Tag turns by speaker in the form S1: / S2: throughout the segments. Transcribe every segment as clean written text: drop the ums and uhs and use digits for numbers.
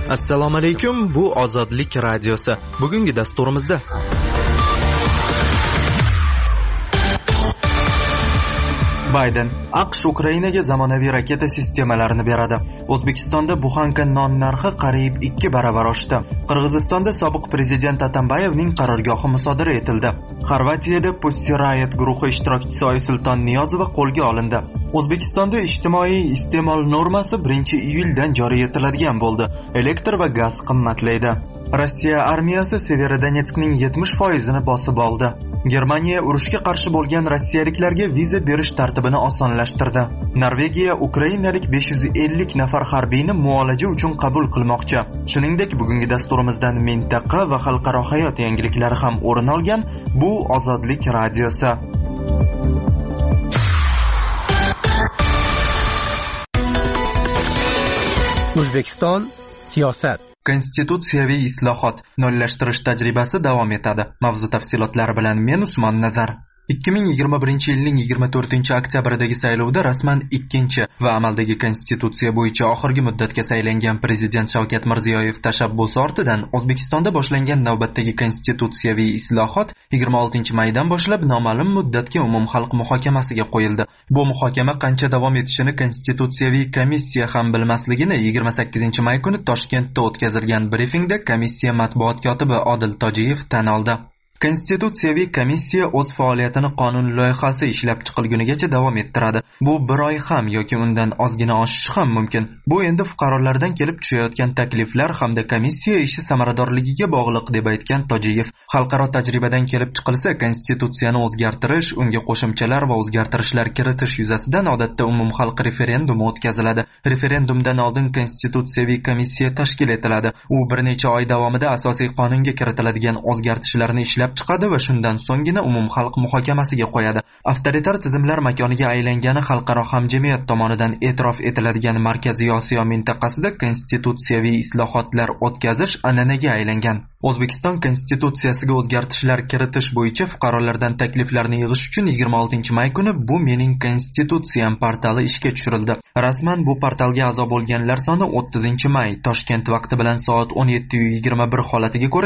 S1: Assalomu alaykum, bu Ozodlik radiosi. Bugungi dasturimizda Bayden AQSh Ukrainaga zamonaviy raketa sistemalarini beradi. O'zbekistonda buxanka non narxi qariyb 2 baravar oshdi. Qirg'izistonda sobiq prezident Atambayevning qarorgohi musodara etildi. Xorvatiyada Pussy Riot guruhi ishtirokchisi Oysulton Niyozova qo'lga olindi. O'zbekistonda ijtimoiy iste'mol normasi 1-iyuldan joriy etiladigan bo'ldi. Elektr va gaz qimmatlaydi. Rossiya armiyasi Severodonetskning 70%ni bosib oldi. Germaniya urushga qarshi bo'lgan rossiyaliklarga viza berish tartibini osonlashtirdi. Norvegiya ukrainalik 550 nafar harbiyni muolaja uchun qabul qilmoqchi. Shuningdek, bugungi dasturimizdan mintaqa va xalqaro hayot yangiliklari ham o'rin olgan. Bu Ozodlik radiosi.
S2: O'zbekiston siyosat.
S1: Konstitutsiyaviy islohot, nollashtirish tajribasi davom etadi. Mavzu tafsilotlari bilan men Usmon Nazar. 2021 yilning 24-oktябrdagi saylovda rasman ikkinchi va amaldagi konstitutsiya bo'yicha oxirgi muddatga saylangan prezident Shavkat Mirziyoyev tashabbusi ortidan O'zbekistonda boshlangan navbatdagi konstitutsiyaviy islohot 26-maydan boshlab noma'lum muddatga umumxalq muhokamasiga qo'yildi. Bu muhokama qancha davom etishini konstitutsiyaviy komissiya ham bilmasligini 28-may kuni Toshkentda o'tkazilgan brifingda komissiya matbuot kotibi Odil Tojiyev tan oldi. Konstitutsiyaviy komissiya o'z faoliyatini qonun loyihasi ishlab chiqilgunigacha davom ettiradi. Bu bir oy ham yoki undan ozgina oshishi ham mumkin. Bu endi fuqarolardan kelib tushayotgan takliflar hamda komissiya ishi samaradorligiga bog'liq deb aytgan Tojiyev. Xalqaro tajribadan kelib chiqilsa, konstitutsiyani o'zgartirish, unga qo'shimchalar va o'zgartirishlar kiritish yuzasidan odatda umumxalq referendumi o'tkaziladi. Referendumdan oldin konstitutsiyaviy komissiya tashkil etiladi. U bir necha oy davomida asosiy qonunga kiritiladigan o'zgartirishlarni ishlab chiqadi va shundan so'nggina umumxalq muhokamasiga qo'yadi. Avtoritar tizimlar makoniga aylangani xalqaro hamjamiyat tomonidan e'tirof etiladigan Markaziy Osiyo mintaqasida konstitutsiyaviy islohotlar o'tkazish an'anaga aylangan. O'zbekiston konstitutsiyasiga o'zgartirishlar kiritish bo'yicha fuqarolardan takliflarni yig'ish uchun 26-may kuni Bu mening konstitutsiyam portali ishga tushirildi. Rasman bu portalga a'zo bo'lganlar soni 30-may Toshkent vaqti bilan soat 17:21 holatiga ko'ra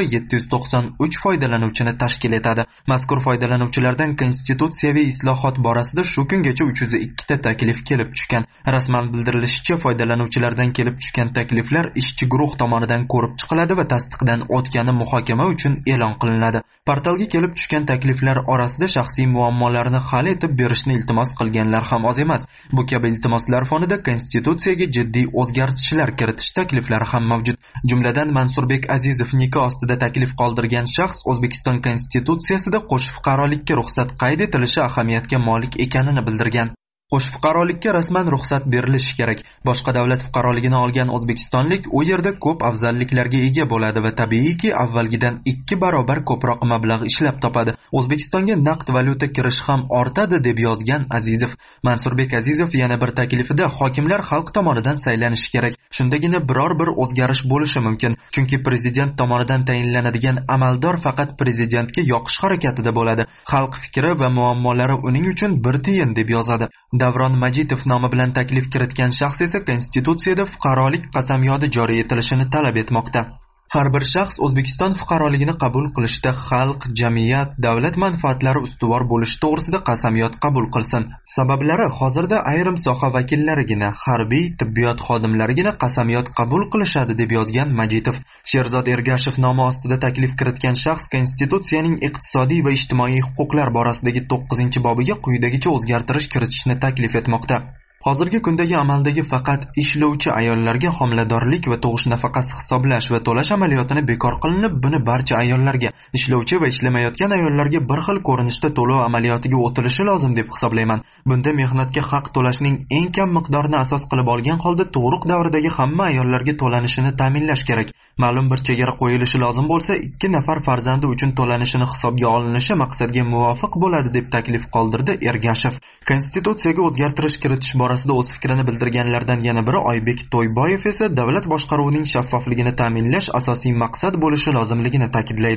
S1: 793 foydalanuvchini tashkil etadi. Mazkur foydalanuvchilardan konstitutsiyaviy islohot borasida shu kungacha 302 ta taklif kelib tushgan. Rasman bildirilishicha, foydalanuvchilardan kelib tushgan takliflar ishchi guruh tomonidan ko'rib chiqiladi va tasdiqdan o'tgan muhokama uchun e'lon qilinadi. Portalga kelib tushgan takliflar orasida shaxsiy muammolarni hal etib berishni iltimos qilganlar ham oz emas. Bu kabi iltimoslar fonida konstitutsiyaga jiddiy o'zgartirishlar kiritish takliflari ham mavjud. Jumladan Mansurbek Azizov nikoh ostida taklif qoldirgan shaxs O'zbekiston konstitutsiyasida qo'sh fuqarolikka ruxsat qayd etilishi ahamiyatga molik ekanini bildirgan. Qo'sh fuqarolikka rasman ruxsat berilishi kerak. Boshqa davlat fuqaroligini olgan o'zbekistonlik u yerda ko'p afzalliklarga ega bo'ladi va tabiiyki avvalgidan 2 barobar ko'proq mablag' ishlab topadi. O'zbekistonga naqd valyuta kirishi ham ortadi deb yozgan Azizov. Mansurbek Azizov yana bir taklifida hokimlar xalq tomonidan saylanishi kerak. Shundagina biror bir o'zgarish bo'lishi mumkin. Chunki prezident tomonidan tayinlanadigan amaldor faqat prezidentga yoqish harakatida bo'ladi. Xalq fikri va muammolari uning uchun bir tiyin deb yozadi. Davron Majitov nomi bilan taklif kiritgan shaxs esa konstitutsiyada fuqarolik qasamyodi joriy etilishini talab etmoqda. Har bir shaxs O'zbekiston fuqaroligini qabul qilishda xalq, jamiyat, davlat manfaatlari ustuvor bo'lishi to'g'risida qasamyod qabul qilsin. Sabablari hozirda ayrim soha vakillarigina, harbiy, tibbiyot xodimlarigina qasamyod qabul qilishadi deb yozgan Majitov. Sherzod Ergashev nomi ostida taklif kiritgan shaxs konstitutsiyaning iqtisodiy va ijtimoiy huquqlar borasidagi 9-bobiga quyidagicha o'zgartirish kiritishni taklif etmoqda. Hozirgi kundagi amaldagi faqat ishlovchi ayollarga homiladorlik va tug'ish nafaqasi hisoblash va to'lash amaliyotini bekor qilinib, buni barcha ayollarga, ishlovchi va ishlamayotgan ayollarga bir xil ko'rinishda to'lov amaliyotiga o'tilishi lozim deb hisoblayman. Bunda mehnatga haq to'lashning eng kam miqdorini asos qilib olgan holda tug'ruq davridagi hamma ayollarga to'lanishini ta'minlash kerak. Ma'lum bir chegara qo'yilishi lozim bo'lsa, 2 nafar farzandi uchun to'lanishini hisobga olinishi maqsadga muvofiq bo'ladi deb taklif qoldirdi Ergashev. Konstitutsiyaga o'zgartirish kiritish borasida o'z fikrini bildirganlardan yana biri Oybek To'yboyev esa davlat boshqaruvining shaffofligini ta'minlash asosiy maqsad bo'lishi lozimligini ta'kidlaydi.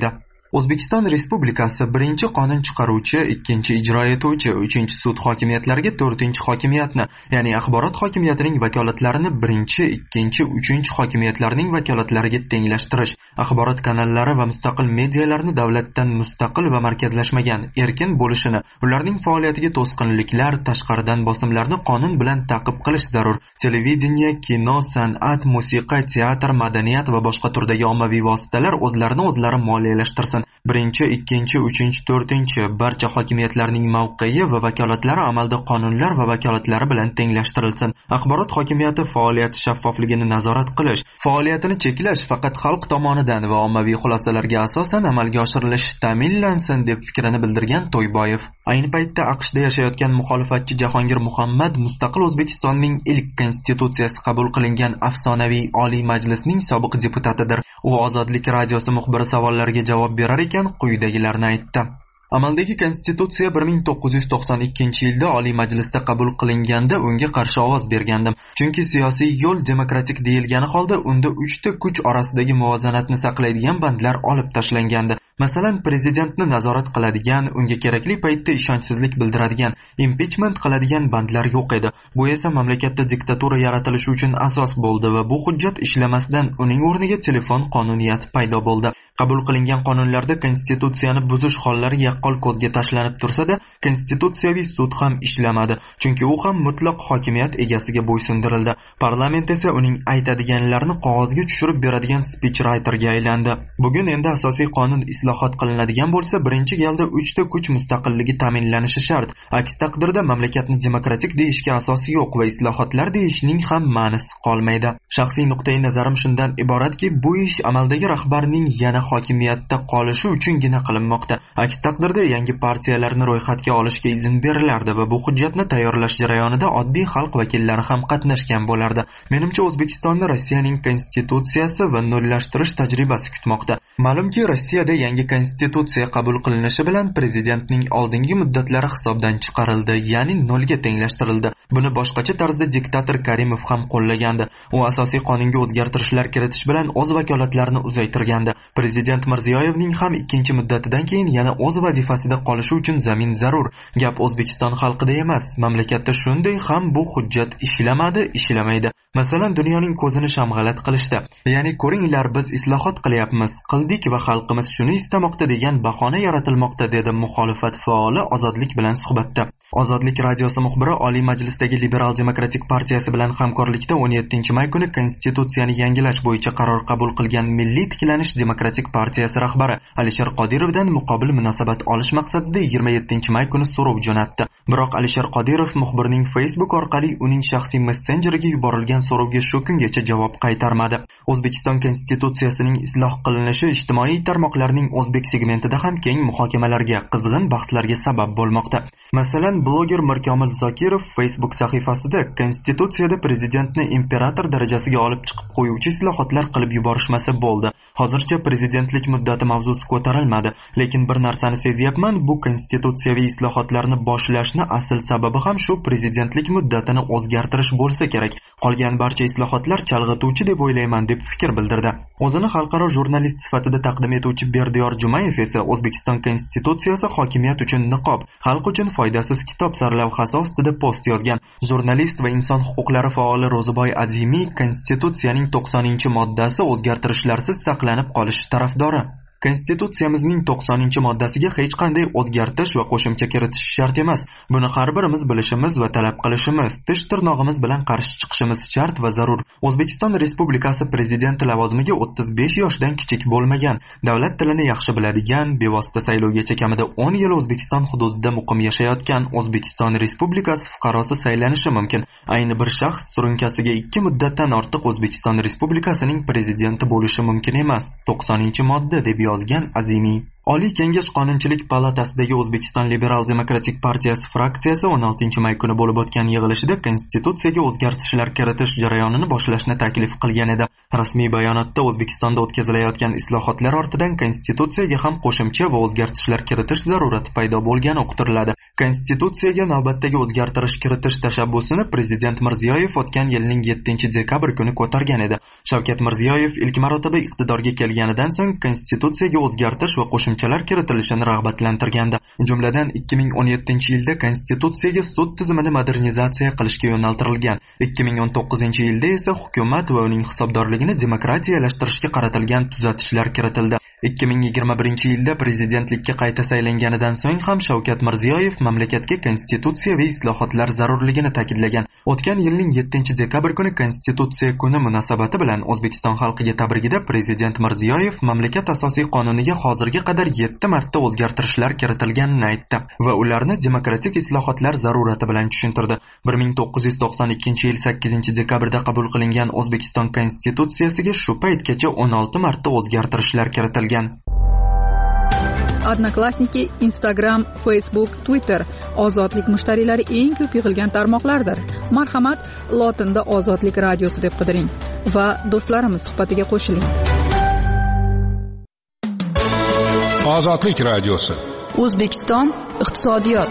S1: O'zbekiston Respublikasi birinchi qonun chiqaruvchi, ikkinchi ijro etuvchi, uchinchi sud hokimiyatlariga to'rtinchi hokimiyatni, ya'ni axborot hokimiyatining vakolatlarini birinchi, ikkinchi, uchinchi hokimiyatlarning vakolatlariga tenglashtirish, axborot kanallari va mustaqil medialarni davlatdan mustaqil va markazlashmagan, erkin bo'lishini, ularning faoliyatiga to'sqinliklar, tashqaridan bosimlarni qonun bilan ta'qib qilish zarur. Televideniya, kino, san'at, musiqa, teatr, madaniyat va boshqa turdagi ommaviy vositalar o'zlarini o'zlari moliyalashtirsin. Birinchi, ikkinchi, uchinchi, to'rtinchi barcha hokimiyatlarning mavqei va vakolatlari amalda qonunlar va vakolatlari bilan tenglashtirilsin. Axborot hokimiyati faoliyati shaffofligini nazorat qilish, faoliyatini cheklash faqat xalq tomonidan va ommaviy xulosalarga asosan amalga oshirilishi ta'minlansin deb fikrini bildirgan To'yboyev. Ayni paytda AQShda yashayotgan muxolifatchi Jahongir Muhammad mustaqil O'zbekistonning ilk konstitutsiyasi qabul qilingan afsonaviy Oliy Majlisning sobiq deputatidir. U Ozodlik radiosi muxbiri savollariga javob berar ekan quyidagilarni aytdi. Amaldagi konstitutsiya 1992-yilda Oliy Majlisda qabul qilinganda unga qarshi ovoz bergandim. Chunki siyosiy yo'l demokratik deyilgani holda unda 3 ta kuch orasidagi muvozanatni saqlaydigan bandlar olib tashlangandi. Masalan, prezidentni nazorat qiladigan, unga kerakli paytda ishonchsizlik bildiradigan, impichment qiladigan bandlar yo'q edi. Bu esa mamlakatda diktatura yaratilishi uchun asos bo'ldi va bu hujjat ishlamasdan uning o'rniga telefon qonuniyati paydo bo'ldi. Qabul qilingan qonunlarda konstitutsiyani buzish hollari yaqqol ko'zga tashlanib tursa-da, konstitutsiyaviy sud ham ishlamadi, chunki u ham mutlaq hokimiyat egasiga bo'ysundirildi. Parlament esa uning aytadiganlarini qog'ozga tushirib beradigan speechwriterga aylandi. Bugun endi asosiy qonun islohot qilinadigan bo'lsa, birinchi galda 3 ta kuch mustaqilligi ta'minlanishi shart. Aks taqdirda mamlakatni demokratik deyishga asos yo'q va islohotlar deyishning ham ma'nosi qolmaydi. Shaxsiy nuqtai nazarim shundan iboratki, bu ish amaldagi rahbarning yana hokimiyatda qolishi uchungina qilinmoqda. Aks taqdirda yangi partiyalarni ro'yxatga olishga izn berilardi va bu hujjatni tayyorlash jarayonida oddiy xalq vakillari ham qatnashgan bo'lardi. Menimcha O'zbekistonni Rossiyaning konstitutsiyasi va nollashtirish tajribasi kutmoqda. Ma'lumki, Rossiyada yangi konstitutsiya qabul qilinishi bilan prezidentning oldingi muddatlari hisobdan chiqarildi, ya'ni nolga tenglashtirildi. Buni boshqacha tarzda diktator Karimov ham qo'llagandi. U asosiy qonunga o'zgartirishlar kiritish bilan o'z vakolatlarini uzaytirgandi. Prezident Mirziyoyevning ham ikkinchi muddatidan keyin yana o'z vazifasida qolishi uchun zamin zarur. Gap O'zbekiston xalqida emas, mamlakatda shunday ham bu hujjat ishlamadi, ishlamaydi. Masalan, dunyoning ko'zini shamg'alat qilishdi. Ya'ni ko'ringlar, biz islohot qilyapmiz, qildik va xalqimiz shuni istamoqda degan bahona yaratilmoqda, dedi muxolifat faoli Ozodlik bilan suhbatda. Ozodlik radiosi muxbiri Oliy Majlisdagi Liberal demokratik partiyasi bilan hamkorlikda 17-may kuni konstitutsiyani yangilash bo'yicha qaror qabul qilgan Milliy tiklanish demokratik partiyasi rahbari Alisher Qodirovdan muqobil munosabat olish maqsadida 27-may kuni so'rov jo'natdi. Biroq Alisher Qodirov muxbirning Facebook orqali uning shaxsiy messenjeriga yuborilgan so'rovga shu kungacha javob qaytarmadi. O'zbekiston konstitutsiyasining isloh qilinishi ijtimoiy tarmoqlarning o'zbek segmentida ham keng muhokamalarga, qizg'in bahslarga sabab bo'lmoqda. Masalan, bloger Mirkomil Zokirov Facebook sahifasida konstitutsiyada prezidentni imperator darajasiga olib chiqib qo'yuvchi islohotlar qilib yuborishmasa bo'ldi. Hozircha prezidentlik muddati mavzusi ko'tarilmadi, lekin bir narsani sezyapman, bu konstitutsiyaviy islohotlarni boshlashni asl sababi ham shu prezidentlik muddatini o'zgartirish bo'lsa kerak. Qolgan barcha islohotlar chalg'ituvchi deb o'ylayman, deb fikr bildirdi. O'zini xalqaro jurnalist sifatida taqdim etuvchi Berdiyor Jumayev esa O'zbekiston konstitutsiyasi hokimiyat uchun niqob, xalq uchun foydasiz kitob sarlavhasi ostida post yozgan. Jurnalist va inson huquqlari faoli Ro'ziboy Azimiy konstitutsiyaning 90-moddasi o'zgartirishlarsiz saqlanib qolishi tarafdori. Konstitutsiyamizning 90-moddasiga hech qanday o'zgartirish va qo'shimcha kiritish shart emas. Buni har birimiz bilishimiz va talab qilishimiz, tish tirnog'imiz bilan qarshi chiqishimiz shart va zarur. O'zbekiston Respublikasi prezidenti lavozimiga 35 yoshdan kichik bo'lmagan, davlat tilini yaxshi biladigan, bevosita saylovgacha kamida 10 yil O'zbekiston hududida muqim yashayotgan O'zbekiston Respublikasi fuqarosi saylanishi mumkin. Ayni bir shaxs surunkasiga 2 muddatdan ortiq O'zbekiston Respublikasining prezidenti bo'lishi mumkin emas. 90-modda deb yozgan Azimiy. Oliy Kengash Qonunchilik palatasidagi O'zbekiston Liberal demokratik partiyasi fraksiyasi 16-may kuni bo'lib o'tgan yig'ilishida konstitutsiyaga o'zgartirishlar kiritish jarayonini boshlashni taklif qilgan edi. Rasmiy bayonotda O'zbekistonda o'tkazilayotgan islohotlar ortidan konstitutsiyaga ham qo'shimcha va o'zgartirishlar kiritish zarurati paydo bo'lgani uqtiriladi. Konstitutsiyaga navbatdagi o'zgartirish kiritish tashabbusini prezident Mirziyoyev o'tgan yilning 7-dekabr kuni ko'targan edi. Shavkat Mirziyoyev ilk marotaba iqtidorga kelganidan so'ng konstitutsiyaga o'zgartirish va qo'shimcha qo'shimchalar kiritilishini rag'batlantirgandi. Jumladan 2017-yilda konstitutsiyaga sud tizimini modernizatsiya qilishga yo'naltirilgan. 2019-yilda esa hukumat va uning hisobdorligini demokratiyalashtirishga qaratilgan tuzatishlar kiritildi. 2021-yilda prezidentlikka qayta saylanganidan so'ng ham Shavkat Mirziyoyev mamlakatga konstitutsiyaviy islohotlar zarurligini ta'kidlagan. O'tgan yilning 7-dekabr kuni Konstitutsiya kuni munosabati bilan O'zbekiston xalqiga tabrigida Prezident Mirziyoyev mamlakat asosiy qonuniga hozirga qadar 7 marta o'zgartirishlar kiritilganini aytdi va ularni demokratik islohotlar zarurati bilan tushuntirdi. 1992-yil 8-dekabrda qabul qilingan O'zbekiston Konstitutsiyasiga shu paytgacha 16 marta o'zgartirishlar kiritilgan.
S3: Odnoklassniki, Instagram, Facebook, Twitter ozodlik mushtariylari eng ko'p yig'ilgan tarmoqlardir. Marhamat, lotinda Ozodlik radiosi deb qidiring va do'stlarimiz suhbatiga qo'shiling.
S4: Ozodlik radiosi.
S3: O'zbekiston iqtisodiyot.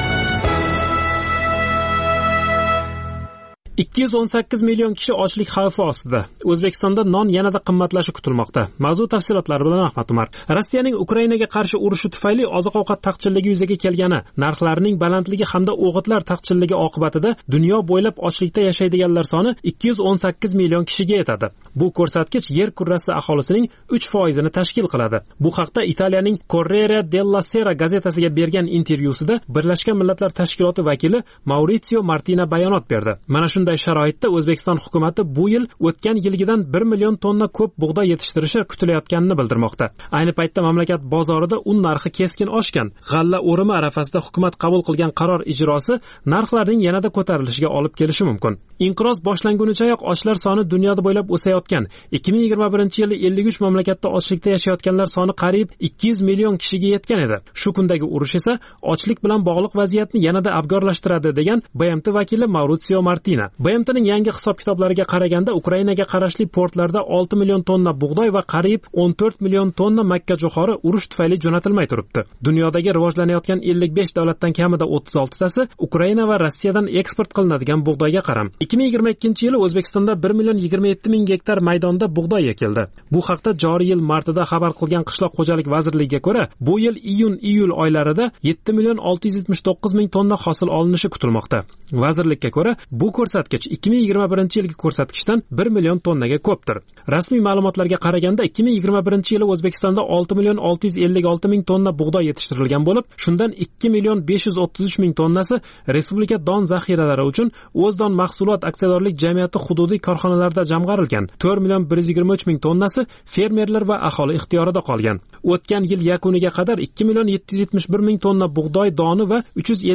S2: 218 million kishi ochlik xavfi ostida. O'zbekistonda non yanada qimmatlashi kutilmoqda. Mavzu tafsilotlari bilan Ahmad Umar. Rossiyaning Ukrainaga qarshi urushi tufayli oziq-ovqat taqchilligi yuzaga kelgani, narxlarining balandligi hamda o'g'itlar taqchilligi oqibatida dunyo bo'ylab ochlikda yashaydiganlar soni 218 million kishiga yetadi. Bu ko'rsatkich yer kurrasi aholisining 3% tashkil qiladi. Bu haqda Italiyaning Corriere della Sera gazetasiga bergan intervyusida Birlashgan Millatlar Tashkiloti vakili Maurizio Martina bayonot berdi. Mana shunday sharoitda O'zbekiston hukumatı bu yil o'tgan yilgidan 1 million tonna ko'p bug'doy yetishtirishi kutilayotganini bildirmoqda. Ayni paytda mamlakat bozorida un narxi keskin oshgan. G'alla o'rimi arafasida hukumat qabul qilgan qaror ijrosi narxlarning yanada ko'tarilishiga olib kelishi mumkin. Inqiroz boshlangunichayoq ochlar soni dunyoda bo'ylab o'sayotgan. 2021-yili 53 mamlakatda ochlikda yashayotganlar soni qariyb 200 million kishiga yetgan edi. Shu kundagi urush esa ochlik bilan bog'liq vaziyatni yanada abgorlashtiradi degan BMT vakili Maurizio Martina. BMTning yangi hisob-kitoblariga qaraganda Ukrainaga qarashli portlarda 6 million tonna bug'doy va qariyb 14 million tonna makka jo'xori urush tufayli jo'natilmay turibdi. Dunyodagi rivojlanayotgan 55 davlatdan kamida 36 tasi Ukraina va Rossiyadan eksport qilinadigan bug'doyga qaram. 2022-yili O'zbekistonda 1 million 27 ming gektar maydonda bug'doy ekildi. Bu haqda joriy yil martida xabar qilgan Qishloq xo'jalik vazirligiga ko'ra, bu yil iyun-iyul oylarida 7 million 679 ming tonna hosil olinishi kutilmoqda. Vazirlikka ko'ra, bu ko'rsatkich 2021-yilgi ko'rsatkichdan 1 million tonnaga ko'pdir. Rasmiy ma'lumotlarga qaraganda 2021-yili O'zbekistonda 6 million 656 ming tonna bug'doy yetishtirilgan bo'lib, shundan 2 million 533 ming tonnasi respublika don zaxiralari uchun O'zdon mahsulot aksiyadorlik jamiyati hududiy korxonalarida jamg'arilgan. 4 million 123 ming tonnasi fermerlar va aholi ixtiyorida qolgan. O'tgan yil yakuniga qadar 2 million 771 ming tonna bug'doy doni va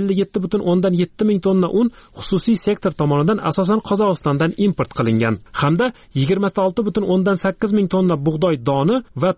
S2: 357,7 ming tonna un xususiy sektor tomonidan asosan Qozog'istondan import qilingan hamda 26,8 ming tonna bug'doy doni va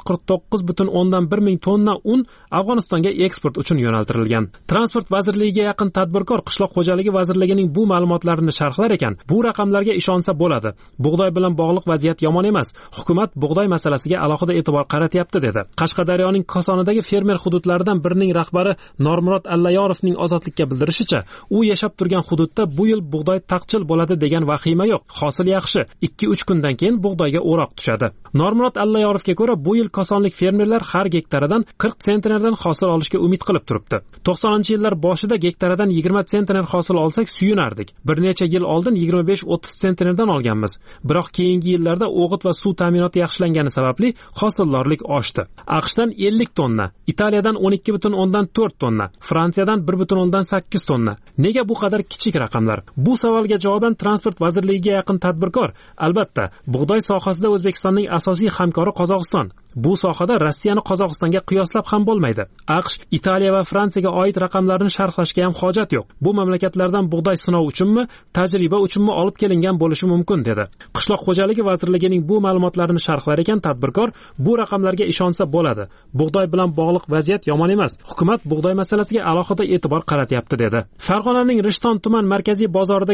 S2: 949,1 ming tonna un Afg'onistonga eksport uchun yo'naltirilgan. Transport vazirligiga yaqin tadbirkor Qishloq xo'jaligi vazirligining bu ma'lumotlarini sharhlar ekan, bu raqamlarga ishonsa bo'ladi. Bug'doy bilan bog'liq vaziyat yomon emas. Hukumat bug'doy masalasiga alohida e'tibor qaratyapti dedi. Qashqadaryoning Kosonidagi fermer hududlaridan birining rahbari Normurod Allayorovning Ozodlikka bildirishicha, u yashab turgan hududda bu yil bug'doy taqchil bo'ladi degan vahima yo'q. Hosil yaxshi. 2-3 kundan keyin bug'doyga o'roq tushadi. Normurod Allayorovga ko'ra, bu yil kosonlik fermerlar har gektaridan 40 sentnerdan hosil olishga umid qilib turibdi. 90-yillar boshida gektaridan 20 sentner hosil olsak suyunardik. Bir necha yil oldin 25-30 sentnerdan olganmiz. Biroq keyingi yillarda o'g'it va suv ta'minoti yaxshilangani sababli hosildorlik oshdi. AQShdan 50 tonna, Italiyadan 12,4 tonna, Fransiyadan 1,8 tonna. Nega bu qadar kichik raqamlar? Bu savolga javoban Transport vazirligiga yaqin tadbirkor, albatta, bug'doy sohasida O'zbekistonning asosiy hamkori Qozog'iston. Bu sohada Rossiyani Qozog'istonga qiyoslab ham bo'lmaydi. AQSh, Italiya va Fransiyaga oid raqamlarni sharhlashga ham hojat yo'q. Bu mamlakatlardan bug'doy sinov uchunmi, tajriba uchunmi olib kelingan bo'lishi mumkin dedi. Qishloq xo'jaligi vazirligining bu ma'lumotlarini sharhlar ekan tadbirkor, bu raqamlarga ishonsa bo'ladi. Bug'doy bilan bog'liq vaziyat yomon emas. Hukumat bug'doy masalasiga alohida e'tibor qaratyapti dedi. Farg'onaning Rishton tuman markaziy bozoridagi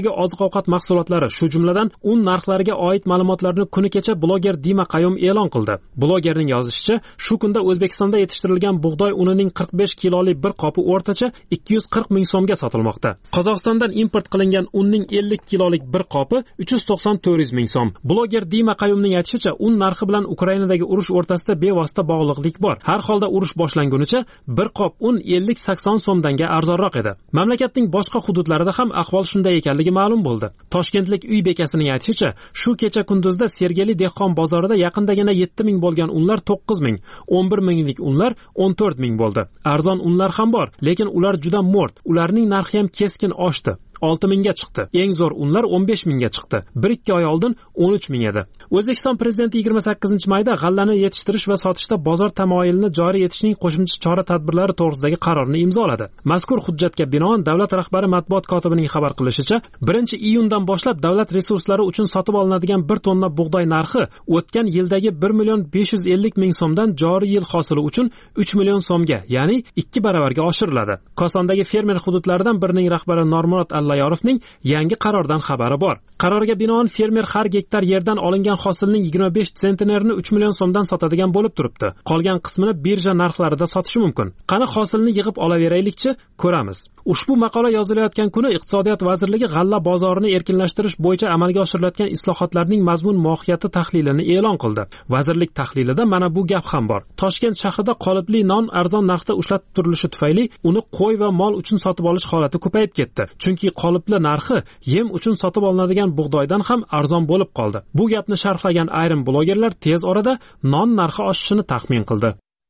S2: Ukrainadagi oziq-ovqat mahsulotlari, shu jumladan un narxlariga oid ma'lumotlarni kuni kecha bloger Dima Qayum e'lon qildi. Blogerning yozishicha, shu kunda O'zbekistonda yetishtirilgan bug'doy unining 45 kilolik bir qopi o'rtacha 240 ming so'mga sotilmoqda. Qozog'istondan import qilingan unning 50 kilolik bir qopi 390-400 ming so'm. Bloger Dima Qayumning aytishicha, un narxi bilan Ukrainadagi urush o'rtasida bevosita bog'liqlik bor. Har holda urush boshlangunicha bir qop un 50-80 so'mdanga arzonroq edi. Mamlakatning boshqa hududlarida ham ahvol shunday ekanligi ma'lum bo'ldi. Toshkentlik uy bekasining aytishicha, shu kecha kunduzda Sergeli dehqon bozorida yaqindagina 7 ming bo'lgan unlar 9 ming, 11 minglik unlar 14 ming bo'ldi. Arzon unlar ham bor, lekin ular juda mo'rt. Ularning narxi ham keskin oshdi. 6 mingga chiqdi. Eng zo'r unlar 15 mingga chiqdi. 1-2 oy oldin 13 ming edi. O'zbekiston prezidenti 28-mayda g'allani yetishtirish va sotishda bozor tamoyilini joriy etishning qo'shimcha chora-tadbirlari to'g'risidagi qarorni imzoladi. Mazkur hujjatga binoan davlat rahbari matbuot kotibining xabar qilishicha, 1-iyundan boshlab davlat resurslari uchun sotib olinadigan 1 tonna bug'doy narxi o'tgan yildagi 1,550 ming so'mdan joriy yil hosili uchun 3 million so'mga, ya'ni 2 baravarga oshiriladi. Kosondagi fermer hududlaridan birining rahbari Normurod Allayorovning yangi qarordan xabari bor. Qarorga binoan fermer har gektar yerdan olingan hosilning 25 sentnerini 3 million so'mdan sotadigan bo'lib turibdi. Qolgan qismini birja narxlarida sotishi mumkin. Qani hosilni yig'ib olaveraylikchi, ko'ramiz. Ushbu maqola yozilayotgan kuni Iqtisodiyot vazirligi g'alla bozorini erkinlashtirish bo'yicha amalga oshirilayotgan islohotlarning mazmun mohiyati tahlilini e'lon qildi. Vazirlik tahlilida mana bu gap ham bor. Toshkent shahrida qolipli non arzon narxda ushlatib turilishi tufayli uni qo'y va mol uchun sotib olish holati ko'payib ketdi. Chunki qolipli narxi yem uchun sotib olinadigan bug'doydan ham arzon bo'lib qoldi. Bu gapni sharhlagan ayrim blogerlar tez orada non narxi oshishini taxmin qildi.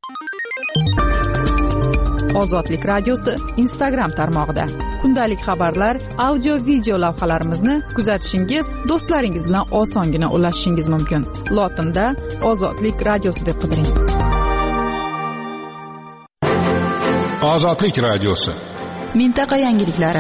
S3: Ozodlik radiosi Instagram tarmog'ida kundalik xabarlar, audio, video lavhalarimizni kuzatishingiz, do'stlaringiz bilan osongina ulashishingiz mumkin. Lotinda Ozodlik radiosi deb qidiring.
S4: Ozodlik radiosi.
S3: Mintaqa yangiliklari.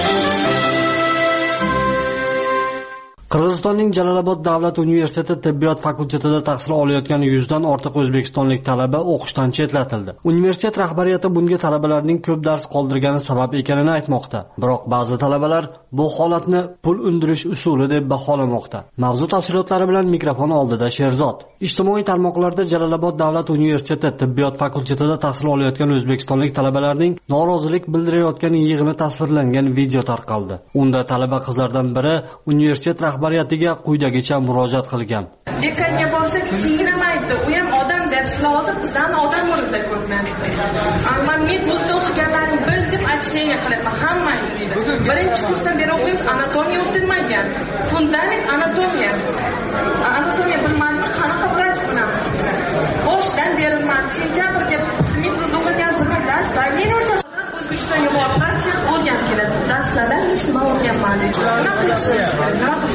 S5: Qirg'izistonning Jalolobod davlat universiteti tibbiyot fakultetida tahsil olayotgan 100 dan ortiq o'zbekistonlik talaba o'qishdan chetlatildi. Universitet rahbariyati bunga talabalarning ko'p dars qoldirgani sabab ekanini aytmoqda. Biroq ba'zi talabalar bu holatni pul undirish usuli deb baholamoqda. Mavzu tafsilotlari bilan mikrofon oldida Sherzod. Ijtimoiy tarmoqlarda Jalolobod davlat universiteti tibbiyot fakultetida tahsil olayotgan o'zbekistonlik talabalarning norozilik bildirayotgan yig'ini tasvirlangan video tarqaldi. Unda talaba qizlardan biri universitet rahbariyatiga quyidagicha murojaat qilgan.
S6: Dekanga borsak, tinglamaydi. U ham odam deb hozir bizlarni odam o'rnida ko'rgan. Men o'zda o'qiganlarim bil deb aksiyaga qilaman hammani deydi. Birinchi kursdan beri o'qiymiz, anatomiya o'qitilmagan. Fundament anatomiya. Anatomiya bilmaymi, qanaqa vrach qilamiz? Boshdan berilmadi. Sentyabrga men o'zda o'qigan darslar men o'rtasida O'zbekiston yuqori o'rgan keladi. Darslarda hech nima o'rganmadim. Nima qilishimiz?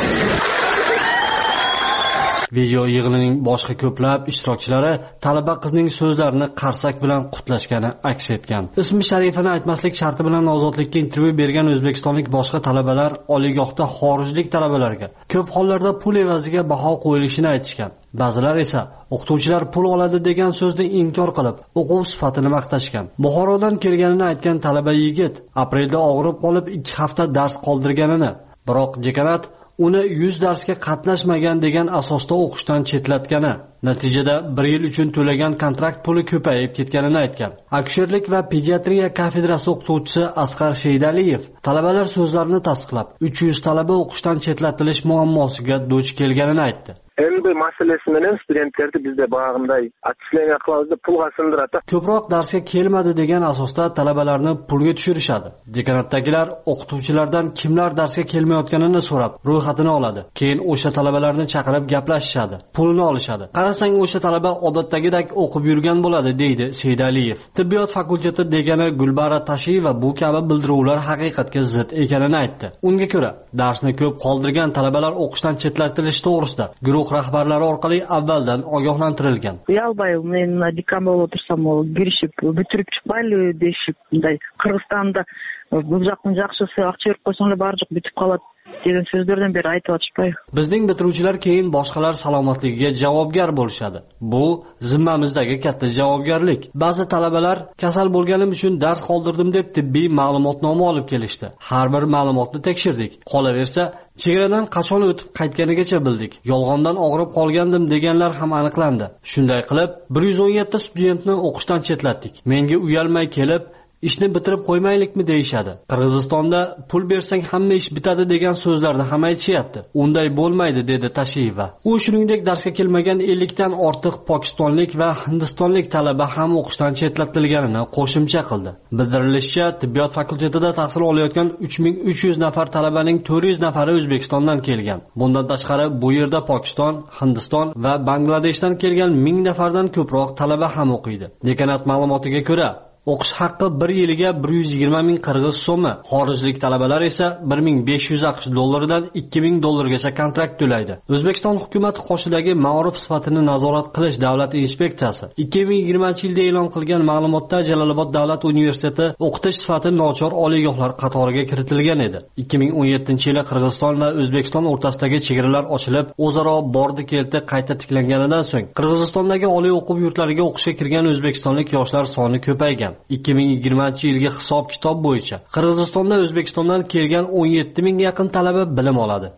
S5: Video yig'inining boshqa ko'plab ishtirokchilari talaba qizning so'zlarini qarsak bilan qutlashgani aks etgan. Ismi sharifini aytmaslik sharti bilan Ozodlikka intervyu bergan o'zbekistonlik boshqa talabalar oliygohda xorijlik talabalarga ko'p hollarda pul evaziga baho qo'yilishini aytishgan. Ba'zilar esa o'qituvchilar pul oladi degan so'zni inkor qilib, o'quv sifatini maqtashgan. Buxorodan kelganini aytgan talaba yigit aprelda og'rib qolib 2 hafta dars qoldirganini, biroq dekanat uni 100 darsga qatnashmagan degan asosda o'qishdan chetlatgani, natijada 1 yil uchun to'lagan kontrakt puli ko'payib ketganini aytgan. Akusherlik va pediatriya kafedrasi o'qituvchisi Asqar Sheydaliyev talabalar so'zlarini tasdiqlab, 300 talaba o'qishdan chetlatilish muammosiga duch kelganini aytdi.
S7: Endi masalasi bilan studentlarni bizda bag'imday atchilangan qiladi, pulga sindiradi.
S5: Ko'proq darsga kelmadi degan asosda talabalarni pulga tushirishadi. Dekanatdagilar o'qituvchilardan kimlar darsga kelmayotganini so'rab, ro'yxatini oladi. Keyin o'sha talabalarni chaqirib gaplashishadi, pulini olishadi. Qarasang o'sha talaba odatdagidek o'qib yurgan bo'ladi, deydi Seydaliyev. Tibbiyot fakulteti degani Gulbara Tashiyeva bu kabi bildiruvlar haqiqatga zid ekanini aytdi. Unga ko'ra, darsni ko'p qoldirgan talabalar o'qishdan chetlatilishi to'g'risida guruh rahbarlari orqali avvaldan ogohlantirilgan.
S8: Uyalbay, men dekamol o'tirsam, girishib, bitirib chiqmayli deyishib, bunday Qirg'izistonda bu yoqning yaxshisi aqcha berib qo'ysanglar bari yo'q bitib qoladi degan so'zlardan beri aytib o'tishpay.
S5: Bizning bitiruvchilar keyin boshqalar salomatligiga javobgar bo'lishadi. Bu zimmamizdagi katta javobgarlik. Ba'zi talabalar kasal bo'lganim uchun dars qoldirdim deb tibbiy ma'lumotnoma olib kelishdi. Har bir ma'lumotni tekshirdik. Qolaversa, chegaradan qachon o'tib qaytganigacha bildik. Yolg'ondan og'rib qolgandim deganlar ham aniqlandi. Shunday qilib, 117 studentni o'qishdan chetlatdik. Menga uyalmay kelib, ishni bitirib qo'ymaylikmi deyishadi. Qirg'izistonda pul bersang hamma ish bitadi degan so'zlarni ham aytishyapti. Unday bo'lmaydi, dedi Tashiyeva. U shuningdek darsga kelmagan 50 dan ortiq pokistonlik va hindistonlik talaba ham o'qishdan chetlatilganini qo'shimcha qildi. Bildirilishicha, tibbiyot fakultetida tahsil olayotgan 3300 nafar talabaning 400 nafari O'zbekistondan kelgan. Bundan tashqari bu yerda Pokiston, Hindiston va Bangladeshdan kelgan 1000 nafardan ko'proq talaba ham o'qiydi. Dekanat ma'lumotiga ko'ra, o'qish haqqi 1 yiliga 120 ming qirg'iz so'mi, xorijlik talabalar esa 1500 AQSh dollaridan 2000 dollargacha kontrakt to'laydi. O'zbekiston hukumati qoshidagi ma'ruf sifatini nazorat qilish davlat inspeksiyasi 2020-yilda e'lon qilgan ma'lumotda Jalolobod davlat universiteti o'qitish sifati nochor oliygohlar qatoriga kiritilgan edi. 2017-yili Qirg'iziston va O'zbekiston o'rtasidagi chegaralar ochilib, o'zaro bordi-keldi qayta tiklanganidan so'ng Qirg'izistondagi oliy o'quv yurtlariga o'qishga kirgan o'zbekistonlik yoshlar soni ko'paygan. 2020-yilgi hisob-kitob bo'yicha Qirg'izistonda O'zbekistondan kelgan 17 mingga yaqin talaba bilim oladi.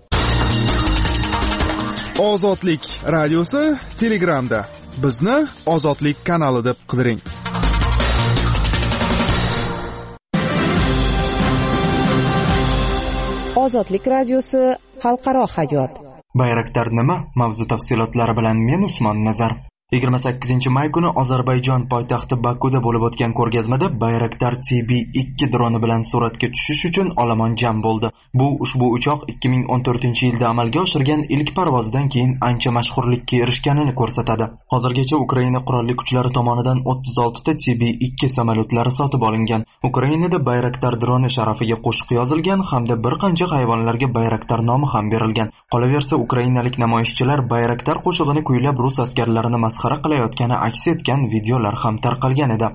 S9: Ozodlik radiosi Telegramda. Bizni Ozodlik kanali deb qidiring.
S10: Ozodlik radiosi xalqaro hayot.
S1: Bayraktar nima? Mavzu tafsilotlari bilan men Usmon Nazar. 28-may kuni Ozarbayjon poytaxti Bakuda bo'lib o'tgan ko'rgazmada Bayraktar TB2 droni bilan suratga tushish uchun olomon jam bo'ldi. Bu ushbu uchoq 2014-yilda amalga oshirgan ilk parvozdan keyin ancha mashhurlikka erishganini ko'rsatadi. Hozirgacha Ukraina qurolli kuchlari tomonidan 36 ta TB2 samolyotlari sotib olingan. Ukrainada Bayraktar droni sharafiga qo'shiq yozilgan hamda bir qancha hayvonlarga Bayraktar nomi ham berilgan. Qolaversa, ukrainalik namoyishchilar Bayraktar qo'shig'ini kuylab rus askarlarini masxara qilayotgani aks etgan videolar ham tarqalgan edi.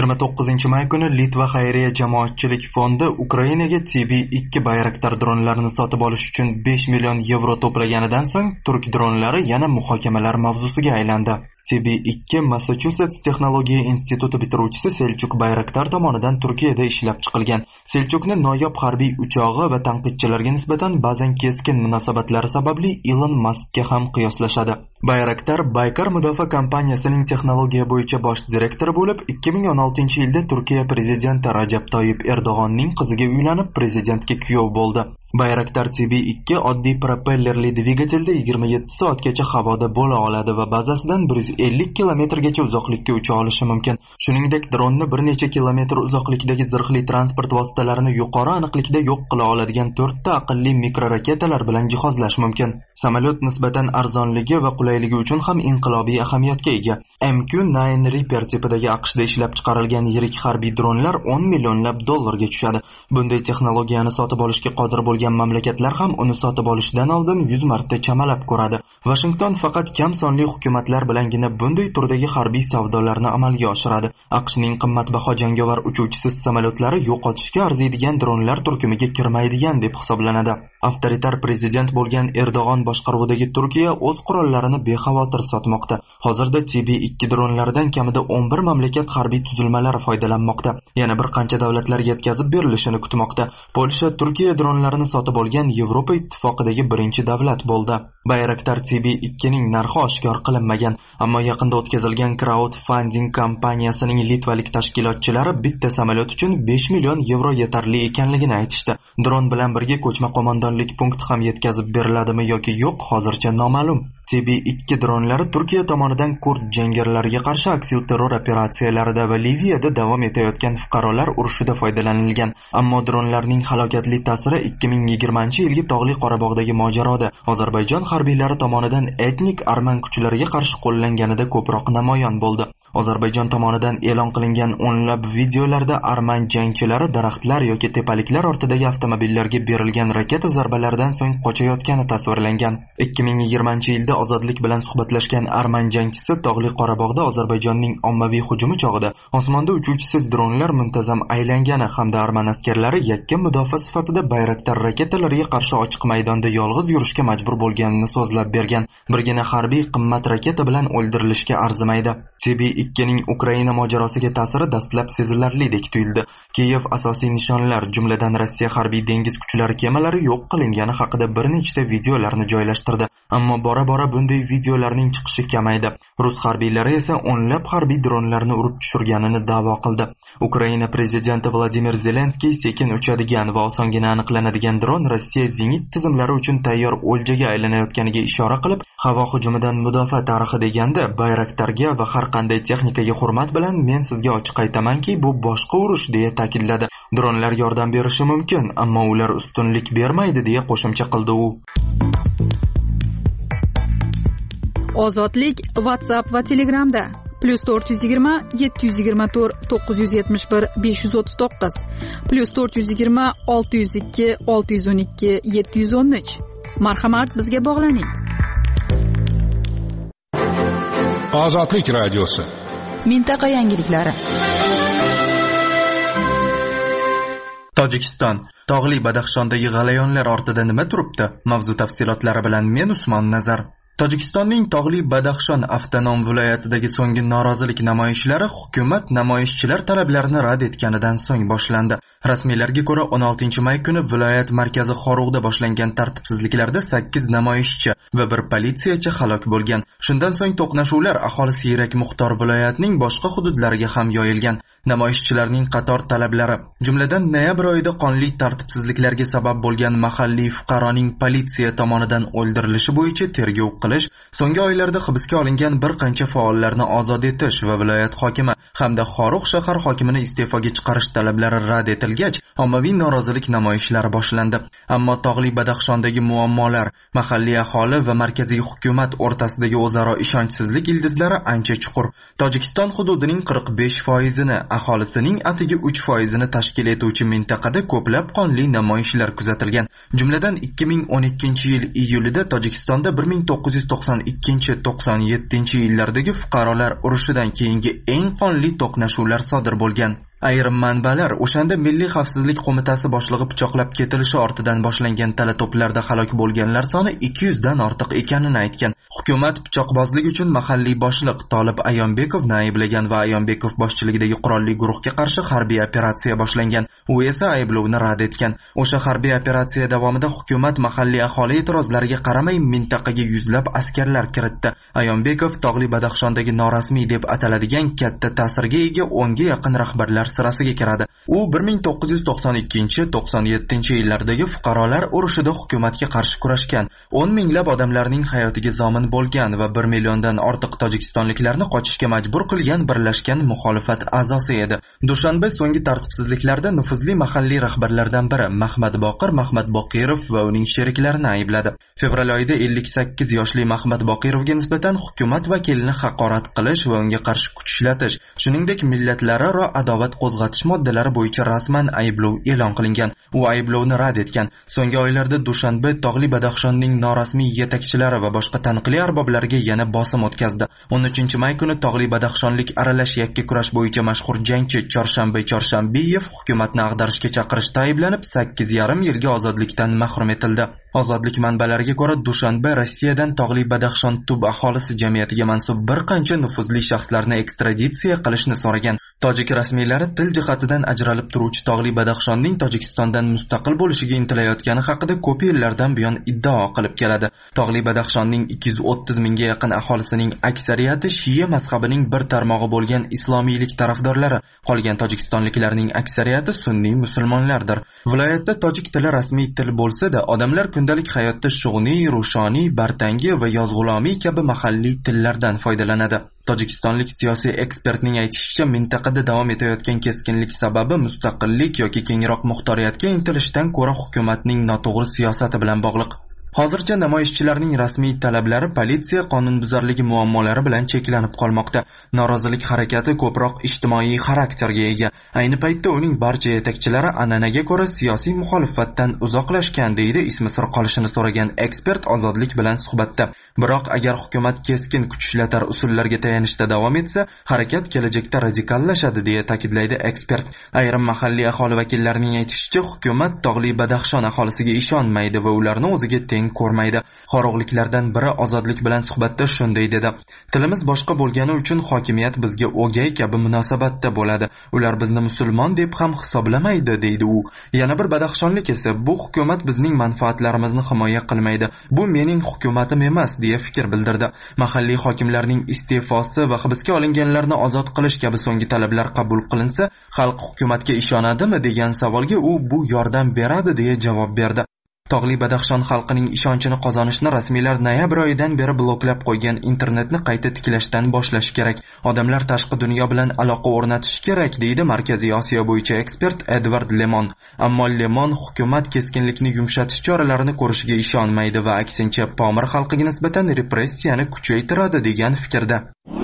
S1: 29-may kuni Litva xayriya jamoatchilik fondi Ukrainaga TB2 Bayraktar dronlarini sotib olish uchun 5 million yevro to'plaganidan so'ng turk dronlari yana muhokamalar mavzusiga aylandi. TB2 Massachusetts texnologiya instituti bitiruvchisi Selchuk Bayraktar tomonidan Turkiyada ishlab chiqilgan. Selchukni noyob harbiy uchog'i va tanqidchilarga nisbatan ba'zan keskin munosabatlari sababli Elon Muskga ham qiyoslashadi. Bayraktar Baykar mudofaa kompaniyasining texnologiya bo'yicha bosh direktori bo'lib, 2016-yilda Turkiya prezidenti Rajab Toyyib Erdo'g'onning qiziga uylanib, prezidentga kuyov bo'ldi. Bayraktar TB2 oddiy propellerli dvigatelda 27 soatgacha havoda bo'la oladi va bazasidan 150 kilometrgacha uzoqlikka ucha olishi mumkin. Shuningdek, dronni bir necha kilometr uzoqlikdagi zirhli transport vositalarini yuqori aniqlikda yo'q qila oladigan 4 ta aqlli mikroraketalar bilan jihozlash mumkin. Samolyot nisbatan arzonligi va qulayligi uchun ham inqilobiy ahamiyatga ega. MQ-9 Reaper tipidagi AQShda ishlab chiqarilgan yirik harbiy dronlar 10 millionlab dollarga tushadi. Bunday texnologiyani sotib olishga qodir bo'lgan mamlakatlar ham uni sotib olishdan oldin 100 marta chamalab ko'radi. Washington faqat kam sonli hukumatlar bilangina bunday turdagi harbiy savdolarni amalga oshiradi. AQShning qimmatbaho jangovar uchuvchisiz samolyotlari yo'qotishga arziydigan dronlar turkumiga kirmaydigan deb hisoblanadi. Avtoritar prezident bo'lgan Erdo'g'on boshqaruvidagi Turkiya o'z qurollarini bexavotir sotmoqda. Hozirda TB2 dronlaridan kamida 11 mamlakat harbiy tuzilmalari foydalanmoqda. Yana bir qancha davlatlar yetkazib berilishini kutmoqda. Polsha Turkiya dronlarini sotib olgan Yevropa ittifoqidagi birinchi davlat bo'ldi. Bayraktar TB2ning narxi oshkor qilinmagan, ammo yaqinda o'tkazilgan crowdfunding kompaniyasining litvalik tashkilotchilari bitta samolyot uchun 5 million yevro yetarli ekanligini aytishdi. Dron bilan birga ko'chma qo'mondonlik punkti ham yetkazib beriladimi yoki yo'q, hozircha noma'lum. TB2 dronlari Turkiya tomonidan kurd jangarilarga qarshi aksilterror operatsiyalarida va Liviyada davom etayotgan fuqarolar urushida foydalanilgan. Ammo dronlarning halokatli ta'siri 2020-yilgi Tog'li Qorabog'dagi mojaroda Ozarbayjon harbiylari tomonidan etnik arman kuchlariga qarshi qo'llanganida ko'proq namoyon bo'ldi. Ozarbayjon tomonidan e'lon qilingan o'nlab videolarda arman jangchilari daraxtlar yoki tepaliklar ortidagi avtomobillarga berilgan raketa zarbalaridan so'ng qochayotgani tasvirlangan. 2020-yilda Ozodlik bilan suhbatlashgan arman jangchisi Tog'li Qorabog'da Ozarbayjonning ommaviy hujumi chog'ida osmonda uchuvchisiz dronlar muntazam aylangani hamda arman askarlari yakka mudofaa sifatida Bayraktar raketalariga qarshi ochiq maydonda yolg'iz yurishga majbur bo'lganini so'zlab bergan. Birgina harbiy qimmat raketa bilan o'ldirilishga arzimaydi. TB2ning Ukraina mojarosiga ta'siri dastlab sezilarlidek tuyuldi. Kiyev asosiy nishonlar, jumladan Rossiya harbiy dengiz kuchlari kemalari yo'q qilingani haqida bir nechta videolarni joylashtirdi. Ammo bora-bora bunday videolarning chiqishi kamaydi. Rus harbiylari esa o'nlab harbiy dronlarni urib tushirganini da'vo qildi. Ukraina prezidenti Vladimir Zelenskiy sekin uchadigan va osongina aniqlanadigan dron Rossiya zenit tizimlari uchun tayyor o'ljaga aylanayotganiga ishora qilib, havo hujumidan mudofaa tarixi deganda Bayraktarga va har qanday texnikaga hurmat bilan men sizga ochiq aytamanki, bu boshqa urush deya ta'kidladi. Dronlar yordam berishi mumkin, ammo ular ustunlik bermaydi deya qo'shimcha qildi u.
S3: Ozodlik WhatsApp va Telegramda +420 724 971 539 +420 602 612 713. Marhamat, bizga bog'laning.
S4: Ozodlik radiosi.
S3: Mintaqa yangiliklari.
S1: Tojikiston. Tog'li Badaxshondagi g'alayonlar ortida nima turibdi? Mavzu tafsilotlari bilan men Usmon Nazar. Tojikistonning Tog'li Badaxshon avtonom viloyatidagi so'nggi norozilik namoyishlari hukumat namoyishchilar talablarini rad etganidan so'ng boshlandi. Rasmiylarga ko'ra 16-may kuni viloyat markazi Xorug'da boshlangan tartibsizliklarda 8 namoyishchi va 1 politsiyachi halok bo'lgan. Shundan so'ng to'qnashuvlar aholi Siyrak Muxtor viloyatining boshqa hududlariga ham yoyilgan. Namoyishchilarning qator talablari, jumladan noyabr oyida qonli tartibsizliklarga sabab bo'lgan mahalliy fuqaroning politsiya tomonidan o'ldirilishi bo'yicha tergov qilish, so'nggi oylarda hibsga olingan bir qancha faollarni ozod etish va viloyat hokimi hamda Xorugʼ shahar hokimini iste'foga chiqarish talablari rad etilgach, ommaviy norozilik namoyishlari boshlandi. Ammo Tog'li Badaxshondagi muammolar, mahalliy aholi va markaziy hukumat o'rtasidagi o'zaro ishonchsizlik ildizlari ancha chuqur. Tojikiston hududining 45%ni, aholisining atigi 3%ni tashkil etuvchi mintaqada ko'plab qonli namoyishlar kuzatilgan. Jumladan 2012-yil iyulida Tojikistonda 1992-97-yillardagi fuqarolar urushidan keyingi eng qonli to'qnashuvlar sodir bo'lgan. Ayrim manbalar o'shanda Milliy xavfsizlik qo'mitasi boshlig'i pichoqlab ketilishi ortidan boshlangan talato'plarda halok bo'lganlar soni 200 dan ortiq ekanini aytgan. Hukumat pichoqbozlik uchun mahalliy boshliq Tolib Ayonbekovni ayblagan va Ayonbekov boshchiligidagi qurolli guruhga qarshi harbiy operatsiya boshlangan. U esa ayblovni rad etgan. O'sha harbiy operatsiya davomida hukumat mahalliy aholi e'tirozlariga qaramay mintaqaga yuzlab askarlar kiritdi. Ayonbekov Tog'li Badaxshondagi norasmiy deb ataladigan katta ta'sirga ega 10 ga yaqin rahbarlar sirasiga kiradi. U 1992-97-yillardagi fuqarolar urushida hukumatga qarshi kurashgan, 10 minglab odamlarning hayotiga zomin bo'lgan va 1 milliondan ortiq tojikistonliklarni qochishga majbur qilgan birlashgan muxolifat a'zosi edi. Dushanba so'nggi tartibsizliklarda nufuzli mahalliy rahbarlardan biri Mahmad Boqirov va uning sheriklarini aybladi. Fevral oyida 58 yoshli Mahmad Boqirovga nisbatan hukumat vakilini haqorat qilish va unga qarshi kuch ishlatish, shuningdek millatlararo adovat qo'zg'atish moddalari bo'yicha rasman ayblov e'lon qilingan. U ayblovni rad etgan. So'nggi oylarda Dushanbe Tog'li Badaxshonning norasmiy yetakchilari va boshqa taniqli arboblariga yana bosim o'tkazdi. 13-may kuni Tog'li Badaxshonlik aralash yakka kurash bo'yicha mashhur jangchi Chorshanbeyev hukumatni ag'darishga chaqirishda ayblanib 8,5 yilga ozodlikdan mahrum etildi. Ozodlik manbalariga ko'ra, Dushanbe Rossiyadan Tog'li Badaxshon tub aholisi jamiyatiga mansub bir qancha nufuzli shaxslarni ekstraditsiya qilishni so'ragan. Tojik rasmiylari til jihatidan ajralib turuvchi Tog'li Badaxshonning Tojikistondan mustaqil bo'lishiga intilayotgani haqida ko'p yillardan buyon iddao qilib keladi. Tog'li Badaxshonning 230 mingga yaqin aholisining aksariyati Shiya mazhabining bir tarmog'i bo'lgan islomiylik tarafdorlari, qolgan tojikistonliklarning aksariyati sunniy musulmonlardir. Viloyatda tojik tili rasmiy til bo'lsa-da, odamlar kundalik hayotda shug'niy, rushoniy, bartangi va yozg'ulomiy kabi mahalliy tillardan foydalanadi. Tojikistonlik siyosiy ekspertning aytishicha, mintaqada davom etayotgan keskinlik sababi mustaqillik yoki kengroq muxtoriyatga intilishdan ko'ra hukumatning noto'g'ri siyosati bilan bog'liq. Hozircha namoyishchilarning rasmiy talablari politsiya qonunbuzarligi muammolari bilan cheklanib qolmoqda. Norozilik harakati ko'proq ijtimoiy xarakterga ega. Ayni paytda uning barcha yetakchilari an'anaga ko'ra siyosiy muxolifatdan uzoqlashgan, deydi ismi sir qolishini so'ragan ekspert Ozodlik bilan suhbatda. Biroq agar hukumat keskin kuch ishlatar usullarga tayanishda davom etsa, harakat kelajakda radikallashadi, deya ta'kidlaydi ekspert. Ayrim mahalliy aholi vakillarining aytishicha, hukumat Tog'li Badaxshon aholisiga ishonmaydi va ularni o'ziga teng ko'rmaydi. Xo'roqliklardan biri Ozodlik bilan suhbatda shunday dedi: "Tilimiz boshqa bo'lgani uchun hokimiyat bizga o'gay kabi munosabatda bo'ladi. Ular bizni musulmon deb ham hisoblamaydi", deydi u. Yana bir badaxshonlik esa "Bu hukumat bizning manfaatlarimizni himoya qilmaydi. Bu mening hukumatim emas", deya fikr bildirdi. Mahalliy hokimlarning iste'fosi va hibsga olinganlarni ozod qilish kabi so'nggi talablar qabul qilinsa, xalq hukumatga ishonadimi degan savolga u "Bu yordam beradi", deya javob berdi. Tog'li Badaxshon xalqining ishonchini qozonishni rasmiylar noyabr oyidan beri bloklab qo'ygan internetni qayta tiklashdan boshlash kerak. Odamlar tashqi dunyo bilan aloqa o'rnatish kerak, deydi Markaziy Osiyo bo'yicha ekspert Edward Lemon. Ammo Lemon hukumat keskinlikni yumshatish choralarini ko'rishiga ishonmaydi va aksincha Pomir xalqiga nisbatan repressiyani kuchaytiradi degan fikrda.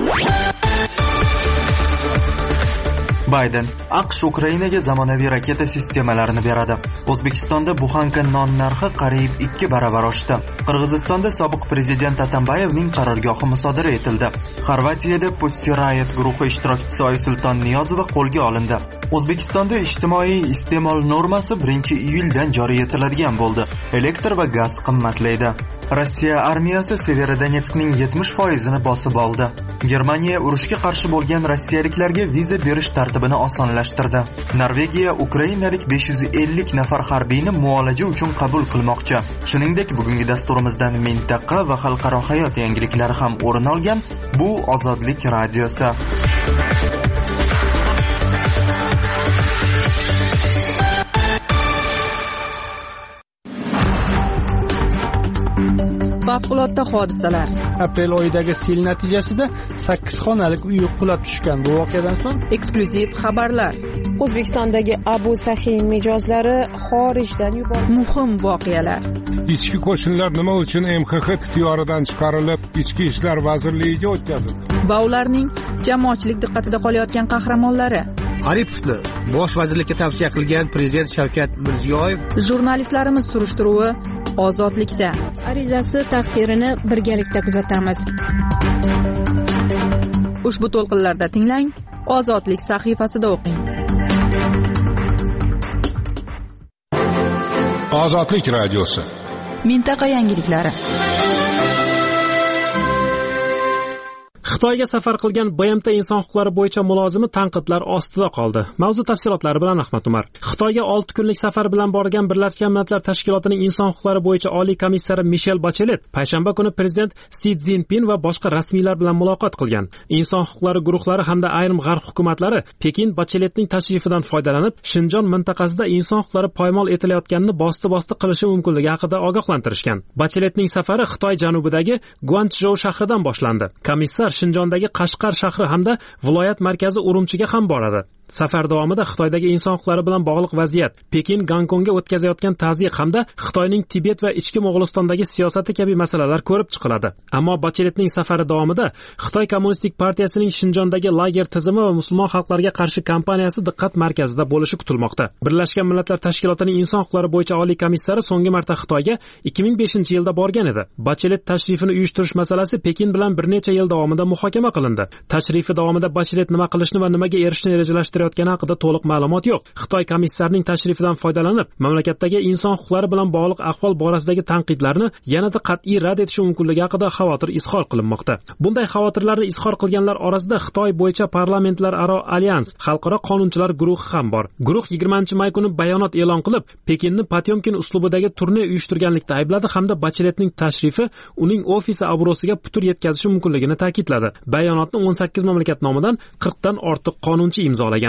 S1: Bayden AQSh Ukrainaga zamonaviy raketa sistemalarini beradi. O'zbekistonda buxanka non narxi qariyb 2 baravar oshdi. Qirg'izistonda sobiq prezident Atambayevning qarorgohi musodara etildi. Xorvatiyada Pussy Riot guruhi ishtirokchisi Oysulton Niyozova qo'lga olindi. O'zbekistonda ijtimoiy iste'mol normasi 1-iyuldan joriy etiladigan bo'ldi. Elektr va gaz qimmatlaydi. Rossiya armiyasi Severodonetskning 70%ni bosib oldi. Germaniya urushga qarshi bo'lgan rossiyaliklarga viza berish tartibini osonlashtirdi. Norvegiya ukrainalik 550 nafar harbiyni muolaja uchun qabul qilmoqchi. Shuningdek, bugungi dasturimizdan mintaqa va xalqaro hayot yangiliklari ham o'rin olgan. Bu Ozodlik radiosi.
S3: Favqulodda hodisalar.
S11: Aprel oyidagi sel natijasida 8 xonalik uy qulab tushgan. Bu voqeadan so'ng
S3: eksklyuziv xabarlar.
S10: O'zbekistondagi Abu Sahin mijozlari xorijdan yuborildi.
S3: Muhim voqealar.
S4: Ichki qo'shinlar nima uchun MXX ixtiyoridan chiqarilib, Ichki ishlar vazirligiga o'tkazildi?
S3: Va ularning jamoatchilik diqqatida qolayotgan qahramonlari.
S11: Aripovni bosh vazirlikka tavsiya qilgan prezident Shavkat Mirziyoyev.
S3: Jurnalistlarimiz surishtiruvi Ozodlikda.
S12: Arizasi taqdirini birgalikda kuzatamiz.
S3: Ushbu to'lqinlarda tinglang, Ozodlik sahifasida o'qing.
S4: Ozodlik radiosi.
S3: Mintaqa yangiliklari.
S2: Xitoyga safar qilgan BMT inson huquqlari bo'yicha mulozimi tanqidlar ostida qoldi. Mavzu tafsilotlari bilan Ahmad Umar. Xitoyga 6 kunlik safar bilan borgan Birlashgan Millatlar Tashkilotining inson huquqlari bo'yicha oliy komissari Michel Bachelet payshanba kuni prezident Si Szinpin va boshqa rasmiylar bilan muloqot qilgan. Inson huquqlari guruhlari hamda ayrim g'arb hukumatlari Pekin Bacheletning tashrifidan foydalanib, Shinjon mintaqasida inson huquqlari poymol etilayotganini bosti qilishi mumkinligi haqida ogohlantirishgan. Bacheletning safari Xitoy janubidagi Guanchjou shahridan boshlandi. Komissar Shinjondagi Qashqar shahri hamda viloyat markazi Urumchiga ham boradi. Safar davomida Xitoydagi inson huquqlari bilan bog'liq vaziyat, Pekin Gonkongga o'tkazayotgan tazyiq hamda Xitoyning Tibet va ichki Mo'g'ulistondagi siyosati kabi masalalar ko'rib chiqiladi. Ammo Bacheletning safari davomida Xitoy Kommunistik partiyasining Shinjondagi lager tizimi va musulmon xalqlarga qarshi kampaniyasi diqqat markazida bo'lishi kutilmoqda. Birlashgan Millatlar Tashkilotining inson huquqlari bo'yicha oliy komissari so'nggi marta Xitoyga 2005-yilda borgan edi. Bachelet tashrifini uyushtirish masalasi Pekin bilan bir necha yil davomida muhokama qilindi. Tashrifi davomida Bachelet nima qilishni va nimaga erishishni rejalashtirayotgani haqida to'liq ma'lumot yo'q. Xitoy komissarining tashrifidan foydalanib, mamlakatdagi inson huquqlari bilan bog'liq ahvol borasidagi tanqidlarni yanada qat'iy rad etishi mumkinligi haqida xavotir izhor qilinmoqda. Bunday xavotirlarni izhor qilganlar orasida Xitoy bo'yicha parlamentlararo alyans, xalqaro qonunchilar guruhi ham bor. Guruh 20-may kuni bayonot e'lon qilib, Pekinni Potyomkin uslubidagi turne uyushtirganlikda aybladi hamda Bacheletning tashrifi uning ofisi obro'siga putur yetkazishi mumkinligini ta'kidladi. Bayonotni 18 mamlakat nomidan 40 dan ortiq qonunchi imzolagan.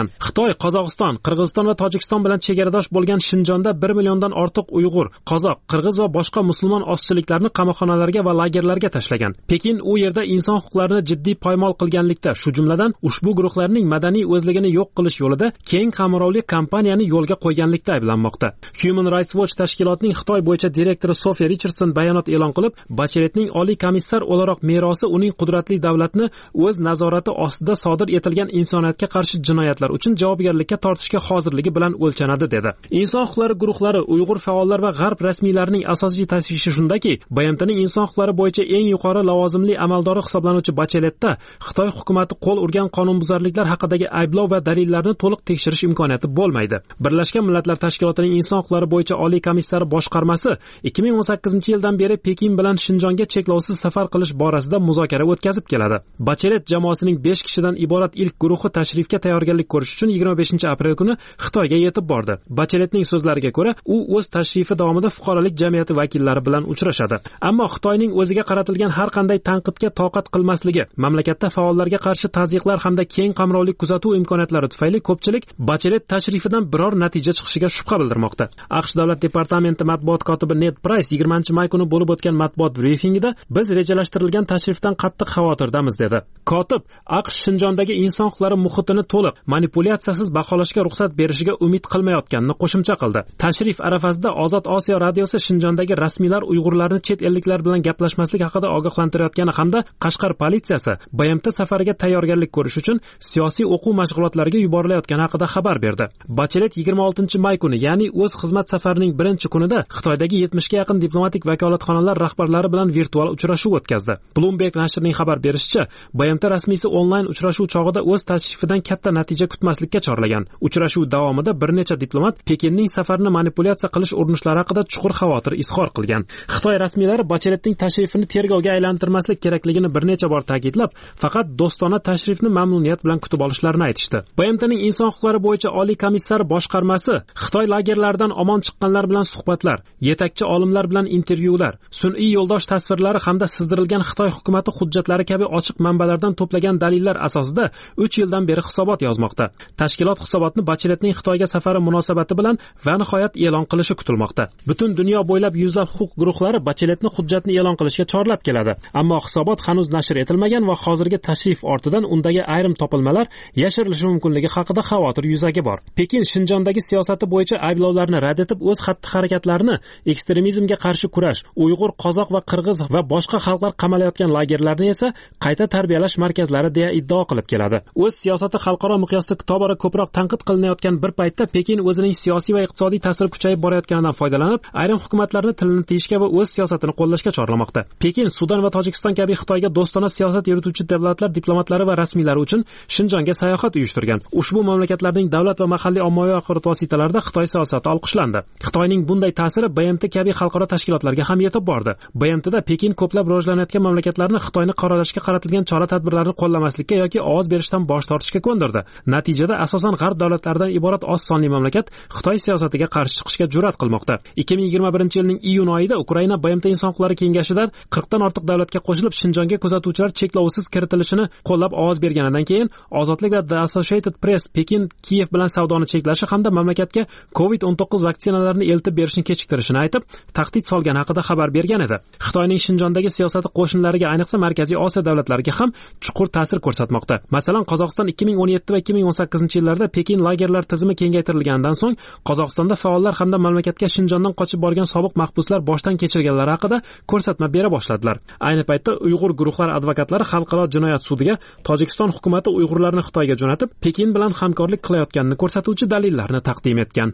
S2: kelgan. Xitoy, Qozog'iston, Qirg'iziston va Tojikiston bilan chegaradosh bo'lgan Shinjonda 1 milliondan ortiq Uyg'ur, qozoq, qirg'iz va boshqa musulmon ozchiliklarni qamoqxonalarga va lagerlarga tashlagan. Pekin u yerda inson huquqlarini jiddiy poymol qilganlikda, shu jumladan ushbu guruhlarning madaniy o'zligini yo'q qilish yo'lida keng qamrovli kampaniyani yo'lga qo'yganlikda ayblanmoqda. Human Rights Watch tashkilotining Xitoy bo'yicha direktori Sophie Richardson bayonot e'lon qilib, Bacheletning oliy komissar o'laroq merosi uning qudratli davlatni o'z nazorati ostida sodir etilgan insoniyatga qarshi jinoyatlar uchun javobgarlikka tortishga hozirligi bilan o'lchanadi dedi. Inson huquqlari guruhlari, Uyg'ur faollar va g'arb rasmiylarining asosiy tashvishi shundaki, BMTning inson huquqlari bo'yicha eng yuqori lavozimli amaldori hisoblanuvchi Bacheletda Xitoy hukumatı qo'l urgan qonunbuzarliklar haqidagi ayblov va dalillarni to'liq tekshirish imkoniyati bo'lmaydi. Birlashgan Millatlar Tashkilotining inson huquqlari bo'yicha oliy komissari boshqarmasi 2018-yildan beri Pekin bilan Shinjonga cheklovsiz safar qilish borasida muzokara o'tkazib keladi. Bachelet jamoasining 5 kishidan iborat ilk guruhi tashrifga tayyorgarlik ko'rish uchun 25-aprel kuni Xitoyga yetib bordi. Bacheletning so'zlariga ko'ra, u o'z tashrifi davomida fuqarolik jamiyati vakillari bilan uchrashadi. Ammo Xitoyning o'ziga qaratilgan har qanday tanqidga toqat qilmasligi, mamlakatda faollarga qarshi tazyiqlar hamda keng qamrovli kuzatuv imkoniyatlari tufayli ko'pchilik Bachelet tashrifidan biror natija chiqishiga shubha bildirmoqda. AQSh davlat departamenti matbuot kotibi Ned Price 20-may kuni bo'lib o'tgan matbuot brifingida biz rejalashtirilgan tashrifdan qattiq xavotirdamiz dedi. Kotib AQSh Shinjondagi inson huquqlari muhitini to'liq manipulyatsiyasiz baholashga ruxsat berishiga umid qilmayotganini qo'shimcha qildi. Tashrif arafasida Ozod Osiyo radiosi Shinjondagi rasmiylar Uyg'urlarni chet elliklar bilan gaplashmaslik haqida ogohlantirayotgani hamda Qashqar politsiyasi BMT safariga tayyorgarlik ko'rish uchun siyosiy o'quv mashg'ulotlariga yuborilayotgani haqida xabar berdi. Bachelet 26-may kuni, ya'ni o'z xizmat safarining birinchi kunida Xitoydagi 70 ga yaqin diplomatik vakolatxonalar rahbarlari bilan virtual uchrashuv o'tkazdi. Bloomberg nashrining xabar berishicha, BMT rasmiysi onlayn uchrashuv chog'ida o'z tashrifidan katta natija kutmaslikka chorlagan. Uchrashuv davomida bir necha diplomat Pekinning safarini manipulyatsiya qilish urinishlari haqida chuqur xavotir izhor qilgan. Xitoy rasmiylari Bacheletning tashrifini tergovga aylantirmaslik kerakligini bir necha bor ta'kidlab, faqat do'stona tashrifni mamnuniyat bilan kutib olishlarini aytishdi. BMTning inson huquqlari bo'yicha oliy komissari boshqarmasi Xitoy lagerlaridan omon chiqqanlar bilan suhbatlar, yetakchi olimlar bilan intervyular, sun'iy yo'ldosh tasvirlari hamda sizdirilgan Xitoy hukumati hujjatlari kabi ochiq manbalardan to'plagan dalillar asosida 3 yildan beri hisobot yozmoqda. Tashkilot hisobotni Bacheletning Xitoyga safari munosabati bilan va nihoyat e'lon qilishi kutilmoqda. Butun dunyo bo'ylab yuzlab huquq guruhlari Bacheletni hujjatni e'lon qilishga chorlab keladi. Ammo hisobot hanuz nashr etilmagan va hozirgi tashrif ortidan undagi ayrim topilmalar yashirilishi mumkinligi haqida xavotir yuzaki bor. Pekin Shinjondagi siyosati bo'yicha ayblovlarni rad etib, o'z xatti-harakatlarini ekstremizmga qarshi kurash, Uyg'ur, qozoq va qirg'iz va boshqa xalqlar qamalayotgan lagerlarni esa qayta tarbiyalash markazlari deya iddao qilib keladi. O'z siyosati xalqaro miqyosda tobora ko'proq tanqid qilinayotgan bir paytda Pekin o'zining siyosiy va iqtisodiy ta'siri kuchayib borayotganidan foydalanib, ayrim hukumatlarni tilini tiyishga va o'z siyosatini qo'llashga chorlamoqda. Pekin Sudan va Tojikiston kabi Xitoyga do'stona siyosat yurituvchi davlatlar diplomatlari va rasmiylari uchun Shinjonga sayohat uyushtirgan. Ushbu mamlakatlarning davlat va mahalliy ommaviy axborot vositalarida Xitoy siyosati olqishlandi. Xitoyning bunday ta'siri BMT kabi xalqaro tashkilotlarga ham yetib bordi. BMTda Pekin ko'plab rivojlanayotgan mamlakatlarni Xitoyni qoralashga qaratilgan chora-tadbirlarni qo'llamaslikka yoki ovoz berishdan bosh tortishga ko'ndirdi. Natijada asosan g'arb davlatlaridan iborat oz sonli mamlakat Xitoy siyosatiga qarshi chiqishga jur'at qilmoqda. 2021-yilning iyun oyida Ukraina BMT inson huquqlari kengashidan 40 dan ortiq davlatga qo'shilib Shinjonga kuzatuvchilar cheklovsiz kiritilishini qo'llab ovoz berganidan keyin Ozodlik va The Associated Press Pekin Kiyev bilan savdoni cheklashi hamda mamlakatga COVID-19 vaksinalarini eltib berishni kechiktirishini aytib, tahdid solgani haqida xabar bergan edi. Xitoyning Shinjondagi siyosati qo'shnilariga, ayniqsa Markaziy Osiyo davlatlariga ham chuqur ta'sir ko'rsatmoqda. Masalan, Qozog'iston 2017 va 2018-yillarda Pekin lagerlar tizimi kengaytirilganidan so'ng Qozog'istonda faollar hamda mamlakatga Shinjondan qochib borgan sobiq mahbuslar boshdan kechirganlari haqida ko'rsatma bera boshladilar. Ayni paytda Uyg'ur guruhlari advokatlari xalqaro jinoyat sudiga Tojikiston hukumati Uyg'urlarni Xitoyga jo'natib, Pekin bilan hamkorlik qilayotganini ko'rsatuvchi dalillarni taqdim etgan.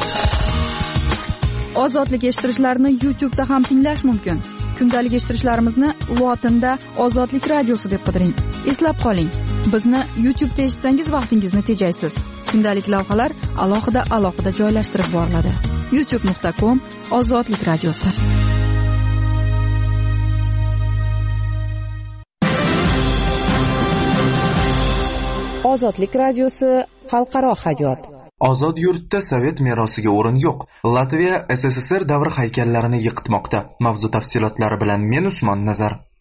S3: Ozodlik eshittirishlarni YouTube'da ham tinglash mumkin. Kundalik eshittirishlarimizni lotinda Ozodlik radiosi deb qidiring. Eslab qoling, bizni YouTube'da eshitsangiz vaqtingizni tejaysiz. Kundalik lavhalar alohida joylashtirib boriladi. youtube.com/Ozodlik radiosi.
S10: Ozodlik radiosi xalqaro hayot.
S1: Ozod yurtda Sovet merosiga o'rin yo'q. Latviya SSSR davri haykallarini yiqitmoqda. Mavzu tafsilotlari bilan men Usmon Nazar.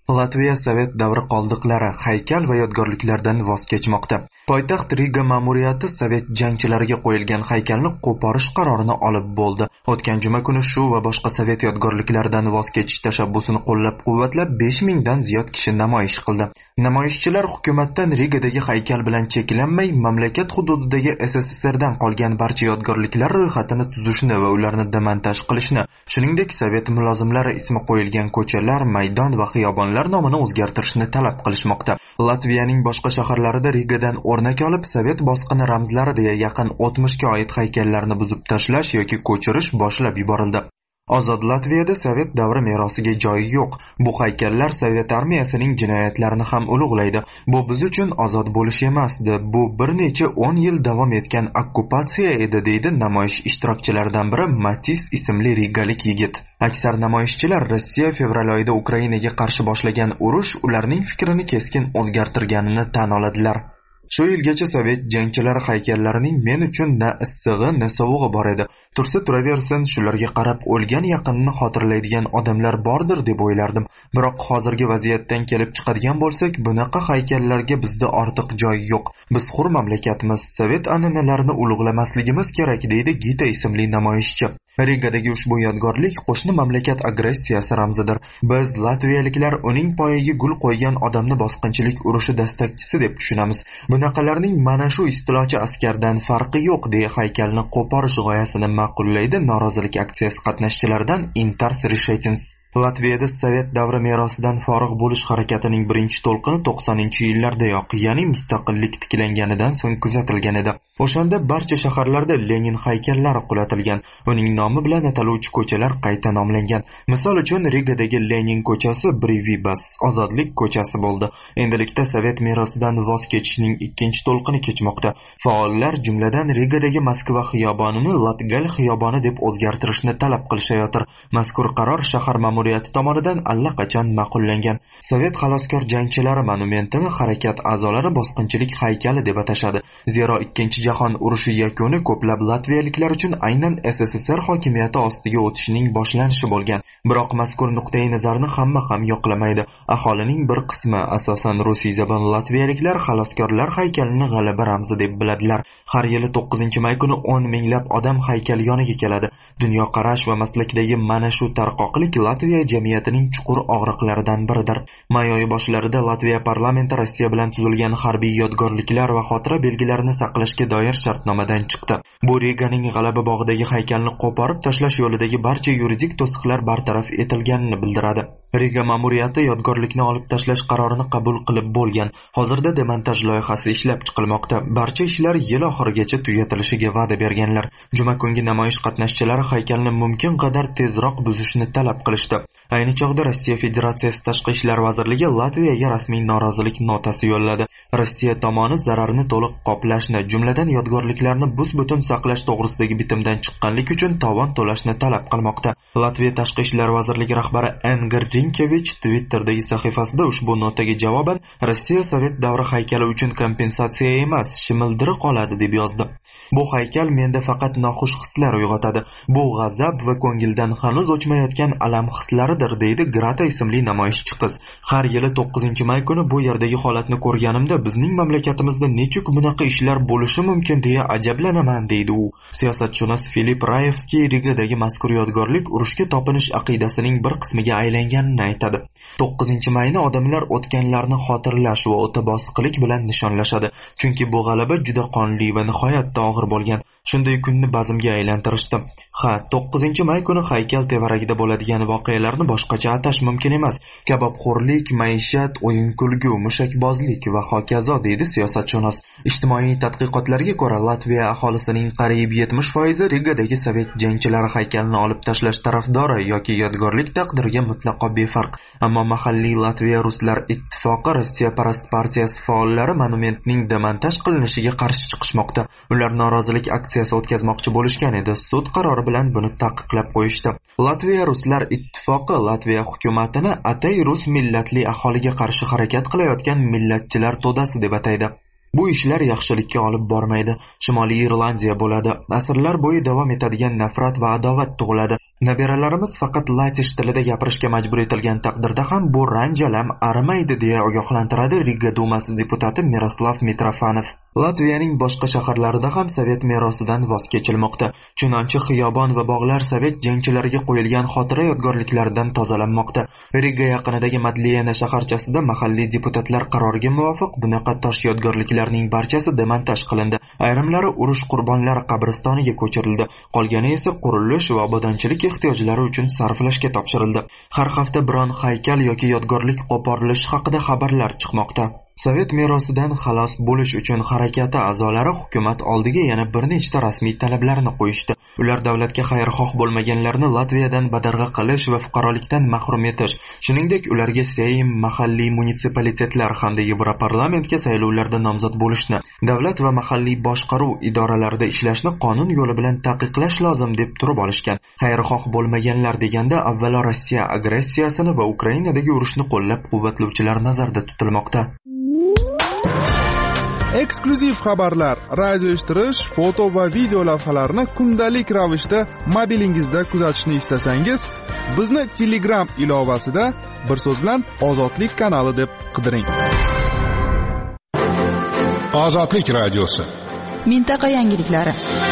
S1: Latviya Sovet davri qoldiqlari, haykal va yodgorliklardan voz kechmoqda. Poytaxt Riga ma'muriyati Sovet jangchilariga qo'yilgan haykalni qo'porish qarorini olib bo'ldi. O'tgan juma kuni shu va boshqa Sovet yodgorliklaridan voz kechish tashabbusini qo'llab-quvvatlab 5000 dan ziyod kishi namoyish qildi. Namoyishchilar hukumatdan Rigadagi haykal bilan cheklanmay, mamlakat hududidagi SSSRdan qolgan barcha yodgorliklar ro'yxatini tuzishni va ularni demontaj qilishni, shuningdek Sovet mulozimlari ismi qo'yilgan ko'chalar, maydon va xiyobonlar nomini o'zgartirishni talab qilishmoqda. Latviyaning boshqa shaharlarida Rigadan o'rnak olib, Sovet bosqini ramzlari deya yaqin 60ga oid haykallarni buzib tashlash yoki ko'chirish boshlab yuborildi. Ozod Latviyada Sovet davri merosiga joyi yo'q. Bu haykallar Sovet armiyasining jinoyatlarini ham ulug'laydi. Bu biz uchun ozod bo'lish emasdi. Bu bir necha 10 yil davom etgan okkupatsiya edi, deydi namoyish ishtirokchilaridan biri Matis ismli rigalik yigit. Aksar namoyishchilar Rossiya fevral oyida Ukrainaga qarshi boshlagan urush ularning fikrini keskin o'zgartirganini tan oladilar. Shu yilgacha Sovet jangchilari haykallarining men uchun na issig'i, na sovug'i bor edi. Tursa turaversin, shularga qarab o'lgan yaqinni xotirlaydigan odamlar bordir deb o'ylardim. Biroq hozirgi vaziyatdan kelib chiqadigan bo'lsak, bunaqa haykallarga bizda ortiq joy yo'q. Biz hur mamlakatmiz, Sovet an'analarini ulug'lamasligimiz kerak, deydi Gita ismli namoyishchi. Rigadagi ushbu yodgorlik qo'shni mamlakat agressiyasi ramzidir. Biz latviyaliklar uning poyiga gul qo'ygan odamni bosqinchilik urushi dastakchisi deb tushunamiz. Bunaqalarning mana shu istilochi askardan farqi yo'q, deya haykalni qo'porish g'oyasini ma'qullaydi norozilik aksiyasi qatnashchilaridan Intars Rishetins. Latviyada Sovet davri merosidan forig' bo'lish harakatining birinchi to'lqini 90-yillardayoq, ya'ni mustaqillik tiklanganidan so'ng kuzatilgan edi. O'shanda barcha shaharlarda Lenin haykallari qulatilgan, uning nomi bilan ataluvchi ko'chalar qayta nomlangan. Misol uchun Rigadagi Lenin ko'chasi Brivibas, ozodlik ko'chasi bo'ldi. Endilikda Sovet merosidan voz kechishning ikkinchi to'lqini kechmoqda. Faollar jumladan Rigadagi Moskva xiyobonini Latgal xiyoboni deb o'zgartirishni talab qilishayotir. Mazkur qaror shahar ma'muriyati tomonidan allaqachon ma'qullangan. Sovet xaloskor jangchilari monumentini harakat a'zolari bosqinchilik haykali deb atashadi. Zero ikkinchi jahon urushi yakuni ko'plab latviyaliklar uchun aynan SSSR hokimiyati ostiga o'tishining boshlanishi bo'lgan. Biroq mazkur nuqtai nazarni hamma ham yoqlamaydi. Aholining bir qismi, asosan rusiyzabon latviyaliklar, xaloskorlar haykalini g'alaba ramzi deb biladilar. Har yili 9-may kuni 10 minglab odam haykal yoniga keladi. Dunyoqarash va maslakdagi mana shu tarqoqlik Latviya jamiyatining chuqur og'riqlaridan biridir. May oyi boshlarida Latviya parlamenti Rossiya bilan tuzilgan harbiy yodgorliklar va xotira belgilarini saqlashga doir shartnomadan chiqdi. Bu Riganing G'alaba bog'idagi haykalni qo'porib tashlash yo'lidagi barcha yuridik to'siqlar bartaraf etilganini bildiradi. Riga ma'muriyati yodgorlikni olib tashlash qarorini qabul qilib bo'lgan. Hozirda demontaj loyihasi ishlab chiqilmoqda. Barcha ishlar yil oxirigacha tugatilishiga va'da berganlar. Juma kungi namoyish qatnashchilari haykalni mumkin qadar tezroq buzishni talab qilishdi. Ayni chog'da Rossiya Federatsiyasi Tashqi ishlar vazirligi Latviyaga rasmiy norozilik notasi yo'lladi. Rossiya tomoni zararni to'liq qoplashni, jumladan yodgorliklarni bus-butun saqlash to'g'risidagi bitimdan chiqqanlik uchun tovon to'lashni talab qilmoqda. Latviya Tashqi ishlar vazirligi rahbari Engir Rinkevich Twitter'dagi sahifasida ushbu notaga javoban Rossiya Sovet davri haykali uchun kompensatsiya emas, shimildiriq oladi deb yozdi. Bu haykal menda faqat noxush hislar uyg'otadi. Bu g'azab va ko'ngildan hanuz o'chmayotgan alam hislaridir, deydi Grata ismli namoyishchi qiz. Har yili 9-may kuni bu yerdagi holatni ko'rganimda bizning mamlakatimizda nechuk bunaqa ishlar bo'lishi mumkin deya ajablanaman, deydi u. Siyosatshunos Filip Raevskiy Rigadagi mazkur yodgorlik urushga topinish aqidasining bir qismiga aylanganini aytadi. 9-mayni odamlar o'tganlarni xotirlash va o'ta bosiqlik bilan nishonlashadi. Chunki bu g'alaba juda qonli va nihoyatda og'ir bo'lgan. Shunday kunni bazmga aylantirishdi. 9-may kuni haykal tevaragida bo'ladigan voqealarni boshqacha atash mumkin emas. Kabobxo'rlik, maishat, o'yin-kulgu, mushakbozlik va hokazo, deydi siyosatshunos. Ijtimoiy tadqiqotlarga ko'ra, Latviya aholisining qariyb 70% Rigadagi Sovet jangchilari haykalini olib tashlash tarafdori yoki yodgorlik taqdiriga mutlaqo befarq. Ammo mahalliy Latviya Ruslar ittifoqi Rossiya parast partiyasi faollari monumentning demontaj qilinishiga qarshi chiqishmoqda. Ular norozilik aksiyasi o'tkazmoqchi bo'lishgan edi. Sud qarori bilan buni taqiqlab qo'yishdi. Latviya Ruslar ittifoqi Latviya hukumatini atay rus millatli aholiga qarshi harakat qilayotgan millatchilar to'dasi deb ataydi. Bu ishlar yaxshilikka olib bormaydi. Shimoliy Irlandiya bo'ladi. Asrlar bo'yi davom etadigan nafrat va adovat tug'iladi. Nabiralarimiz faqat latish tilida gapirishga majbur etilgan taqdirda ham bu ranjalam arimaydi deya ogohlantiradi Riga dumasi deputati Miroslav Mitrofanov. Latviyaning boshqa shaharlarida ham sovet merosidan voz kechilmoqda. Chunonchi xiyobon va bog'lar sovet jangchilariga qo'yilgan xotira yodgorliklaridan tozalanmoqda. Riga yaqinidagi Madliyana shaharchasida mahalliy deputatlar qaroriga muvofiq bunaqa tosh yodgorliklarning barchasi demontaj qilindi. Ayrimlari urush qurbonlari qabristoniga ko'chirildi. Qolgani esa qurilish va obodonchilik ehtiyojlari uchun sarflashga topshirildi. Har hafta biron haykal yoki yodgorlik qo'porilishi haqida xabarlar chiqmoqda. Sovet merosidan xalos bo'lish uchun harakati a'zolari hukumat oldiga yana bir nechta rasmiy talablarni qo'yishdi. Ular davlatga xayrixoh bo'lmaganlarni Latviyadan badarg'a qilish va fuqarolikdan mahrum etish, shuningdek ularga Seym, mahalliy munitsipalitetlar hamda Yevroparlamentga saylovlarda nomzod bo'lishni, davlat va mahalliy boshqaruv idoralarida ishlashni qonun yo'li bilan taqiqlash lozim deb turib olishgan. Xayrixoh bo'lmaganlar deganda avvalo Rossiya agressiyasini va Ukrainadagi urushni qo'llab-quvvatlovchilar nazarda tutilmoqda.
S9: Eksklyuziv xabarlar, radio eshittirish, foto va video lavhalarni kundalik ravishda mobilingizda kuzatishni istasangiz, bizni Telegram ilovasida bir so'z bilan Ozodlik kanali deb qidiring.
S4: Ozodlik radiosi.
S3: Mintaqa yangiliklari.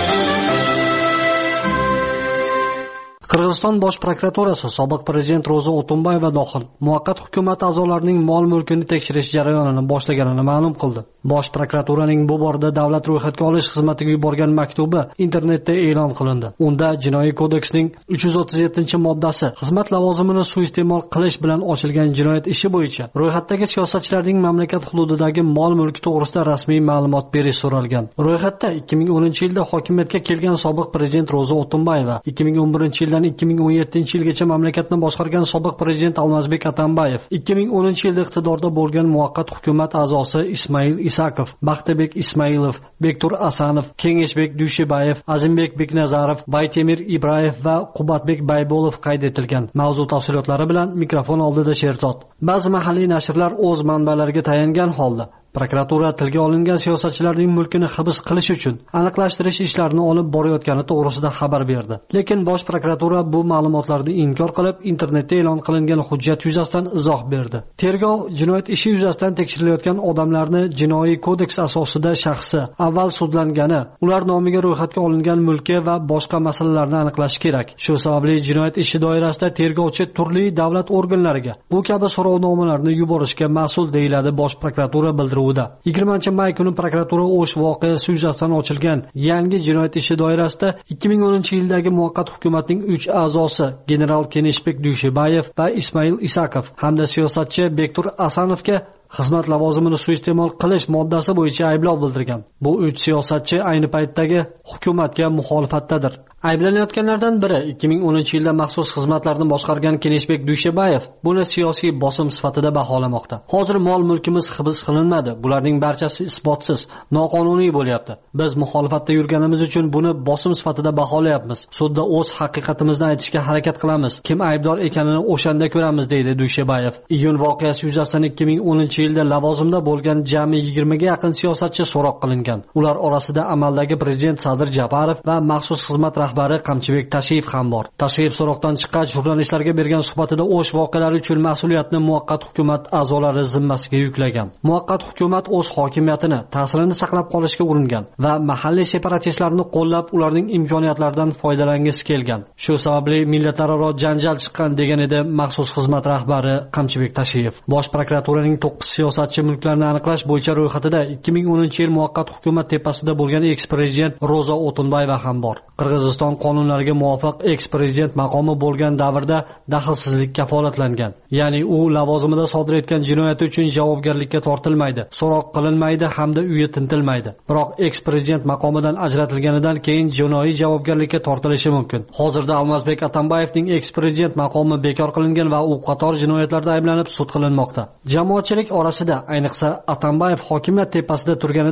S5: Qirg'iziston bosh prokuraturasi sobiq prezident Ro'za O'tunbayeva dohil muvaqqat hukumat a'zolarining mol-mulkini tekshirish jarayonini boshlaganini ma'lum qildi. Bosh prokuraturaning bu borada davlat ro'yxatga olish xizmatiga yuborgan maktubi internetda e'lon qilindi. Unda Jinoiy kodeksning 337-moddasi xizmat lavozimini suiiste'mol qilish bilan ochilgan jinoyat ishi bo'yicha ro'yxatdagi siyosatchilarning mamlakat hududidagi mol-mulki to'g'risida rasmiy ma'lumot berish so'ralgan. Ro'yxatda 2010-yilda hokimiyatga kelgan sobiq prezident Ro'za O'tunbayeva, 2011-yildan 2017-yilgacha mamlakatni boshqargan sobiq prezident Almazbek Atambayev, 2010-yilda iqtidorda bo'lgan muvaqqat hukumat a'zosi Ismail Isakov, Baxtabek Ismailov, Bektur Asanov, Kengeshbek Dushibayev, Azimbek Beknazarov, Baytemir Ibrayev va Qubatbek Baybolov qayd etilgan. Mavzu tafsilotlari bilan mikrofon oldida Sherzod. Ba'zi mahalliy nashrlar o'z manbalariga tayangan holda prokuratura tilga olingan siyosatchilarning mulkini hibs qilish uchun aniqlashtirish ishlarini olib borayotgani to'g'risida xabar berdi. Lekin bosh prokuratura bu ma'lumotlarni inkor qilib, internetda e'lon qilingan hujjat yuzasidan izoh berdi. Tergov jinoyat ishi yuzasidan tekshirilayotgan odamlarni jinoiy kodeks asosida shaxsi avval sudlangani, ular nomiga ro'yxatga olingan mulki va boshqa masalalarni aniqlash kerak. Shu sababli jinoyat ishi doirasida tergovchi turli davlat organlariga bu kabi so'rovnomalarni yuborishga mas'ul deyiladi bosh prokuratura bildirdi. 20-may kuni prokuratura O'sh voqeasi yuzasidan ochilgan yangi jinoyat ishi doirasida 2010-yildagi muvaqqat hukumatning 3 a'zosi general Keneshbek Dushibayev va Ismail Isakov hamda siyosatchi Bektur Asanovga xizmat lavozimini suiiste'mol qilish moddasi bo'yicha ayblov bildirgan. Bu 3 siyosatchi ayni paytdagi hukumatga muxolifatdadir. Ayblanayotganlardan biri 2010-yilda maxsus xizmatlarni boshqargan Keneshbek Dushibayev buni siyosiy bosim sifatida baholamoqda. Hozir mol-mulkimiz hibs qilinmadi. Bularning barchasi isbotsiz, noqonuniy bo'lyapti. Biz muxolifatda yurganimiz uchun buni bosim sifatida baholayapmiz. Sudda o'z haqiqatimizni aytishga harakat qilamiz. Kim aybdor ekanini o'shanda ko'ramiz, deydi Dushibayev. Iyun voqeasi yuzasidan 2010-yilda lavozimda bo'lgan jami 20 ga yaqin siyosatchi so'roq qilingan. Ular orasida amaldagi prezident Sadir Japarov va maxsus xizmat rahbari Qamchibek Tashiyev ham bor. Tashiyev so'roqdan chiqqach jurnalistlarga bergan suhbatida O'sh voqealari uchun mas'uliyatni muvaqqat hukumat a'zolari zimmasiga yuklagan. Muvaqqat hukumat o'z hokimiyatini, ta'sirini saqlab qolishga uringan va mahalliy separatistlarni qo'llab, ularning imkoniyatlaridan foydalangisi kelgan. Shu sababli millatlararo janjal chiqqan, degan edi maxsus xizmat rahbari Qamchibek Tashiyev. Bosh prokuraturaning 9 siyosatchi mulklarni aniqlash bo'yicha ro'yxatida 2010-yil muvaqqat hukumat tepasida bo'lgan eks-prezident Ro'za O'tunbayeva ham bor. Qirg'iziston qonunlariga muvofiq eks-prezident maqomi bo'lgan davrda daxlsizlik kafolatlangan. Ya'ni u lavozimida sodir etgan jinoyati uchun javobgarlikka tortilmaydi, so'roq qilinmaydi hamda uyi tintilmaydi. Biroq eks-prezident maqomidan ajratilganidan keyin jinoiy javobgarlikka tortilishi mumkin. Hozirda Almazbek Atambayevning eks-prezident maqomi bekor qilingan va u qator jinoyatlarda ayblanib sud qilinmoqda. Jamoatchilik orasida, ayniqsa Atambayev hokimiyat tepasida turganida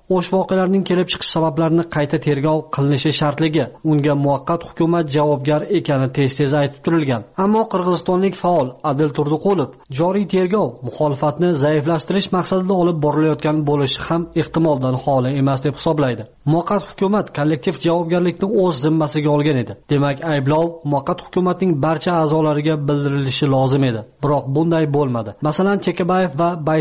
S5: O'sh voqealarining kelib chiqish sabablarini qayta tergov qilinishi shartligi, unga muvaqqat hukumat javobgar ekani tez-tez aytib turilgan. Ammo qirg'izistonlik faol Adil Turdiqulov joriy tergov muxolifatni zaiflashtirish maqsadida olib borilayotgan bo'lishi ham ehtimoldan xoli emas deb hisoblaydi. Muvaqqat hukumat kollektiv javobgarlikni o'z zimmasiga olgan edi. Demak, ayblov muvaqqat hukumatning barcha a'zolariga bildirilishi lozim edi. Biroq bunday bo'lmadi. Masalan, Chekabayev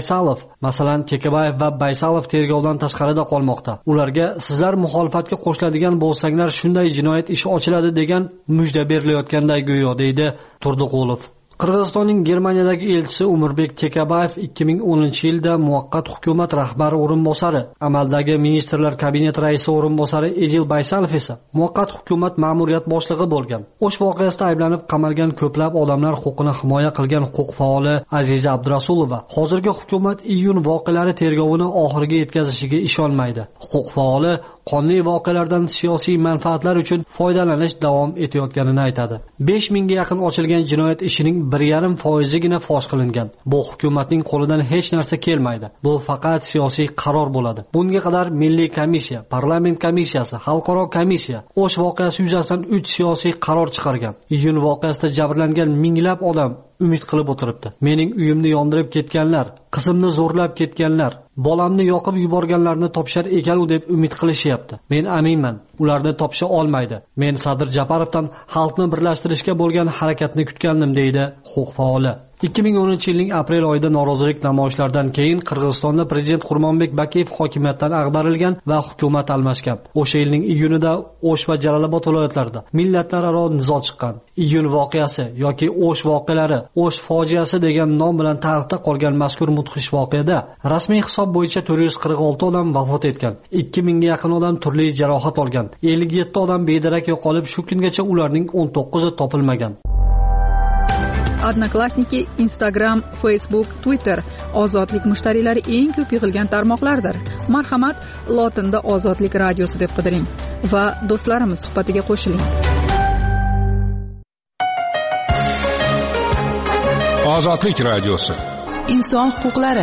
S5: va Baysalov tergovdan tashqarida qolmoqda. Ularga sizlar muxolifatga qo'shiladigan bo'lsanglar shunday jinoyat ishi ochiladi degan mujda berilayotganday go'yo, deydi Turdiqulov. Qirg'izistonning Germaniyadagi elchisi Umurbek Chekabayev 2010-yilda muvaqqat hukumat rahbari o'rinbosari, amaldagi ministrlar kabineti raisi o'rinbosari Ejil Baysalov esa muvaqqat hukumat ma'muriyat boshlig'i bo'lgan. O'sh voqeasida ayblanib qamalgan ko'plab odamlar huquqini himoya qilgan huquq faoli Aziza Abdurasulova hozirgi hukumat iyun voqealari tergovini oxiriga yetkazishiga ishonmaydi. Huquq faoli qonli voqealardan siyosiy manfaatlar uchun foydalanish davom etayotganini aytadi. 5000 ga yaqin ochilgan jinoyat ishining 1.5% fosh qilingan. Bu hukumatning qo'lidan hech narsa kelmaydi. Bu faqat siyosiy qaror bo'ladi. Bunga qadar Milliy komissiya, parlament komissiyasi, xalqaro komissiya O'sh voqeasi yuzasidan 3 siyosiy qaror chiqargan. Iyun voqeasida jabrlangan minglab odam umid qilib o'tiribdi. Mening uyimni yondirib ketganlar, qizimni zo'rlab ketganlar, bolamni yoqib yuborganlarni topishar ekan deb umid qilishyapti. Men aminman, ularni topisha olmaydi. Men Sadir Japarovdan xalqni birlashtirishga bo'lgan harakatni kutgandim, deydi huquq faoli. 2010-yilning aprel oyida norozilik namoyishlaridan keyin Qirg'izistonda prezident Qurmonbek Bakiyev hokimiyatdan ag'darilgan va hukumat almashgan. O'sha yilning iyunida O'sh va Jalolobod viloyatlarida millatlararo nizo chiqqan. Iyun voqeasi yoki O'sh voqealari, O'sh fojiasi degan nom bilan tarixda qolgan mazkur mudhish voqeada rasmiy hisob bo'yicha 446 odam vafot etgan, 2000 ga yaqin odam turli jarohat olgan, 57 odam bedarak yo'qolib, shu kungacha ularning 19i topilmagan.
S3: Odnoklassniki, Instagram, Facebook, Twitter ozodlik mushtariylari eng ko'p yig'ilgan tarmoqlardir. Marhamat, lotinda Ozodlik radiosi deb qidiring va do'stlarimiz suhbatiga qo'shiling.
S4: Ozodlik radiosi.
S3: Inson huquqlari.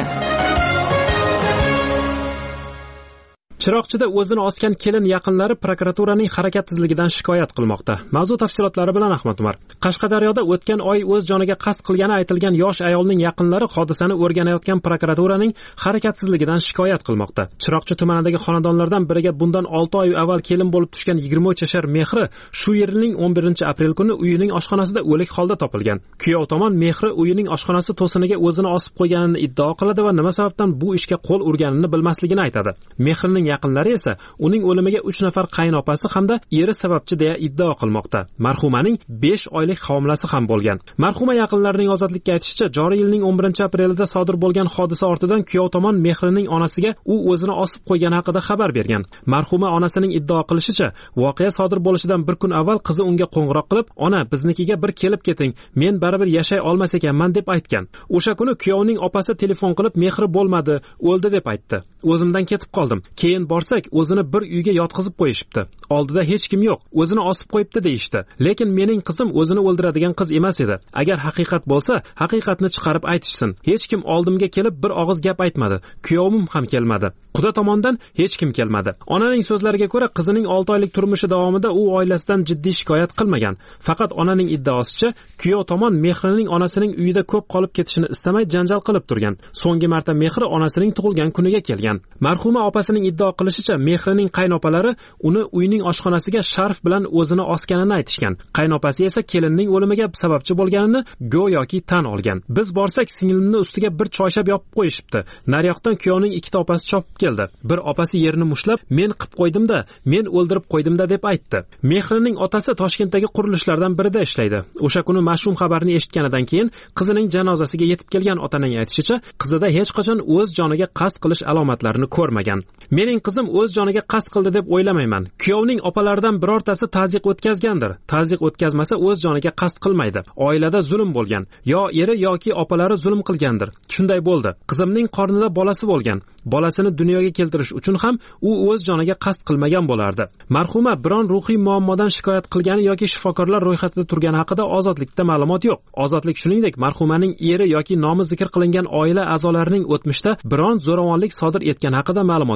S2: Chiroqchida o'zini osgan kelin yaqinlari prokuraturaning harakatsizligidan shikoyat qilmoqda. Mavzu tafsilotlari bilan Ahmad Umar. Qashqadaryoda o'tgan oy o'z joniga qasd qilgani aytilgan yosh ayolning yaqinlari hodisani o'rganayotgan prokuraturaning harakatsizligidan shikoyat qilmoqda. Chiroqchi tumanidagi xonadonlardan biriga bundan 6 oy avval kelin bo'lib tushgan 23 yashar Mehri shu yilning 11-aprel kuni uyining oshxonasida o'lik holda topilgan. Kuyov tomon Mehri uyining oshxonasi to'siniga o'zini osib qo'yganini iddao qiladi va nima sababdan bu ishga qo'l urganini bilmasligini aytadi. Mehrining yaqinlari esa uning o'limiga 3 nafar qaynopasi hamda eri sababchi deya iddao qilmoqda. Marhumaning 5 oylik homilasi ham bo'lgan. Marhuma yaqinlarining ozodlikka aytishicha, joriy yilning 11-aprelida sodir bo'lgan hodisa ortidan kuyov tomon Mehrining onasiga u o'zini osib qo'ygani haqida xabar bergan. Marhuma onasining iddao qilishicha, voqea sodir bo'lishidan bir kun avval qizi unga qo'ng'iroq qilib, "Ona, biznikiga bir kelib keting, men baribir yashay olmas ekanman" deb aytgan. O'sha kuni kuyovning opasi telefon qilib, "Mehri bo'lmadi, o'ldi" deb aytdi. "O'zimdan ketib qoldim. Keyin borsak, o'zini bir uyga yotqizib qo'yishibdi. Oldida hech kim yo'q, o'zini osib qo'yibdi" deyishdi. Lekin mening qizim o'zini o'ldiradigan qiz emas edi. Agar haqiqat bo'lsa, haqiqatni chiqarib aytishsin. Hech kim oldimga kelib bir og'iz gap aytmadi. Kuyovim ham kelmadi. Quda tomondan hech kim kelmadi. Onaning so'zlariga ko'ra, qizining 6 oylik turmushi davomida u oilasidan jiddiy shikoyat qilmagan. Faqat onaning iddaosicha, kuyov tomon Mehrining onasining uyida ko'p qolib ketishini istamay janjal qilib turgan. So'nggi marta Mehri onasining tug'ilgan kuniga kelgan. Marhuma opasining iddao qilishicha, Mehrining qaynopalari uni uyning oshxonasiga sharf bilan o'zini osganini aytishgan. Qaynopasi esa kelinning o'limiga sababchi bo'lganini go'yoki tan olgan. "Biz borsak, singlimni ustiga bir choyshab yopib qo'yishibdi. Naryoqdan kuyovning ikkita opasi chopib keldi. Bir opasi yerini mushlab, men qilib qo'ydim-da, men o'ldirib qo'ydim-da" deb aytdi. Mehrining otasi Toshkentdagi qurilishlardan birida ishlaydi. O'sha kuni mash'um xabarni eshitganidan keyin qizining janozasiga yetib kelgan otaning aytishicha, qizida hech qachon o'z joniga qasd qilish alomatlarini ko'rmagan. "Mening qizim o'z joniga qasd qildi deb o'ylamayman. Kuyovning opalaridan birortasi ta'ziq o'tkazgandir. Ta'ziq o'tkazmasa o'z joniga qasd qilmaydi. Oilada zulm bo'lgan. Yo eri yoki opalari zulm qilgandir. Shunday bo'ldi. Qizimning qornida bolasi bo'lgan. Bolasini dunyoga keltirish uchun ham u o'z joniga qasd qilmagan bo'lardi." Marhuma biron ruhiy muammodan shikoyat qilgani yoki shifokorlar ro'yxatida turgani haqida ozodlikda ma'lumot yo'q. Ozodlik shuningdek marhumaning eri yoki nomi zikr qilingan oila a'zolarining o'tmishda biron zo'ravonlik sodir etgani haqida ma'lumotga ega emas.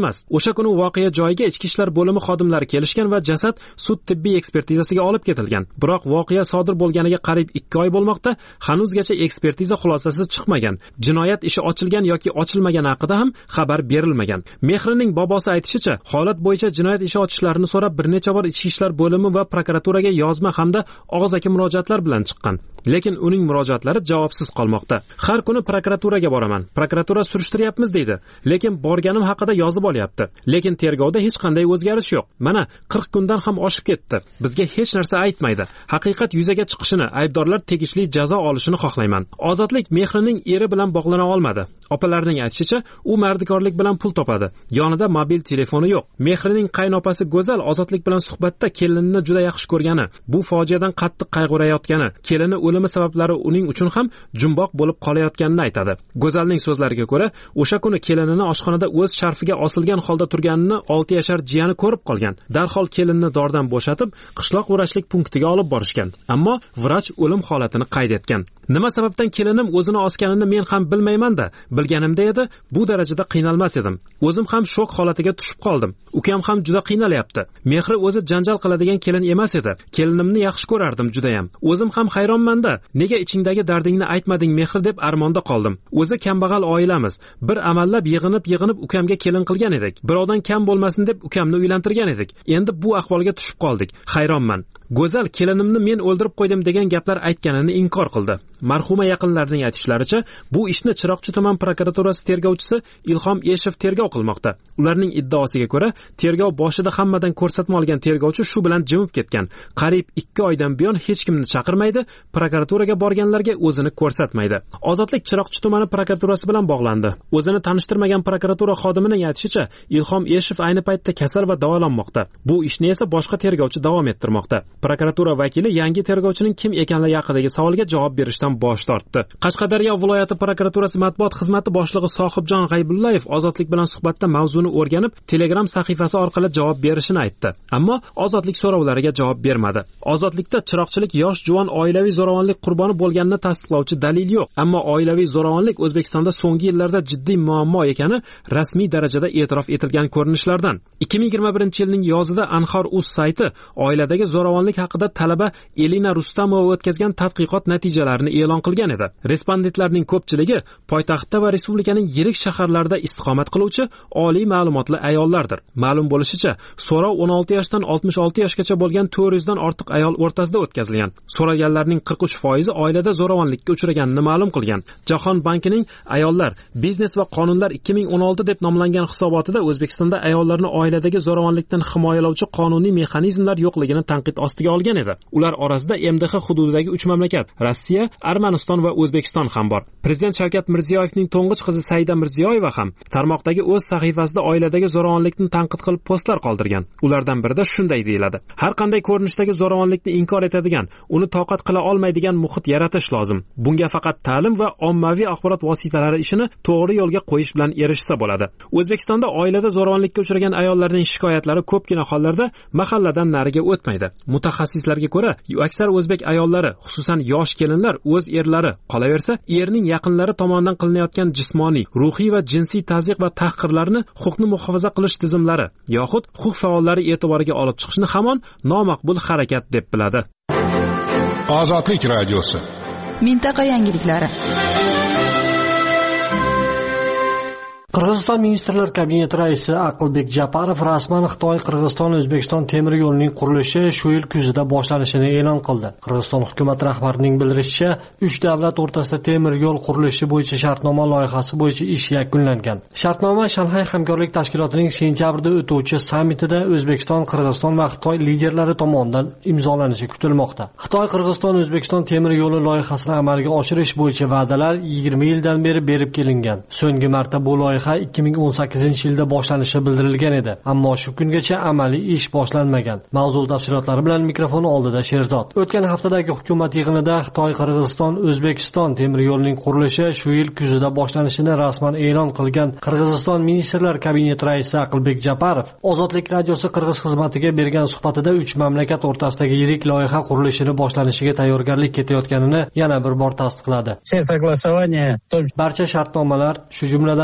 S2: emas. O'sha kuni voqea joyiga ichki ishlar bo'limi xodimlari kelishgan va jasad sud tibbiy ekspertizasiga olib ketilgan. Biroq voqea sodir bo'lganiga qariyb 2 oy bo'lmoqda, hanuzgacha ekspertiza xulosasi chiqmagan. Jinoyat ishi ochilgan yoki ochilmagani haqida ham xabar berilmagan. Mehrining bobosi aytishicha, holat bo'yicha jinoyat ishi ochishlarini so'rab bir necha bor ichki ishlar bo'limi va prokuraturaga yozma hamda og'zaki murojaatlar bilan chiqqan. Lekin uning murojaatlari javobsiz qolmoqda. Har kuni prokuraturaga boraman. Prokuratura surishtiryapmiz deydi. Lekin borganim haqida yozib olyapti. Lekin tergovda hech qanday o'zgarish yo'q. Mana 40 kundan ham oshib ketdi. Bizga hech narsa aytmaydi. Haqiqat yuzaga chiqishini, aybdorlar tegishli jazo olishini xohlayman. Ozodlik Mehrining eri bilan bog'lana olmadi. Opalarining aytishicha, u mardikorlik bilan pul topadi. Yonida mobil telefoni yo'q. Mehrining qaynopasi Go'zal Ozodlik bilan suhbatda kelinini juda yaxshi ko'rgani, bu fojiadan qattiq qayg'urayotgani, kelini o'limi sabablari uning uchun ham jumboq bo'lib qolayotganini aytadi. Go'zalning so'zlariga ko'ra, o'sha kuni kelinini oshxonada o'z sharfiga osilgan holda turganini 6 yashar jiyani ko'rib qolgan. Darhol kelinni dordan bo'shatib, qishloq vrachlik punktiga olib borishgan. Ammo vrach o'lim holatini qayd etgan. Nima sababdan kelinim o'zini osganini men ham bilmayman-da, bilganimda edi, bu darajada qiynalmas edim. O'zim ham shok holatiga tushib qoldim. Ukam ham juda qiynalyapti. Mehri o'zi janjal qiladigan kelin emas edi. Kelinimni yaxshi ko'rardim juda ham. O'zim ham hayronman-da, nega ichingdagi dardingni aytmading Mehri deb armonda qoldim. O'zi kambag'al oilamiz. Bir amallab yig'inib ukamga kelin qilgan edik. Birovdan kam bo'lmasin deb ukamni uylantirgan edik. Endi bu ahvolga tushib qoldik. Hayronman. Go'zal kelinimni men o'ldirib qo'ydim degan gaplar aytganini inkor qildi. Marhuma yaqinlarining aytishlaricha, bu ishni Chiroqchi tuman prokuraturasi tergovchisi Ilhom Eshev tergov qilmoqda. Ularning iddaosiga ko'ra, tergov boshida hammadan ko'rsatma olgan tergovchi shu bilan jimib ketgan. Qariyb 2 oydan buyon hech kimni chaqirmaydi, prokuraturaga borganlarga o'zini ko'rsatmaydi. Ozodlik Chiroqchi tumani prokuraturasi bilan bog'landi. O'zini tanishtirmagan prokuratura xodimining aytishicha, Ilhom Eshev ayni paytda kasal va davolanmoqda. Bu ishni esa boshqa tergovchi davom ettirmoqda. Prokuratura vakili yangi tergovchining kim ekanligi haqidagi savolga javob berishdan bosh tortdi. Qashqadaryo viloyati prokuraturasi matbuot xizmati boshlig'i Sohibjon G'aybullayev Ozodlik bilan suhbatda mavzuni o'rganib, Telegram sahifasi orqali javob berishini aytdi. Ammo Ozodlik so'rovlariga javob bermadi. Ozodlikda chiroqchilik yosh juvon oilaviy zo'ravonlik qurboni bo'lganini tasdiqlovchi dalil yo'q. Ammo oilaviy zo'ravonlik O'zbekistonda so'nggi yillarda jiddiy muammo ekani rasmiy darajada e'tirof etilgan ko'rinishlardan. 2021-yilning yozida Anhor.uz sayti oiladagi zo'ravonlik haqida talaba Elina Rustamova o'tkazgan tadqiqot natijalarini e'lon qilgan edi. Respondentlarning ko'pchiligi poytaxtda va respublikaning yirik shaharlarida istiqomat qiluvchi oliy ma'lumotli ayollardir. Ma'lum bo'lishicha, so'rov 16 yoshdan 66 yoshgacha bo'lgan 400 dan ortiq ayol o'rtasida o'tkazilgan. So'raganlarning 43% oilada zo'ravonlikka uchraganini ma'lum qilgan. Jahon bankining ayollar, biznes va qonunlar 2016 deb nomlangan hisobotida O'zbekistonda ayollarni oiladagi zo'ravonlikdan himoyalovchi qonuniy mexanizmlar yo'qligini tanqid ostiga olgan edi. Ular orasida MDH hududidagi 3 mamlakat, Rossiya, Armaniston va O'zbekiston ham bor. Prezident Shavkat Mirziyoyevning to'ng'ich qizi Saida Mirziyoyeva ham tarmoqdagi o'z sahifasida oiladagi zo'ravonlikni tanqid qilib postlar qoldirgan. Ulardan birida shunday deyiladi: har qanday ko'rinishdagi zo'ravonlikni inkor etadigan, uni toqat qila olmaydigan muhit yaratish lozim. Bunga faqat ta'lim va ommaviy axborot vositalari ishini to'g'ri yo'lga qo'yish bilan erishsa bo'ladi. O'zbekistonda oilada zo'ravonlikka uchragan ayollarning shikoyatlari ko'pgina hollarda mahalladan nariga o'tmaydi. Mutaxassislarga ko'ra, aksar o'zbek ayollari, xususan yosh kelinlar o'z erlari, qolaversa, erning yaqinlari tomonidan qilinayotgan jismoniy, ruhiy va jinsiy tazyiq va tahqirlarni huquqni muhofaza qilish tizimlari yoxud huquq faollari e'tiboriga olib chiqishni hamon nomaqbul harakat deb biladi.
S4: Ozodlik radiosi.
S3: Mintaqa yangiliklari.
S5: Qirg'iziston Ministrlar Kabineti raisi Aqlbek Japarov rasman Xitoy-Qirg'iziston-O'zbekiston temir yo'lining qurilishi shu yil kuzida boshlanishini e'lon qildi. Qirg'iziston hukumat rahbarining bildirishicha, 3 davlat o'rtasida temir yo'l qurilishi bo'yicha shartnoma loyihasi bo'yicha ish yakunlangan. Shartnoma Shanxay hamkorlik tashkilotining sentabrda o'tuvchi sammitida O'zbekiston, Qirg'iziston va Xitoy liderlari tomonidan imzolanishi kutilmoqda. Xitoy-Qirg'iziston-O'zbekiston temir yo'li loyihasini amalga oshirish bo'yicha va'dalar 20 yildan beri berib kelingan. So'nggi marta bu loyiha 2018-yilda boshlanishi bildirilgan edi, ammo shu kungacha amaliy ish boshlanmagan. Mavzu tafsilotlari bilan mikrofon oldida Sherzod. O'tgan haftadagi hukumat yig'inida Xitoy-Qirg'iziston-O'zbekiston temir yo'lining qurilishi shu yil kuzida boshlanishini rasman e'lon qilgan Qirg'iziston Ministrlar Kabineti raisi Aqlbek Japarov Ozodlik radiosi Qirg'iz xizmatiga bergan suhbatida 3 mamlakat o'rtasidagi yirik loyiha qurilishini boshlanishiga tayyorgarlik ketayotganini yana bir bor tasdiqladi. Barcha shartnomalar, shu jumladan manfaat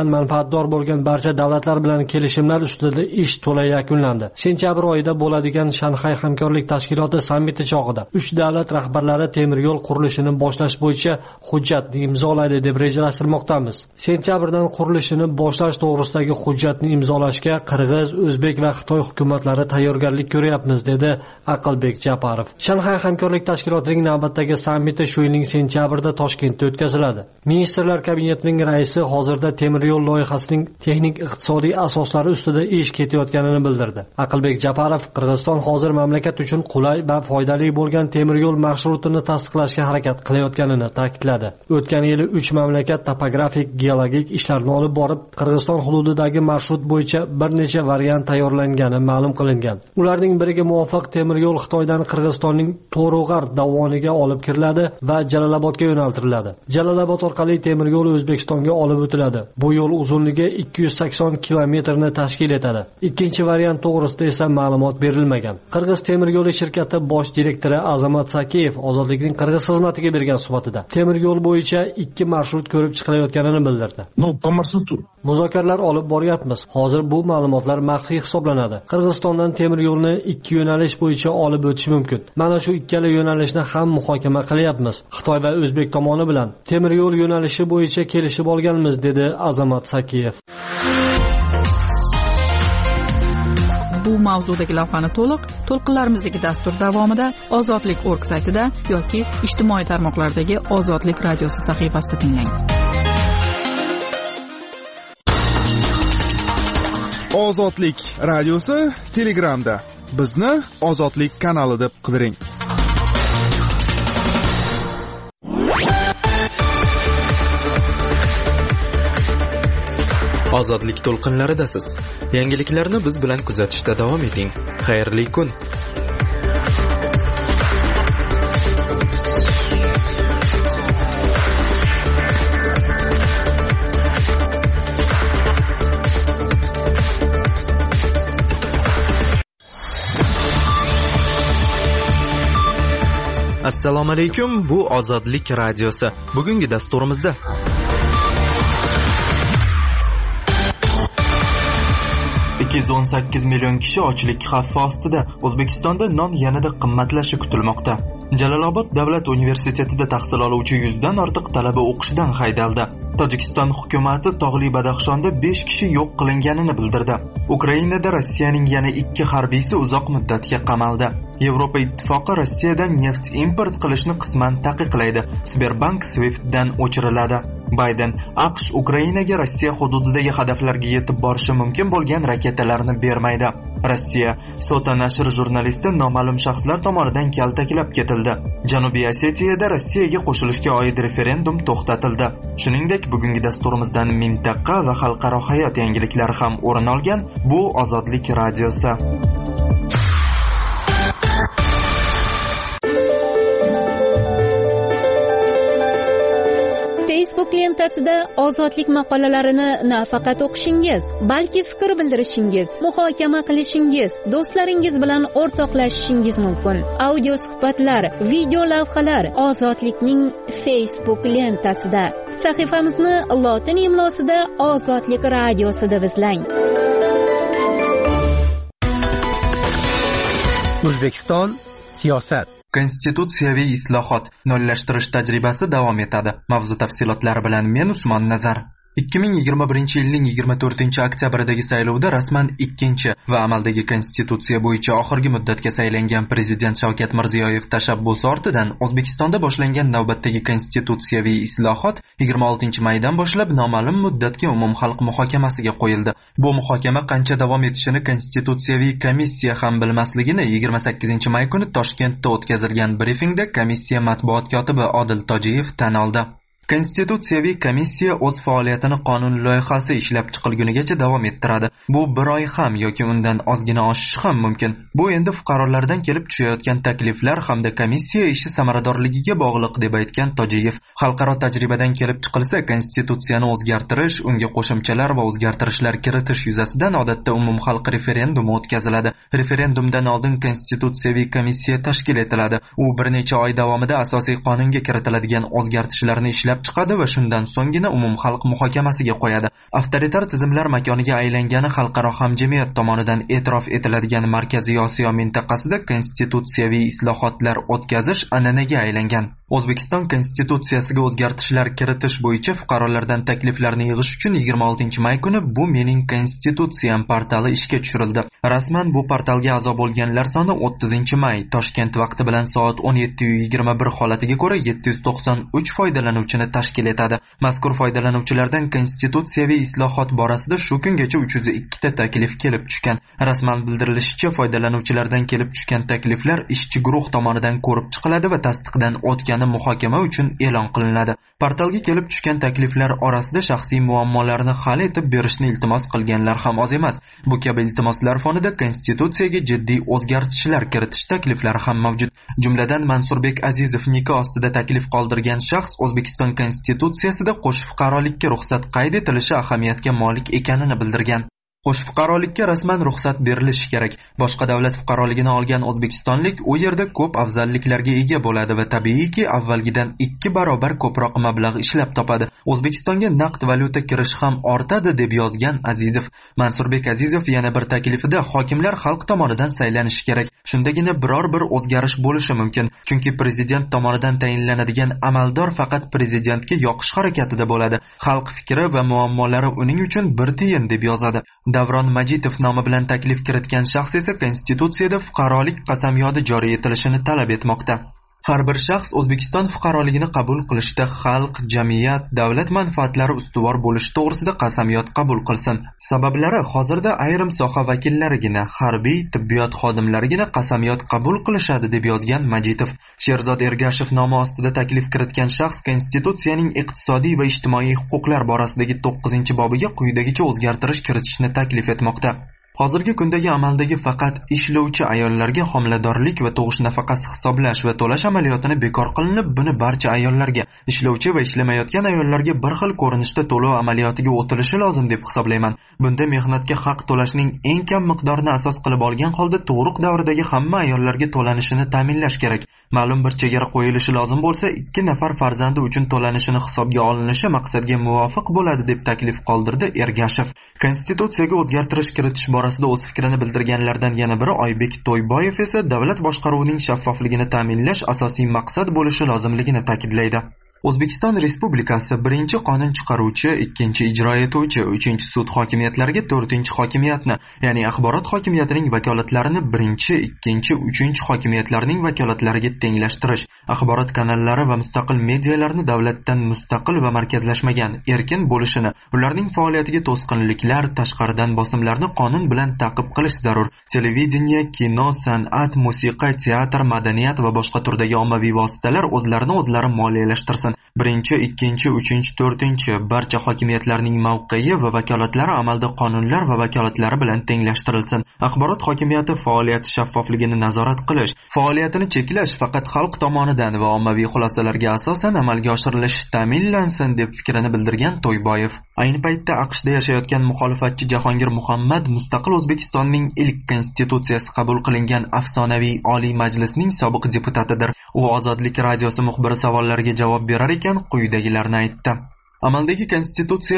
S5: tarafdor bo'lgan barcha davlatlar bilan kelishimlar ustida ish to'la yakunlandi. Sentyabr oyida bo'ladigan Shanxay hamkorlik tashkiloti sammiti chog'ida 3 davlat rahbarlari temir yo'l qurilishini boshlash bo'yicha hujjatni imzolaydi deb rejalashtirmoqdamiz. Sentyabrdan qurilishini boshlash to'g'risidagi hujjatni imzolashga Qirg'iz, O'zbek va Xitoy hukumatlari tayyorgarlik ko'ryapmiz, dedi Aqlbek Japarov. Shanxay hamkorlik tashkilotining navbatdagi sammiti shu yilning sentyabrida Toshkentda o'tkaziladi. Ministrlar kabinetining raisi hozirda temir yo'l loyihasining texnik iqtisodiy asoslari ustida ish ketayotganini bildirdi. Aqlbek Japarov Qirg'iziston hozir mamlakat uchun qulay va foydali bo'lgan temir yo'l marshrutini tasdiqlashga harakat qilayotganini ta'kidladi. O'tgan yili 3 mamlakat topografik, geologik ishlarni olib borib, Qirg'iziston hududidagi marshrut bo'yicha bir necha variant tayyorlangani ma'lum qilingan. Ularning biriga muvofiq temir yo'l Xitoydan Qirg'izistonning To'rug'ar dovoniga olib kiriladi va Jalolobodga yo'naltiriladi. Jalolobod orqali temir yo'l O'zbekistonga olib o'tiladi. Bu yo'l uzunligi 280 kilometrni tashkil etadi. Ikkinchi variant to'g'risida esa ma'lumot berilmagan. Qirg'iz temir yo'li shirkati bosh direktori Azamat Sakiyev Ozodlikning Qirg'iz xizmatiga bergan suhbatida temir yo'l bo'yicha 2 marshrut ko'rib chiqilayotganini bildirdi. Muzokaralar olib boryapmiz. Hozir bu ma'lumotlar maxfiy hisoblanadi. Qirg'izistondan temir yo'lni 2 yo'nalish bo'yicha olib o'tish mumkin. Mana shu ikkala yo'nalishni ham muhokama qilyapmiz. Xitoy va O'zbek tomoni bilan temir yo'l yo'nalishi bo'yicha kelishib olganmiz, dedi Azamat Sakiyev.
S3: Bu mavzudagi lavhani to'lqinlarimizdagi dastur davomida Ozodlik.org saytida yoki ijtimoiy tarmoqlardagi Ozodlik radiosi sahifasida tinglang.
S9: Ozodlik radiosi Telegramda. Bizni Ozodlik kanali deb qidiring.
S1: Ozodlik to'lqinlaridasiz. Yangiliklarni biz bilan kuzatishda davom eting. Xayrli kun. Assalomu alaykum, bu Ozodlik radiosi. Bugungi dasturimizda 218 million kishi ochlik xavfi ostida. O'zbekistonda non yanada qimmatlashi kutilmoqda. Jalolobod davlat universitetida tahsil oluvchi 100 dan ortiq talaba o'qishdan haydaldi. Tojikiston hukumati Tog'li Badaxshonda 5 kishi yo'q qilinganini bildirdi. Ukrainada Rossiyaning yana 2 harbiysi uzoq muddatga qamaldi. Yevropa ittifoqi Rossiyadan neft import qilishni qisman taqiqlaydi. Sberbank Swift'dan o'chiriladi. Bayden AQSh Ukrainaga Rossiya hududidagi hadaflarga yetib borishi mumkin bo'lgan raketalarni bermaydi. Rossiya Sota nashr jurnalisti noma'lum shaxslar tomonidan kaltaklab ketildi. Janubiy Osetiyada Rossiyaga qo'shilishga oid referendum to'xtatildi. Shuningdek, bugungi dasturimizdan mintaqa va xalqaro hayot yangiliklari ham o'rin olgan. Bu Ozodlik radiosi.
S12: Facebook lentasida ozodlik maqolalarini nafaqat o'qishingiz, balki fikr bildirishingiz, muhokama qilishingiz, do'stlaringiz bilan o'rtoqlashishingiz mumkin. Audio suhbatlar, video lavhalar Ozodlikning Facebook lentasida. Sahifamizni lotin imlosida Ozodlik radiosida izlang.
S11: O'zbekiston siyosat.
S1: Konstitutsiyaviy islohot, nollashtirish tajribasi davom etadi. Mavzu tafsilotlari bilan men Usmon Nazar. 2021-yilning 24-oktябrdagi saylovda rasman ikkinchi va amaldagi konstitutsiya bo'yicha oxirgi muddatga saylangan prezident Shavkat Mirziyoyev tashabbusi ortidan O'zbekistonda boshlangan navbatdagi konstitutsiyaviy islohot 26-maydan boshlab noma'lum muddatga umumxalq muhokamasiga qo'yildi. Bu muhokama qancha davom etishini konstitutsiyaviy komissiya ham bilmasligini 28-may kuni Toshkentda o'tkazilgan brifingda komissiya matbuot kotibi Odil Tojiyev tan oldi. Konstitutsiyaviy komissiya o'z faoliyatini qonun loyihasi ishlab chiqilgunigacha davom ettiradi. Bu bir oy ham yoki undan ozgina oshishi ham mumkin. Bu endi fuqarolardan kelib tushayotgan takliflar hamda komissiya ishi samaradorligiga bog'liq deb aytgan Tojiyev. Xalqaro tajribadan kelib chiqilsa, konstitutsiyani o'zgartirish, unga qo'shimchalar va o'zgartirishlar kiritish yuzasidan odatda umumxalq referendumi o'tkaziladi. Referendumdan oldin konstitutsiyaviy komissiya tashkil etiladi. U bir necha oy davomida asosiy qonunga kiritiladigan o'zgartirishlarni ishlab chiqadi va shundan so'nggina umumxalq muhokamasiga qo'yadi. Avtoritar tizimlar makoniga aylangani xalqaro hamjamiyat tomonidan e'tirof etiladigan Markaziy Osiyo mintaqasida konstitutsiyaviy islohotlar o'tkazish an'anaga aylangan. O'zbekiston konstitutsiyasiga o'zgartishlar kiritish bo'yicha fuqarolardan takliflarni yig'ish uchun 26-may kuni Bu mening konstitutsiyam portali ishga tushirildi. Rasman bu portalga a'zo bo'lganlar soni 30-may Toshkent vaqti bilan soat 17:21 holatiga ko'ra 793 foydalanuvchini tashkil etadi. Mazkur foydalanuvchilardan konstitutsiyaviy islohot borasida shu kungacha 302 ta taklif kelib tushgan. Rasman bildirilishicha, foydalanuvchilardan kelib tushgan takliflar ishchi guruh tomonidan ko'rib chiqiladi va tasdiqdan o'tgani muhokama uchun e'lon qilinadi. Portalga kelib tushgan takliflar orasida shaxsiy muammolarni hal etib berishni iltimos qilganlar ham oz emas. Bu kabi iltimoslar fonida konstitutsiyaga jiddiy o'zgartishlar kiritish takliflari ham mavjud. Jumladan Mansurbek Azizov nikoh ostida taklif qoldirgan shaxs O'zbekiston konstitutsiyasida qo'sh fuqarolikka ruxsat qayd etilishi ahamiyatga molik ekanini bildirgan. Qo'sh fuqarolikka rasman ruxsat berilishi kerak. Boshqa davlat fuqaroligini olgan o'zbekistonlik u yerda ko'p afzalliklarga ega bo'ladi va tabiiyki avvalgidan 2 barobar ko'proq mablag' ishlab topadi. O'zbekistonga naqd valyuta kirishi ham ortadi deb yozgan Azizov. Mansurbek Azizov yana bir taklifida hokimlar xalq tomonidan saylanishi kerak. Shundagina biror bir o'zgarish bo'lishi mumkin. Chunki prezident tomonidan tayinlanadigan amaldor faqat prezidentga yoqish harakatida bo'ladi. Xalq fikri va muammolari uning uchun bir tiyin deb yozadi. Davron Majitov nomi bilan taklif kiritgan shaxs esa konstitutsiyada fuqarolik qasamyodi joriy etilishini talab etmoqda. Har bir shaxs O'zbekiston fuqaroligini qabul qilishda xalq, jamiyat, davlat manfaatlari ustuvor bo'lishi to'g'risida qasamyod qabul qilsin. Sabablari hozirda ayrim soha vakillarigina, harbiy, tibbiyot xodimlarigina qasamyod qabul qilishadi deb yozgan Majitov. Sherzod Ergashev nomi ostida taklif kiritgan shaxs konstitutsiyaning iqtisodiy va ijtimoiy huquqlar borasidagi 9-bobiga quyidagicha o'zgartirish kiritishni taklif etmoqda. Hozirgi kundagi amaldagi faqat ishlovchi ayollarga homiladorlik va tug'ish nafaqasi hisoblash va to'lash amaliyotini bekor qilinib, buni barcha ayollarga, ishlovchi va ishlamayotgan ayollarga bir xil ko'rinishda to'lov amaliyotiga o'tilishi lozim deb hisoblayman. Bunda mehnatga haq to'lashning eng kam miqdorini asos qilib olgan holda tug'ruq davridagi hamma ayollarga to'lanishini ta'minlash kerak. Ma'lum bir chegara qo'yilishi lozim bo'lsa, 2 nafar farzandi uchun to'lanishini hisobga olinishi maqsadga muvofiq bo'ladi deb taklif qoldirdi Ergashev. Konstitutsiyaga o'zgartirish kiritish borasida o'z fikrini bildirganlardan yana biri Oybek To'yboyev esa davlat boshqaruvining shaffofligini ta'minlash asosiy maqsad bo'lishi lozimligini ta'kidlaydi. O'zbekiston Respublikasi 1-qonun chiqaruvchi, 2-ijro etuvchi, 3-sud hokimiyatlariga 4-hokimiyatni, ya'ni axborot hokimiyatining vakolatlarini 1-, 2-, 3-hokimiyatlarning vakolatlariga tenglashtirish, axborot kanallari va mustaqil medialarni davlatdan mustaqil va markazlashmagan, erkin bo'lishini, ularning faoliyatiga to'sqinliklar, tashqaridan bosimlarni qonun bilan ta'qib qilish zarur. Televideniya, kino, san'at, musiqa, teatr, madaniyat va boshqa turdagi ommaviy vositalar o'zlarini o'zlari moliyalashtirsin. 1, 2, 3, 4 barcha hokimiyatlarning mavqei va vakolatlari amalda qonunlar va vakolatlari bilan tenglashtirilsin. Axborot hokimiyati faoliyati shaffofligini nazorat qilish, faoliyatini cheklash faqat xalq tomonidan va ommaviy xulosalarga asosan amalga oshirilishi ta'minlansin deb fikrini bildirgan To'yboyev. Ayni paytda AQShda yashayotgan muxolifatchi Jahongir Muhammad mustaqil O'zbekistonning ilk konstitutsiyasi qabul qilingan afsonaviy Oliy Majlisning sobiq deputatidir. U Ozodlik radiosi muxbiri savollariga javob berar ekan quyidagilarni aytdi. Amaldagi konstitutsiya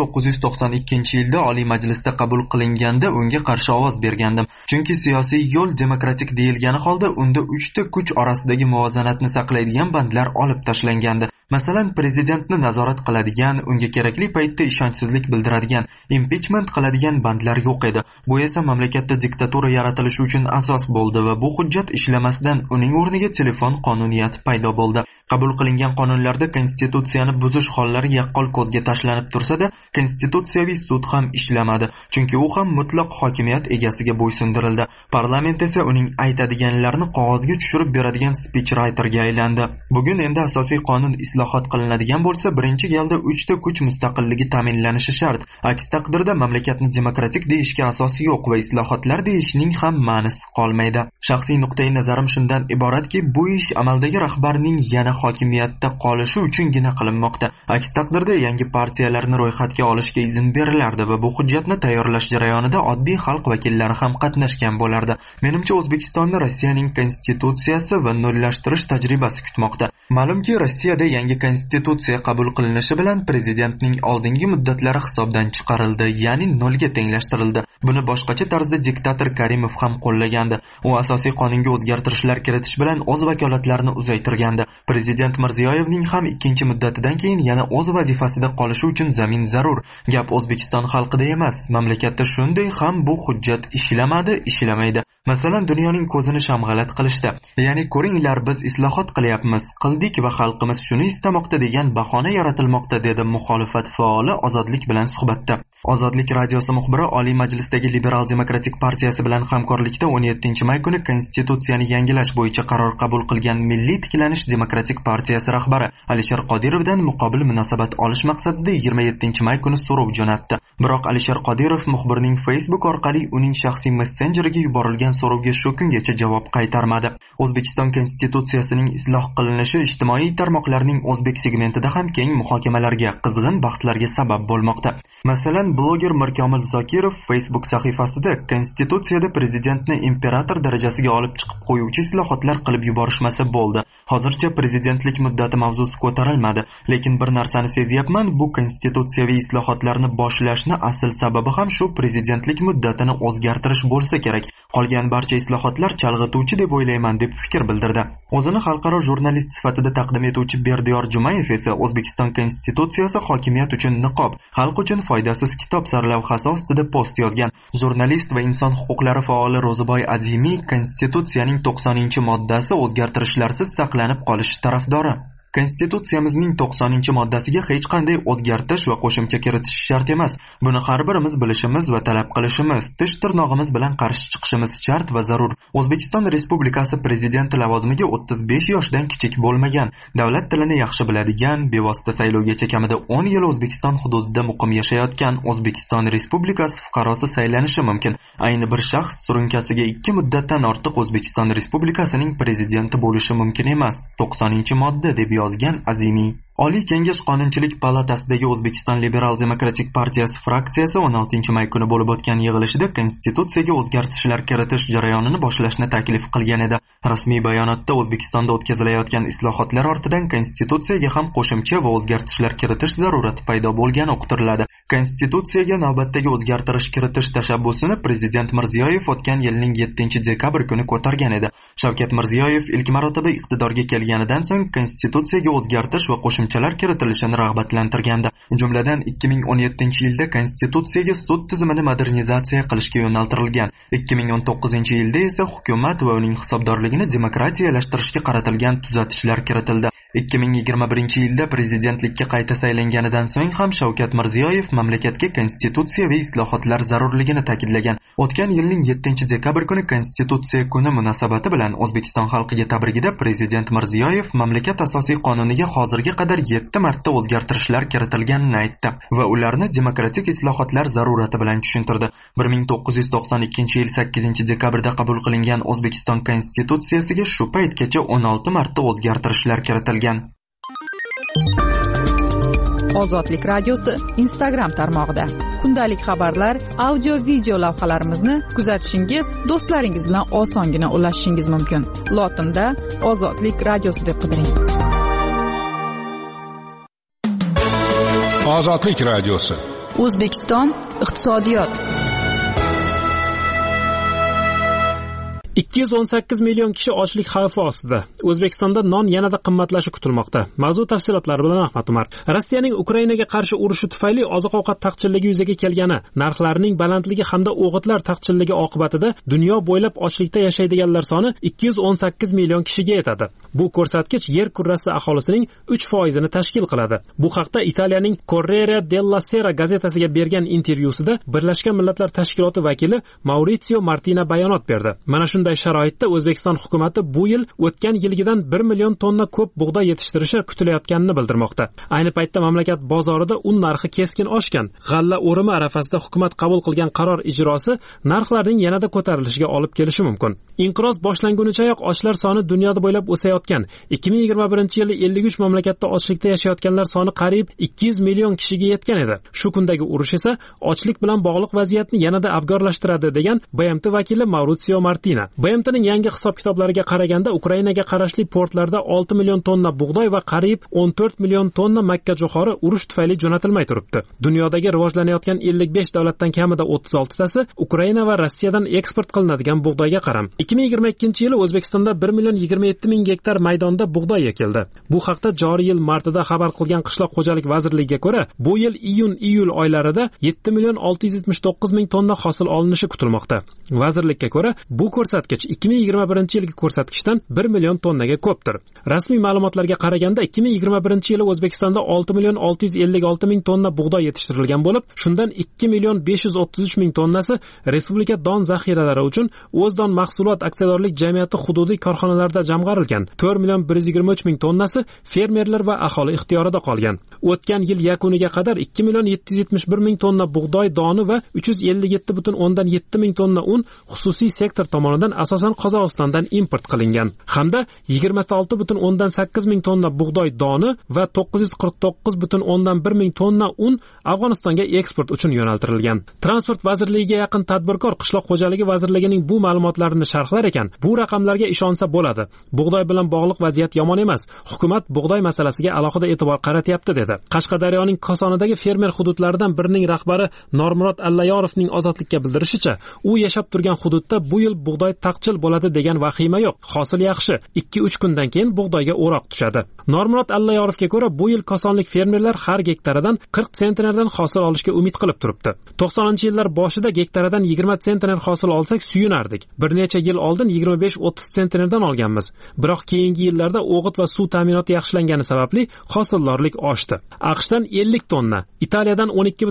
S1: 1992-yilda Oliy Majlisda qabul qilinganda unga qarshi ovoz bergandim. Chunki siyosiy yo'l demokratik deyilgani holda unda 3 ta kuch orasidagi muvozanatni saqlaydigan bandlar olib tashlangandi. Masalan, prezidentni nazorat qiladigan, unga kerakli paytda ishonchsizlik bildiradigan, impichment qiladigan bandlar yo'q edi. Bu esa mamlakatda diktatura yaratilishi uchun asos bo'ldi va bu hujjat ishlamasdan uning o'rniga telefon qonuniyati paydo bo'ldi. Qabul qilingan qonunlarda konstitutsiyani buzish hollari yaqqol ko'zga tashlanib tursa-da, konstitutsiyaviy sud ham ishlamadi, chunki u ham mutlaq hokimiyat egasiga bo'ysundirildi. Parlament esa uning aytadiganlarini qog'ozga tushirib beradigan speechwriterga aylandi. Bugun endi asosiy qonun islohot qilinadigan bo'lsa, birinchi galda 3 ta kuch mustaqilligi ta'minlanishi shart. Aks taqdirda mamlakatni demokratik deyishga asos yo'q va islohotlar deyishning ham ma'nosi qolmaydi. Shaxsiy nuqtai nazarim shundan iboratki, bu ish amaldagi rahbarning yana hokimiyatda qolishi uchungina qilinmoqda. Aks taqdirda yangi partiyalarni ro'yxatga olishga izn berilardi va bu hujjatni tayyorlash jarayonida oddiy xalq vakillari ham qatnashgan bo'lardi. Menimcha O'zbekistonni Rossiyaning konstitutsiyasi va nollashtirish tajribasi kutmoqda. Ma'lumki, Rossiyada yangi yangi konstitutsiya qabul qilinishi bilan prezidentning oldingi muddatlari hisobdan chiqarildi, ya'ni nolga tenglashtirildi. Buni boshqacha tarzda diktator Karimov ham qo'llagandi. U asosiy qonunga o'zgartirishlar kiritish bilan o'z vakolatlarini uzaytirgandi. Prezident Mirziyoyevning ham ikkinchi muddatidan keyin yana o'z vazifasida qolishi uchun zamin zarur. Gap O'zbekiston xalqida emas, mamlakatda shunday ham bu hujjat ishlamaydi. Masalan, dunyoning ko'zini shamg'alat qilishdi. Ya'ni ko'ringlar, biz islohot qilyapmiz, qildik va xalqimiz shuni istamoqda degan bahona yaratilmoqda, dedi muxolifat faoli Ozodlik bilan suhbatda. Ozodlik radiosi muxbiri Oliy Majlisdagi Liberal Demokratik partiyasi bilan hamkorlikda 17-may kuni konstitutsiyani yangilash bo'yicha qaror qabul qilgan Milliy tiklanish demokratik partiyasi rahbari Alisher Qodirovdan muqobil munosabat olish maqsadida 27-may kuni so'rov jo'natdi. Biroq Alisher Qodirov muxbirning Facebook orqali uning shaxsiy messenjeriga yuborilgan so'rovga shu kungacha javob qaytarmadi. O'zbekiston konstitutsiyasining isloh qilinishi ijtimoiy tarmoqlarning o'zbek segmentida ham keng muhokamalarga, qizg'in bahslarga sabab bo'lmoqda. Masalan, bloger Mirkomil Zokirov Facebook sahifasida konstitutsiyada prezidentni imperator darajasiga olib chiqib qo'yuvchi islohotlar qilib yuborishmasa bo'ldi. Hozircha prezidentlik muddati mavzusi ko'tarilmadi, lekin bir narsani sezyapman, bu konstitutsiyaviy islohotlarni boshlashni asl sababi ham shu prezidentlik muddatini o'zgartirish bo'lsa kerak. Qolgan barcha islohotlar chalg'ituvchi deb o'ylayman, deb fikr bildirdi. O'zini xalqaro jurnalist sifatida taqdim etuvchi Berdiyor Jumayev esa O'zbekiston konstitutsiyasi hokimiyat uchun niqob, xalq uchun foydasiz kitob sarlavhasi ostida post yozgan. Jurnalist va inson huquqlari faoli Ro'ziboy Azimiy konstitutsiyaning 90-moddasi o'zgartirishlarsiz saqlanib qolishi tarafdori. Konstitutsiyamizning 90-moddasiga hech qanday o'zgartirish va qo'shimcha kiritish shart emas. Buni har birimiz bilishimiz va talab qilishimiz, tish tirnog'imiz bilan qarshi chiqishimiz shart va zarur. O'zbekiston Respublikasi prezidenti lavozimiga 35 yoshdan kichik bo'lmagan, davlat tilini yaxshi biladigan, bevosita saylovgacha kamida 10 yil O'zbekiston hududida muqim yashayotgan O'zbekiston Respublikasi fuqarosi saylanishi mumkin. Ayni bir shaxs surunkasiga 2 muddatdan ortiq O'zbekiston Respublikasining prezidenti bo'lishi mumkin emas. 90-modda deb yozgan Azimiy. Oliy Kengash Qonunchilik palatasidagi O'zbekiston Liberal Demokratik partiyasi fraksiyasi 16-may kuni bo'lib o'tgan yig'ilishida konstitutsiyaga o'zgartirishlar kiritish jarayonini boshlashni taklif qilgan edi. Rasmiy bayonotda O'zbekistonda o'tkazilayotgan islohotlar ortidan konstitutsiyaga ham qo'shimcha va o'zgartirishlar kiritish zarurati paydo bo'lgani uqtiriladi. Konstitutsiyaga navbatdagi o'zgartirish kiritish tashabbusini prezident Mirziyoyev o'tgan yilning 7-dekabr kuni ko'targan edi. Shavkat Mirziyoyev ilk marotaba iqtidorga kelganidan so'ng konstitutsiyaga o'zgartirish va qo'shimchalar kiritilishini rag'batlantirgandi. Jumladan 2017-yilda konstitutsiyaga sud tizimini modernizatsiya qilishga yo'naltirilgan. 2019-yilda esa hukumat va uning hisobdorligini demokratiyalashtirishga qaratilgan tuzatishlar kiritildi. 2021-yilda prezidentlikka qayta saylanganidan so'ng ham Shavkat Mirziyoyev mamlakatga konstitutsiyaviy islohotlar zarurligini ta'kidlagan. O'tgan yilning 7-dekabr kuni Konstitutsiya kuni munosabati bilan O'zbekiston xalqiga tabrigida prezident Mirziyoyev mamlakat asosiy qonuniga hozirga qadar 7 marta o'zgartirishlar kiritilganini aytdi va ularni demokratik islohotlar zarurati bilan tushuntirdi. 1992-yil 8-dekabrda qabul qilingan O'zbekiston konstitutsiyasiga shu paytgacha 16 marta o'zgartirishlar kiritilgan.
S3: Ozodlik radiosi Instagram tarmog'ida kundalik xabarlar, audio video lavhalarimizni kuzatishingiz, do'stlaringiz bilan osongina ulashishingiz mumkin. Lotinda Ozodlik radiosi deb qidiring.
S4: Ozodlik radiosi.
S3: O'zbekiston iqtisodiyot.
S2: 218 million kishi ochlik xavfi ostida. O'zbekistonda non yanada qimmatlashi kutilmoqda. Mavzu tafsilotlari bilan Ahmad Umar. Rossiyaning Ukrainaga qarshi urushi tufayli oziq-ovqat taqchilligi yuzaga kelgani, narxlarining balandligi hamda o'g'itlar taqchilligi oqibatida dunyo bo'ylab ochlikda yashaydiganlar soni 218 million kishiga yetadi. Bu ko'rsatkich yer kurrasi aholisining 3% tashkil qiladi. Bu haqda Italiyaning Corriere della Sera gazetasiga bergan intervyusida Birlashgan Millatlar Tashkiloti vakili Maurizio Martina bayonot berdi. Mana shunday sharoitda O'zbekiston hukumatı bu yil o'tgan yilgidan 1 million tonna ko'p bug'doy yetishtirishi kutilayotganini bildirmoqda. Ayni paytda mamlakat bozorida un narxi keskin oshgan. G'alla o'rimi arafasida hukumat qabul qilgan qaror ijrosi narxlarning yanada ko'tarilishiga olib kelishi mumkin. Inqiroz boshlangunichayoq ochlar soni dunyoda bo'ylab o'sayotgan. 2021-yilda 53 mamlakatda ochlikda yashayotganlar soni qariyb 200 million kishiga yetgan edi. Shu kundagi urush esa ochlik bilan bog'liq vaziyatni yanada abgorlashtiradi degan BMT vakili Maurizio Martina. BMTning yangi hisob-kitoblariga qaraganda Ukrainaga qarashli portlarda 6 million tonna bug'doy va qariyb 14 million tonna makkajo'xori urush tufayli jo'natilmay turibdi. Dunyodagi rivojlanayotgan 55 davlatdan kamida 36 tasi Ukraina va Rossiyadan eksport qilinadigan bug'doyga qaram. 2022-yili O'zbekistonda 1 million 27 ming gektar maydonda bug'doy ekildi. Bu haqda joriy yil martida xabar qilgan Qishloq xo'jalik vazirligiga ko'ra, bu yil iyun-iyul oylarida 7 million 679 ming tonna hosil olinishi kutilmoqda. Vazirlikka ko'ra, bu ko'rsatkich 2021-yilgi ko'rsatkichdan 1 million tonnaga ko'pdir. Rasmiy ma'lumotlarga qaraganda 2021-yili O'zbekistonda 6 million 656 ming tonna bug'doy yetishtirilgan bo'lib, shundan 2 million 533 ming tonnasi respublika don zaxiralari uchun O'zdon mahsulot aksiyadorlik jamiyati hududiy korxonalarida jamg'arilgan. 4 million 123 ming tonnasi fermerlar va aholi ixtiyorida qolgan. O'tgan yil yakuniga qadar 2 million 771 ming tonna bug'doy doni va 357,7 ming tonna un xususiy sektor tomonidan asosan Qozog'istondan import qilingan. Hamda 26,8 ming tonna bug'doy doni va 949,1 ming tonna un Afg'onistonga eksport uchun yo'naltirilgan. Transport vazirligiga yaqin tadbirkor Qishloq xo'jaligi vazirligining bu ma'lumotlarini sharhlar ekan, bu raqamlarga ishonsa bo'ladi. Bug'doy bilan bog'liq vaziyat yomon emas. Hukumat bug'doy masalasiga alohida e'tibor qaratyapti dedi. Qashqadaryoning Kosonidagi fermer hududlaridan birining rahbari Normurod Allayorovning Ozodlikka bildirishicha, u yashab turgan hududda bu yil bug'doy taqchil bo'ladi degan vahima yo'q. Hosil yaxshi. 2-3 kundan keyin bug'doyga o'roq tushadi. Normurod Allayorovga ko'ra, bu yil kosonlik fermerlar har gektaridan 40 sentnerdan hosil olishga umid qilib turibdi. 90-yillar boshida gektaridan 20 sentner hosil olsak suyunardik. Bir necha yil oldin 25-30 sentnerdan olganmiz. Biroq keyingi yillarda o'g'it va suv ta'minoti yaxshilangani sababli hosildorlik oshdi. AQShdan 50 tonna, Italiyadan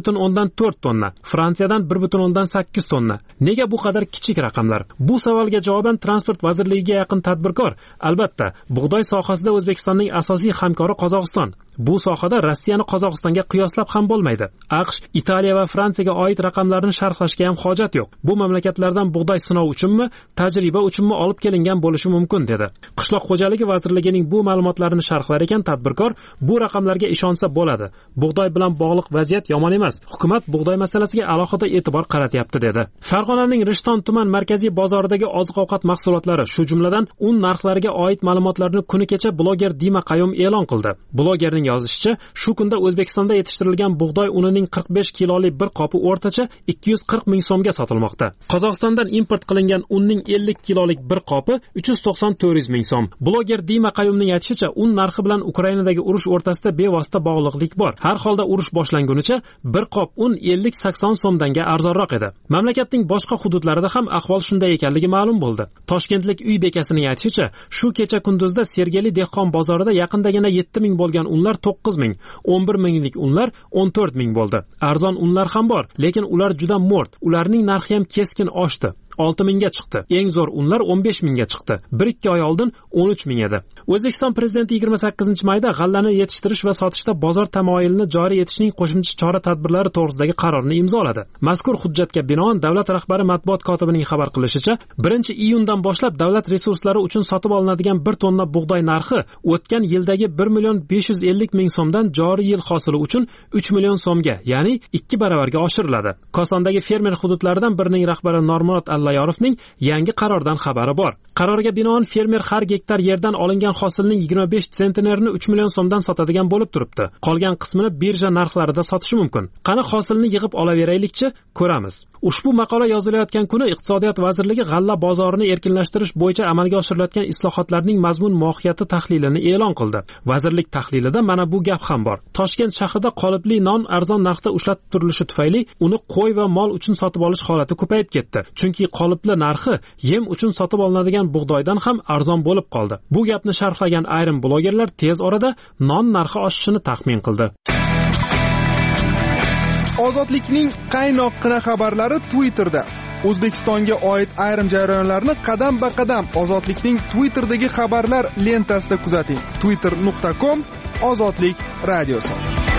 S2: 12,4 tonna, Fransiyadan 1,8 tonna. Nega bu qadar kichik raqamlar? Bu savolga javoban Transport vazirligiga yaqin tadbirkor, albatta, bug'doy sohasida O'zbekistonning asosiy hamkori Qozog'iston. Bu sohada Rossiyani Qozog'istonga qiyoslab ham bo'lmaydi. AQSh, Italiya va Fransiyaga oid raqamlarni sharhlashga ham hojat yo'q. Bu mamlakatlardan bug'doy sinov uchunmi, tajriba uchunmi olib kelingan bo'lishi mumkin dedi. Qishloq xo'jaligi vazirligining bu ma'lumotlarini sharhlar ekan tadbirkor, bu raqamlarga ishonsa bo'ladi. Bug'doy bilan bog'liq vaziyat yomon emas. Hukumat bug'doy masalasiga alohida e'tibor qaratyapti dedi. Farg'onaning Rishton tuman markaziy bozoridagi oziq-ovqat mahsulotlari, shu jumladan un narxlariga oid ma'lumotlarni kuni kecha bloger Dima Qayum e'lon qildi. Blogerning yozishicha, shu kunda O'zbekistonda yetishtirilgan bug'doy unining 45 kilolik bir qopi o'rtacha 240 ming so'mga sotilmoqda. Qozog'istondan import qilingan unning 50 kilolik bir qopi 390-400 ming so'm. Bloger Dima Qayumning aytishicha, un narxi bilan Ukrainadagi urush o'rtasida bevosita bog'liqlik bor. Har holda urush boshlangunicha bir qop un 50-80 so'mdanga arzonroq edi. Mamlakatning boshqa hududlarida ham ahvol shunday ekanligi ma'lum bo'ldi. Toshkentlik uy bekasining aytishicha, shu kecha kunduzda Sergeli dehqon bozorida yaqindagina 7 ming bo'lgan unlar 9 ming, 11 minglik unlar 14 ming bo'ldi. Arzon unlar ham bor, lekin ular juda mo'rt. Ularning narxi ham keskin oshdi. 6 mingga chiqdi. Eng zo'r unlar 15 mingga chiqdi. 1-2 oy oldin 13 ming edi. O'zbekiston prezidenti 28-mayda g'allani yetishtirish va sotishda bozor tamoyilini joriy etishning qo'shimcha chora-tadbirlari to'g'risidagi qarorni imzoladi. Mazkur hujjatga binoan davlat rahbari matbuot kotibining xabar qilishicha, 1-iyundan boshlab davlat resurslari uchun sotib olinadigan 1 tonna bug'doy narxi o'tgan yildagi 1 million 550 ming so'mdan joriy yil hosili uchun 3 million so'mga, ya'ni 2 baravarga oshiriladi. Kosondagi fermer hududlaridan birining rahbari Normurod Allayorovning yangi qarordan xabari bor. Qarorga binoan fermer har gektar yerdan olingan hosilning 25 sentnerini 3 million so'mdan sotadigan bo'lib turibdi. Qolgan qismini birja narxlarida sotishi mumkin. Qani hosilni yig'ib olaveraylikchi, ko'ramiz. Ushbu maqola yozilayotgan kuni Iqtisodiyot vazirligi g'alla bozorini erkinlashtirish bo'yicha amalga oshirilayotgan islohotlarning mazmun mohiyati tahlilini e'lon qildi. Vazirlik tahlilida mana bu gap ham bor. Toshkent shahrida qolipli non arzon narxda ushlatib turilishi tufayli uni qo'y va mol uchun sotib olish holati ko'payib ketdi. Chunki qolipli narxi yem uchun sotib olinadigan bug'doydan ham arzon bo'lib qoldi. Bu gapni sharhlagan ayrim blogerlar tez orada non narxi oshishini taxmin qildi.
S9: Ozodlikning qaynoqqina xabarlari Twitterda. O'zbekistonga oid ayrim jarayonlarni qadam-ba-qadam Ozodlikning Twitterdagi xabarlar lentasida kuzating. twitter.com Ozodlik radiosi.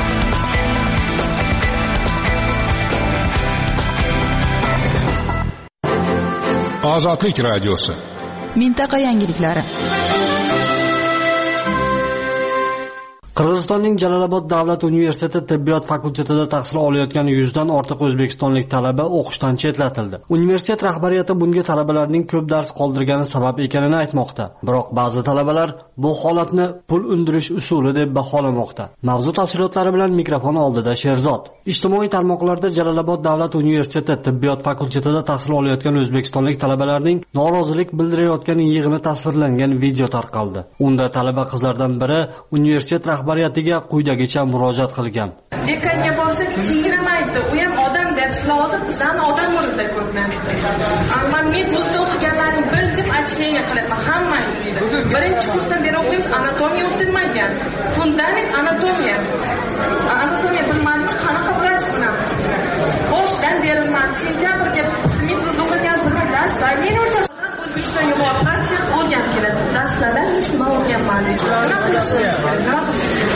S4: Ozodlik radiosi.
S3: Mintaqa yangiliklari.
S5: Qirg'izistonning Jalolobod davlat universiteti tibbiyot fakultetida tahsil olayotgan 100 dan ortiq o'zbekistonlik talaba o'qishdan chetlatildi. Universitet rahbariyati bunga talabalarning ko'p dars qoldirgani sabab ekanini aytmoqda. Biroq ba'zi talabalar bu holatni pul undirish usuli deb baholamoqda. Mavzu tafsilotlari bilan mikrofon oldida Sherzod. Ijtimoiy tarmoqlarda Jalolobod davlat universiteti tibbiyot fakultetida tahsil olayotgan o'zbekistonlik talabalarning norozilik bildirayotgan yig'ini tasvirlangan video tarqaldi. Unda talaba qizlardan biri universitet rahbariyatiga quyidagicha murojaat qilgan.
S6: Dekanga borsak kiyinamaydi, u ham odam darsi hozir bizani odam o'rnida ko'rmayapti. Ammo men o'zda o'qiganlaring bil deb aksiyaga qilyapman hammang deydi. Birinchi kursdan beri o'qiymiz, anatomiya o'tilmagan. Fundament anatomiya. Anatomiya bilmadimmi, qanaqa vrach bo'lamiz? Boshdan berilmadi. Sentyabrga men o'zda o'qigan dars men o'rtacha O'zbekistonga borib partiya o'rganib keladi. Darslardan hech nima o'rganmadim. Nima qilishimiz kerak?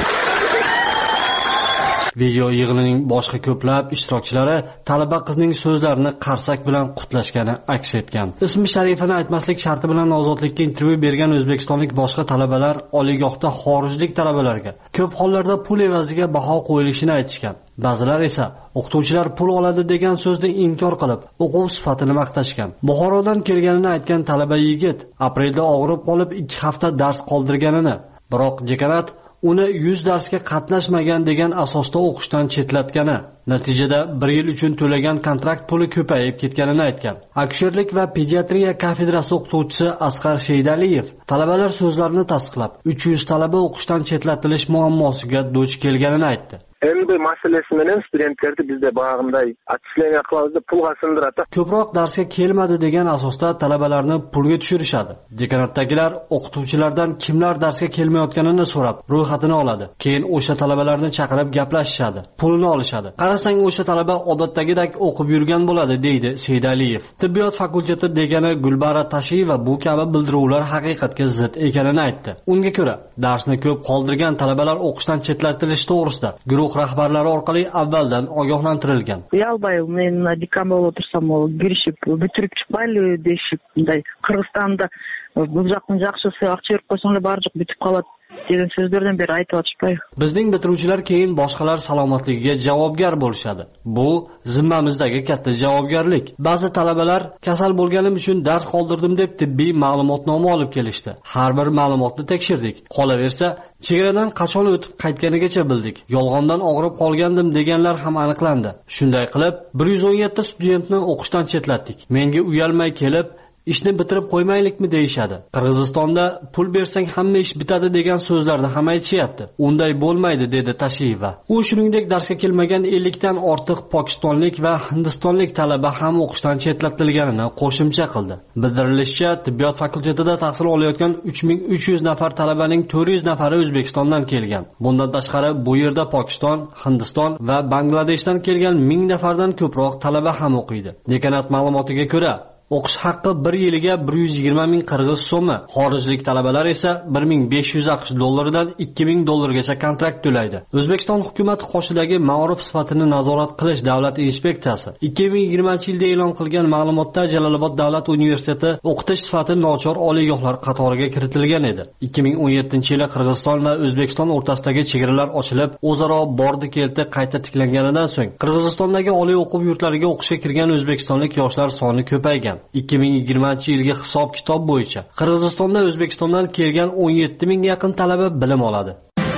S5: Video yig'inining boshqa ko'plab ishtirokchilari talaba qizning so'zlarini qarsak bilan qutlashgani aks etgan. Ismi sharifini aytmaslik sharti bilan ozodlikka intervyu bergan o'zbekistonlik boshqa talabalar oliygohda xorijlik talabalarga ko'p hollarda pul evaziga baho qo'yilishini aytishgan. Ba'zilar esa o'qituvchilar pul oladi degan so'zni inkor qilib, o'quv sifatini maqtashgan. Buxorodan kelganini aytgan talaba yigit aprelda og'rib qolib 2 hafta dars qoldirganini, biroq dekanat uni 100 darsga qatnashmagan degan asosda o'qishdan chetlatgani, natijada 1 yil uchun to'lagan kontrakt puli ko'payib ketganini aytgan. Akusherlik va pediatriya kafedrasi o'qituvchisi Asqar Sheydaliyev talabalar so'zlarini tasdiqlab, 300 talaba o'qishdan chetlatilish muammosiga duch kelganini aytdi.
S7: Endi masalasi bilan studentlarni bizda bag'imday atchilangan qiladi, pulga sindiradi.
S5: Ko'proq darsga kelmadi degan asosda talabalarni pulga tushirishadi. Dekanatdagilar o'qituvchilardan kimlar darsga kelmayotganini so'rab, ro'yxatini oladi. Keyin o'sha talabalarni chaqirib gaplashishadi, pulini olishadi. Qarasang o'sha talaba odatdagidek o'qib yurgan bo'ladi, deydi Seydaliyev. Tibbiyot fakulteti degani Gulbara Tashiyeva bu kabi bildiruvlar haqiqatga zid ekanini aytdi. Unga ko'ra, darsni ko'p qoldirgan talabalar o'qishdan chetlatilishi to'g'risida guruh rahbarlari orqali avvaldan ogohlantirilgan.
S8: Uyalbay, men dekabr o'tirsam, girishib, bitirib chiqmayli deyishib, bunday Qirg'izistonda bu yoqdan yaxshisi aqcha berib qo'ysanglar barcha bitib qoladi degan so'zlardan beri aytib o'tishpay.
S5: Bizning bitiruvchilar keyin boshqalar salomatligiga javobgar bo'lishadi. Bu zimmamizdagi katta javobgarlik. Ba'zi talabalar kasal bo'lganim uchun dars qoldirdim deb tibbiy ma'lumotnoma olib kelishdi. Har bir ma'lumotni tekshirdik. Qolaversa, chegaradan qachon o'tib qaytganigacha bildik. Yolg'ondan og'rib qolgandim deganlar ham aniqlandi. Shunday qilib, 117 studentni o'qishdan chetlatdik. Menga uyalmay kelib, ishni bitirib qo'ymaylikmi deyishadi. Qirg'izistonda pul bersang hamma ish bitadi degan so'zlarni ham aytishyapti. Unday bo'lmaydi, dedi Tashiyeva. U shuningdek darsga kelmagan 50 dan ortiq pokistonlik va hindistonlik talaba ham o'qishdan chetlatilganini qo'shimcha qildi. Bildirilishicha, tibbiyot fakultetida tahsil olayotgan 3300 nafar talabaning 400 nafari O'zbekistondan kelgan. Bundan tashqari bu yerda Pokiston, Hindiston va Bangladeshdan kelgan 1000 nafardan ko'proq talaba ham o'qiydi. Dekanat ma'lumotiga ko'ra, o'qish haqqi 1 yiliga 120 ming qirg'iz so'mi, xorijlik talabalar esa 1500 AQSh dollaridan 2000 dollargacha kontrakt to'laydi. O'zbekiston hukumati qoshidagi ma'ruf sifatini nazorat qilish davlat inspeksiyasi 2020-yilda e'lon qilgan ma'lumotda Jalolobod davlat universiteti o'qitish sifati nochor oliygohlar qatoriga kiritilgan edi. 2017-yili Qirg'iziston va O'zbekiston o'rtasidagi chegaralar ochilib, o'zaro bordi-keldi qayta tiklanganidan so'ng Qirg'izistondagi oliy o'quv yurtlariga o'qishga kirgan o'zbekistonlik yoshlar soni ko'paygan. 2020-yilgi hisob-kitob bo'yicha Qirg'izistonda O'zbekistondan kelgan 17 mingga yaqin talaba bilim oladi.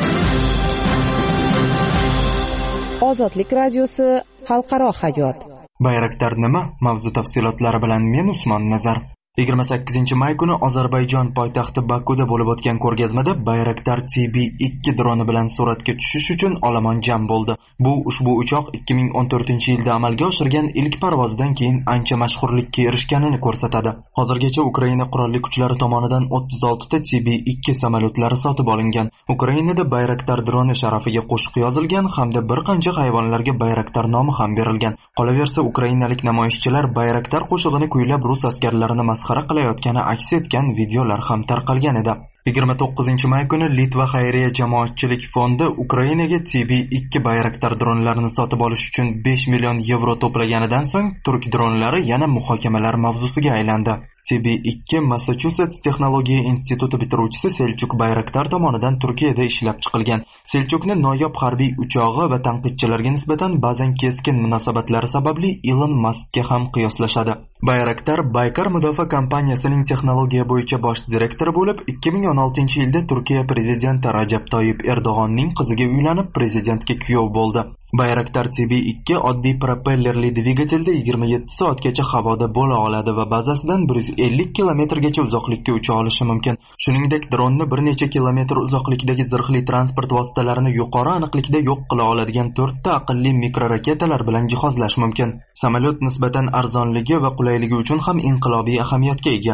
S10: Ozodlik radiosi xalqaro hayot.
S1: Bayraktar nima? Mavzu tafsilotlari bilan men Usmon Nazar. 28-may kuni Ozarbayjon poytaxti Bakuda bo'lib o'tgan ko'rgazmada Bayraktar TB2 droni bilan suratga tushish uchun olomon jam bo'ldi. Bu ushbu uchoq 2014-yilda amalga oshirgan ilk parvozidan keyin ancha mashhurlikka erishganini ko'rsatadi. Hozirgacha Ukraina qurolli kuchlari tomonidan 36 ta TB2 samolyotlari sotib olingan. Ukrainada Bayraktar droni sharafiga qo'shiq yozilgan hamda bir qancha hayvonlarga Bayraktar nomi ham berilgan. Qolaversa, ukrainalik namoyishchilar Bayraktar qo'shig'ini kuylab rus askarlarini masxara qilayotgani aks etgan videolar ham tarqalgan edi. 29-may kuni Litva xayriya jamoatchilik fondi Ukrainaga TB2 Bayraktar dronlarini sotib olish uchun 5 million yevro to'plaganidan so'ng turk dronlari yana muhokamalar mavzusiga aylandi. TB2 Massachusets texnologiya instituti bitiruvchisi Selchuk Bayraktar tomonidan Turkiyada ishlab chiqilgan. Selchukni noyob harbiy uchog'i va tanqidchilarga nisbatan ba'zan keskin munosabatlari sababli Elon Muskga ham qiyoslashadi. Bayraktar Baykar mudofaa kompaniyasining texnologiya bo'yicha bosh direktori bo'lib, 2016-yilda Turkiya prezidenti Rajab Toyyib Erdo'g'onning qiziga uylanib, prezidentga kuyov bo'ldi. Bayraktar TB2 oddiy propellerli dvigatelda 27 soatgacha havoda bo'la oladi va bazasidan 150 kilometrgacha uzoqlikka ucha olishi mumkin. Shuningdek, dronni bir necha kilometr uzoqlikdagi zirhli transport vositalarini yuqori aniqlikda yo'q qila oladigan 4 ta aqlli mikroraketalar bilan jihozlash mumkin. Samolyot nisbatan arzonligi va qulayligi uchun ham inqilobiy ahamiyatga ega.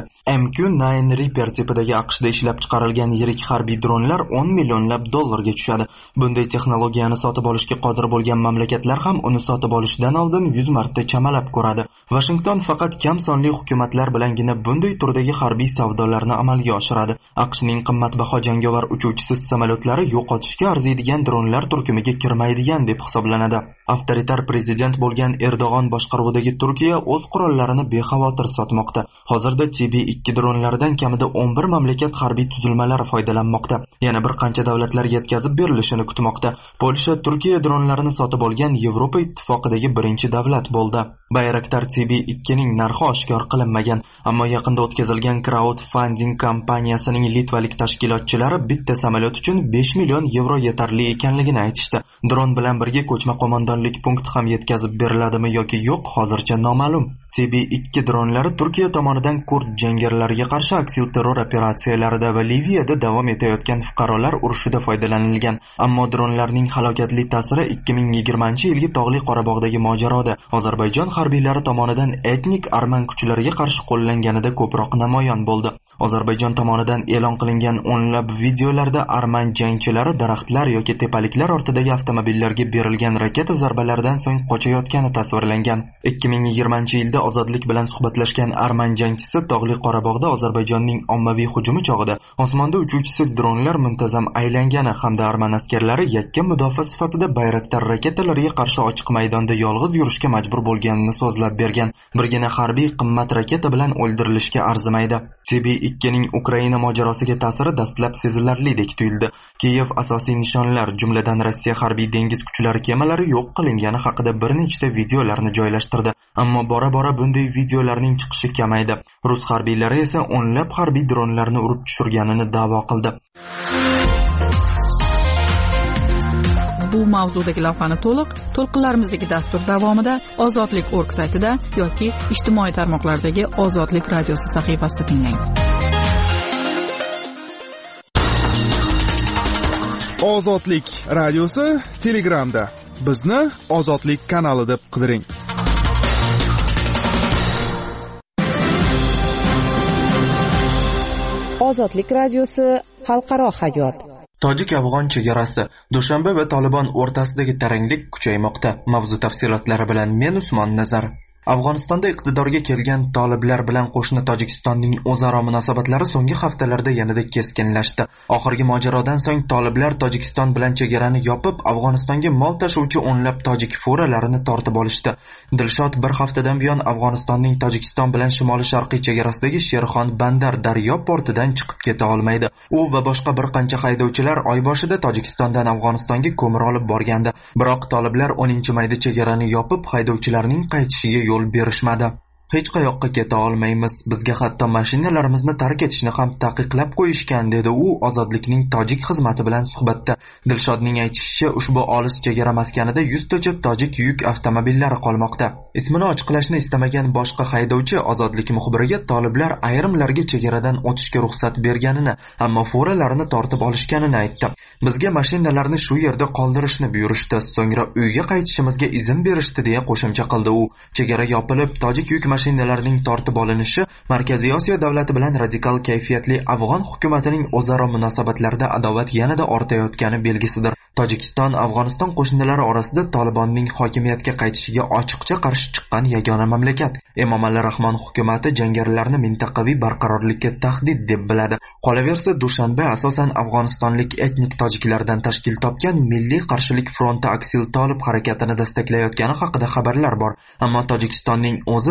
S1: MQ-9 Reaper tipidagi AQShda ishlab chiqarilgan yirik harbiy dronlar 10 millionlab dollarga tushadi. Bunday texnologiyani sotib olishga qodir bo'lgan mamlakatlar ham uni sotib olishdan oldin 100 marta chamalab ko'radi. Washington faqat kam sonli hukumatlar bilangina bunday turdagi harbiy savdolarni amalga oshiradi. AQShning qimmatbaho jangovar uchuvchisiz samolyotlari yo'qotishga arziydigan dronlar turkumiga kirmaydigan deb hisoblanadi. Avtoritar prezident bo'lgan Erdo'g'on boshqaruvidagi Turkiya o'z qurollarini bexavotir sotmoqda. Hozirda TB2 dronlaridan kamida 11 mamlakat harbiy tuzilmalari foydalanmoqda. Yana bir qancha davlatlar yetkazib berilishini kutmoqda. Polsha Turkiya dronlarini sotib olgan Yevropa ittifoqidagi birinchi davlat bo'ldi. Bayraktar TB2ning narxi oshkor qilinmagan, ammo yaqinda o'tkazilgan crowdfunding kompaniyasining litvalik tashkilotchilari bitta samolyot uchun 5 million yevro yetarli ekanligini aytishdi. Dron bilan birga ko'chma qo'mondonlik punkti ham yetkazib beriladimi yoki yo'q, hozircha noma'lum. TB2 dronlari Turkiya tomonidan kurd jangarilarga qarshi aksilterror operatsiyalarida va Liviyada davom etayotgan fuqarolar urushida foydalanilgan. Ammo dronlarning halokatli ta'siri 2020-yilgi Tog'li Qorabog'dagi mojaroda Ozarbayjon harbiylari tomonidan etnik arman kuchlariga qarshi qo'llanganida ko'proq namoyon bo'ldi. Ozarbayjon tomonidan e'lon qilingan o'nlab videolarda arman jangchilari daraxtlar yoki tepaliklar ortidagi avtomobillarga berilgan raketa zarbalaridan so'ng qochayotgani tasvirlangan. 2020-yilda ozodlik bilan suhbatlashgan arman jangchisi Tog'li Qorabog'da Ozarbayjonning ommaviy hujumi chog'ida osmonda uchuvchisiz dronlar muntazam aylangani hamda arman askarlari yakka mudofaa sifatida Bayraktar raketalariga qarshi ochiq maydonda yolg'iz yurishga majbur bo'lganini so'zlab bergan. Birgina harbiy qimmat raketa bilan o'ldirilishga arzimaydi. TB2ning Ukraina mojarosiga ta'siri dastlab sezilarlidek tuyuldi. Kiyev asosiy nishonlar, jumladan Rossiya harbiy dengiz kuchlari kemalari yo'q qilingani haqida bir nechta videolarni joylashtirdi. Ammo bora-bora bunday videolarning chiqishi kamaydi. Rus harbiylari esa o'nlab harbiy dronlarni urib tushirganini da'vo qildi.
S3: Bu mavzudagi lavhani to'lqinlarimizdagi dastur davomida ozodlik.org saytida yoki ijtimoiy tarmoqlardagi Ozodlik radiosi sahifasida tinglang.
S9: Ozodlik radiosi Telegramda. Bizni Ozodlik kanali deb qidiring.
S10: Ozodlik radiosi xalqaro hayot.
S1: Tojik-afg'on chegarasi, Dushanbe va Tolibon o'rtasidagi taranglik kuchaymoqda. Mavzu tafsilotlari bilan men Usmon Nazar. Afg'onistonda iqtidorga kelgan toliblar bilan qo'shni Tojikistonning o'zaro munosabatlari so'nggi haftalarda yanada keskinlashdi. Oxirgi mojarodan so'ng toliblar Tojikiston bilan chegarani yopib, Afg'onistonga mol tashuvchi o'nlab tojik furalarini tortib olishdi. Dilshod bir haftadan buyon Afg'onistonning Tojikiston bilan shimoli-sharqiy chegarasidagi Sherxon Bandar daryo portidan chiqib keta olmaydi. U va boshqa bir qancha haydovchilar oy boshida Tojikistondan Afg'onistonga ko'mir olib borgandi. Biroq toliblar 10-mayda chegarani yopib, haydovchilarning qaytishiga yo'l berishmadi. Hech qayoqqa keta olmaymiz. Bizga hatto mashinalarimizni tark etishni ham taqiqlab qo'yishgan, dedi u Ozodlikning tojik xizmati bilan suhbatda. Dilshodning aytishicha, ushbu olis chegara maskanida 100 tacha tojik yuk avtomobillari qolmoqda. Ismini ochiqlashni istamagan boshqa haydovchi Ozodlik muxbiriga toliblar ayrimlarga chegaradan o'tishga ruxsat berganini, ammo furalarini tortib olishganini aytdi. Bizga mashinalarni shu yerda qoldirishni buyurishdi, so'ngra uyga qaytishimizga izn berishdi, deya qo'shimcha qildi u. Chegara yopilib, tojik yuk mashinalarning tortib olinishi Markaziy Osiyo davlati bilan radikal kayfiyatli afg'on hukumatining o'zaro munosabatlarida adovat yanada ortayotgani belgisidir. Tojikiston Afg'oniston qo'shnilari orasida Tolibonning hokimiyatga qaytishiga ochiqcha qarshi chiqqan yagona mamlakat. Emomali Rahmon hukumati jangarilarni mintaqaviy barqarorlikka tahdid deb biladi. Qolaversa, Dushanbe asosan afg'onistonlik etnik tojiklardan tashkil topgan Milliy qarshilik fronti Aksil Tolib harakatini destaklayotgani haqida xabarlar bor. Ammo Tojikistonning o'zi bu ma'lumotlarni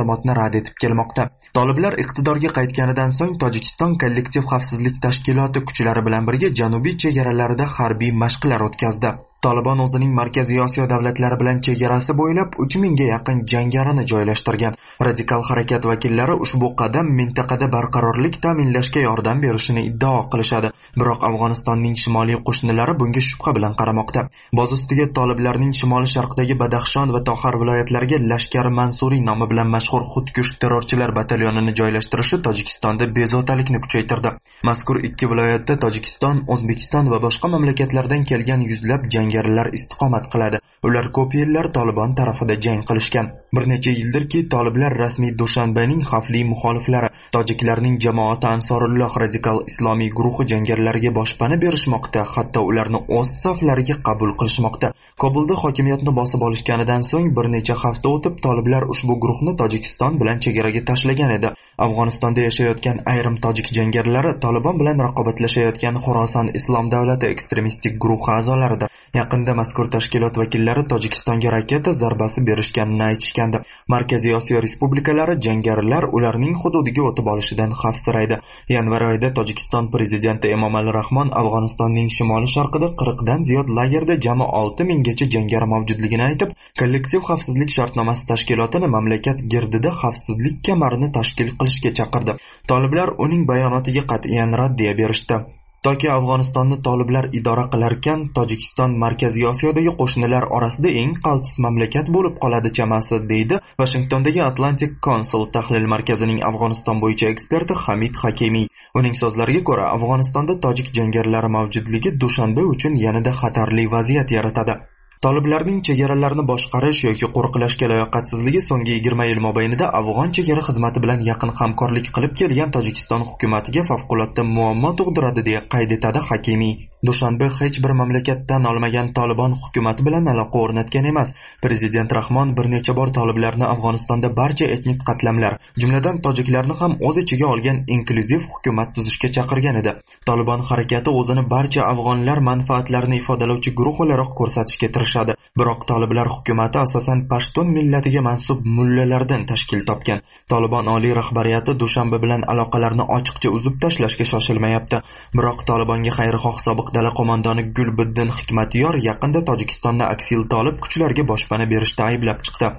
S1: ma'lumotni rad etib kelmoqda. Toliblar iqtidorga qaytganidan so'ng Tojikiston kollektiv xavfsizlik tashkiloti kuchlari bilan birga janubiy chegaralarida harbiy mashqlar o'tkazdi. Tolibon o'zining Markaziy Osiyo davlatlari bilan chegarasi bo'ylab 3000 ga yaqin jangarini joylashtirgan. Radikal harakat vakillari ushbu qadam mintaqada barqarorlik ta'minlashga yordam berishini iddao qilishadi. Biroq Afg'onistonning shimoliy qo'shnilari bunga shubha bilan qaramoqda. Boz ustiga toliblarning shimoliy sharqdagi Badaxshon va Toxar viloyatlariga Lashkar Mansuriy nomi bilan mashhur xudkush terrorchilar batalyonini joylashtirishi Tojikistonda bezovtalikni kuchaytirdi. Mazkur ikki viloyatda Tojikiston, O'zbekiston va boshqa mamlakatlardan kelgan yuzlab jangarilar istiqomat qiladi. Ular ko'p yillar Tolibon tarafida jang qilishgan. Bir necha yildirki, toliblar rasmiy Dushanbening xavfli muxoliflari, tojiklarning jamoati Ansorulloh radikal islomiy guruhi jangarilariga boshpana berishmoqda, hatto ularni o'z saflariga qabul qilishmoqda. Kobulda hokimiyatni bosib olishganidan so'ng bir necha hafta o'tib, toliblar ushbu guruhni Tojikiston bilan chegaraga tashlagan edi. Afg'onistonda yashayotgan ayrim tojik jangarilari Tolibon bilan raqobatlashayotgan Xorason Islom davlati ekstremistik guruhi a'zolaridir. Yaqinda mazkur tashkilot vakillari Tojikistonga raketa zarbasi berishganini aytishgandi. Markaziy Osiyo respublikalari jangarilar ularning hududiga o'tib olishidan xavfsiraydi. Yanvar oyida Tojikiston prezidenti Emomali Rahmon Afg'onistonning shimoliy sharqida 40 dan ziyod lagerda jami 6000 gacha jangari mavjudligini aytib, kollektiv xavfsizlik shartnomasi tashkilotini mamlakat girdida xavfsizlik kamarini tashkil qilishga chaqirdi. Toliblar uning bayonotiga qat'iyan raddiya berishdi. Toki Afg'onistonni toliblar idora qilarkan, Tojikiston Markaziy Osiyodagi qo'shnilar orasida eng qaltis mamlakat bo'lib qoladi chamasi, deydi Washingtondagi Atlantic Council tahlil markazining Afg'oniston bo'yicha eksperti Hamid Hakimiy. Uning so'zlariga ko'ra, Afg'onistonda tojik jangarilari mavjudligi Dushanbe uchun yanada xatarli vaziyat yaratadi. Toliblarning chegaralarni boshqarish yoki qo'riqlashga layoqatsizligi so'nggi 20 yil mobaynida Afg'on chegara xizmati bilan yaqin hamkorlik qilib kelgan Tojikiston hukumatiga favqulodda muammo tug'diradi deya qayd etadi Hakimiy. Dushanbe hech bir mamlakatdan olmagan Tolibon hukumati bilan aloqa o'rnatgan emas. Prezident Rahmon bir necha bor toliblarni Afg'onistonda barcha etnik qatlamlar, jumladan tojiklarni ham o'z ichiga olgan inklyuziv hukumat tuzishga chaqirgan edi. Tolibon harakati o'zini barcha afg'onlar manfaatlarini ifodalovchi guruh o'laroq ko'rsatishga tirishadi. Biroq toliblar hukumati asosan Pashtun millatiga mansub mullalardan tashkil topgan. Tolibon oliy rahbariyati Dushanbe bilan aloqalarni ochiqcha uzib tashlashga shoshilmayapti. Biroq Tolibonga xayrixoh sobiq dala qo'mondoni Gulbuddin Hikmatyor yaqinda Tojikistonni aksil tolib kuchlarga boshpana berishda ayblab chiqdi.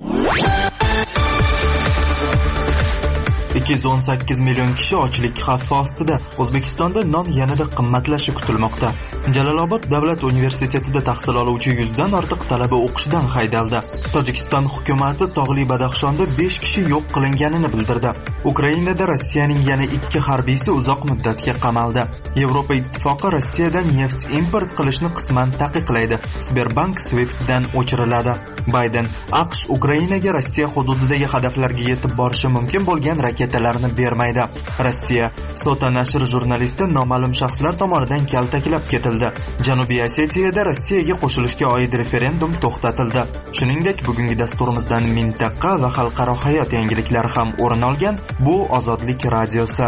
S1: 218 million kishi ochlik xavfi ostida. O'zbekistonda non yanada qimmatlashi kutilmoqda. Jalolobod davlat universitetida tahsil oluvchi 100 dan ortiq talaba o'qishdan haydaldi. Tojikiston hukumati tog'li Badaxshonda 5 kishi yo'q qilinganini bildirdi. Ukrainada Rossiyaning yana 2 harbiysi uzoq muddatga qamaldi. Yevropa ittifoqi Rossiyadan neft import qilishni qisman taqiqlaydi. Sberbank Swift'dan o'chiriladi. Bayden AQSh Ukrainaga Rossiya hududidagi hadaflarga yetib borishi mumkin bo'lgan raketalarni bermaydi. Rossiya Sota nashr jurnalisti noma'lum shaxslar tomonidan kaltaklab ketildi. Janubiy Osetiyada Rossiyaga qo'shilishga oid referendum to'xtatildi. Shuningdek, bugungi dasturimizdan mintaqa va xalqaro hayot yangiliklari ham o'rin olgan. Bu Ozodlik radiosi.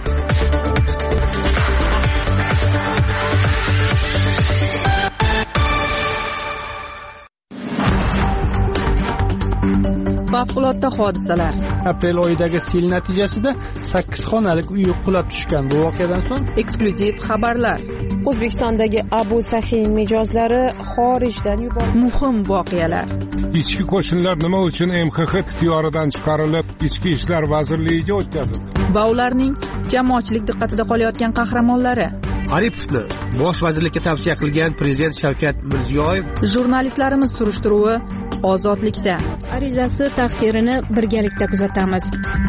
S3: Favqulodda hodisalar.
S11: Aprel oyidagi sel natijasida 8 xonalik uy qulab tushgan. Bu voqeadan so'ng
S3: eksklyuziv xabarlar.
S10: O'zbekistondagi Abu Sahin mijozlari xorijdan yuborildi.
S3: Muhim voqealar.
S4: Ichki qo'shinlar nima uchun MXX ixtiyoridan chiqarilib, Ichki ishlar vazirligiga o'tkazildi?
S3: Va ularning jamoatchilik diqqatida qolayotgan qahramonlari.
S13: Aripovni bosh vazirlikka tavsiya qilgan prezident Shavkat Mirziyoyev.
S3: Jurnalistlarimiz surishtiruvi Ozodlikda.
S12: Arizasi taqdirini birgalikda kuzatamiz.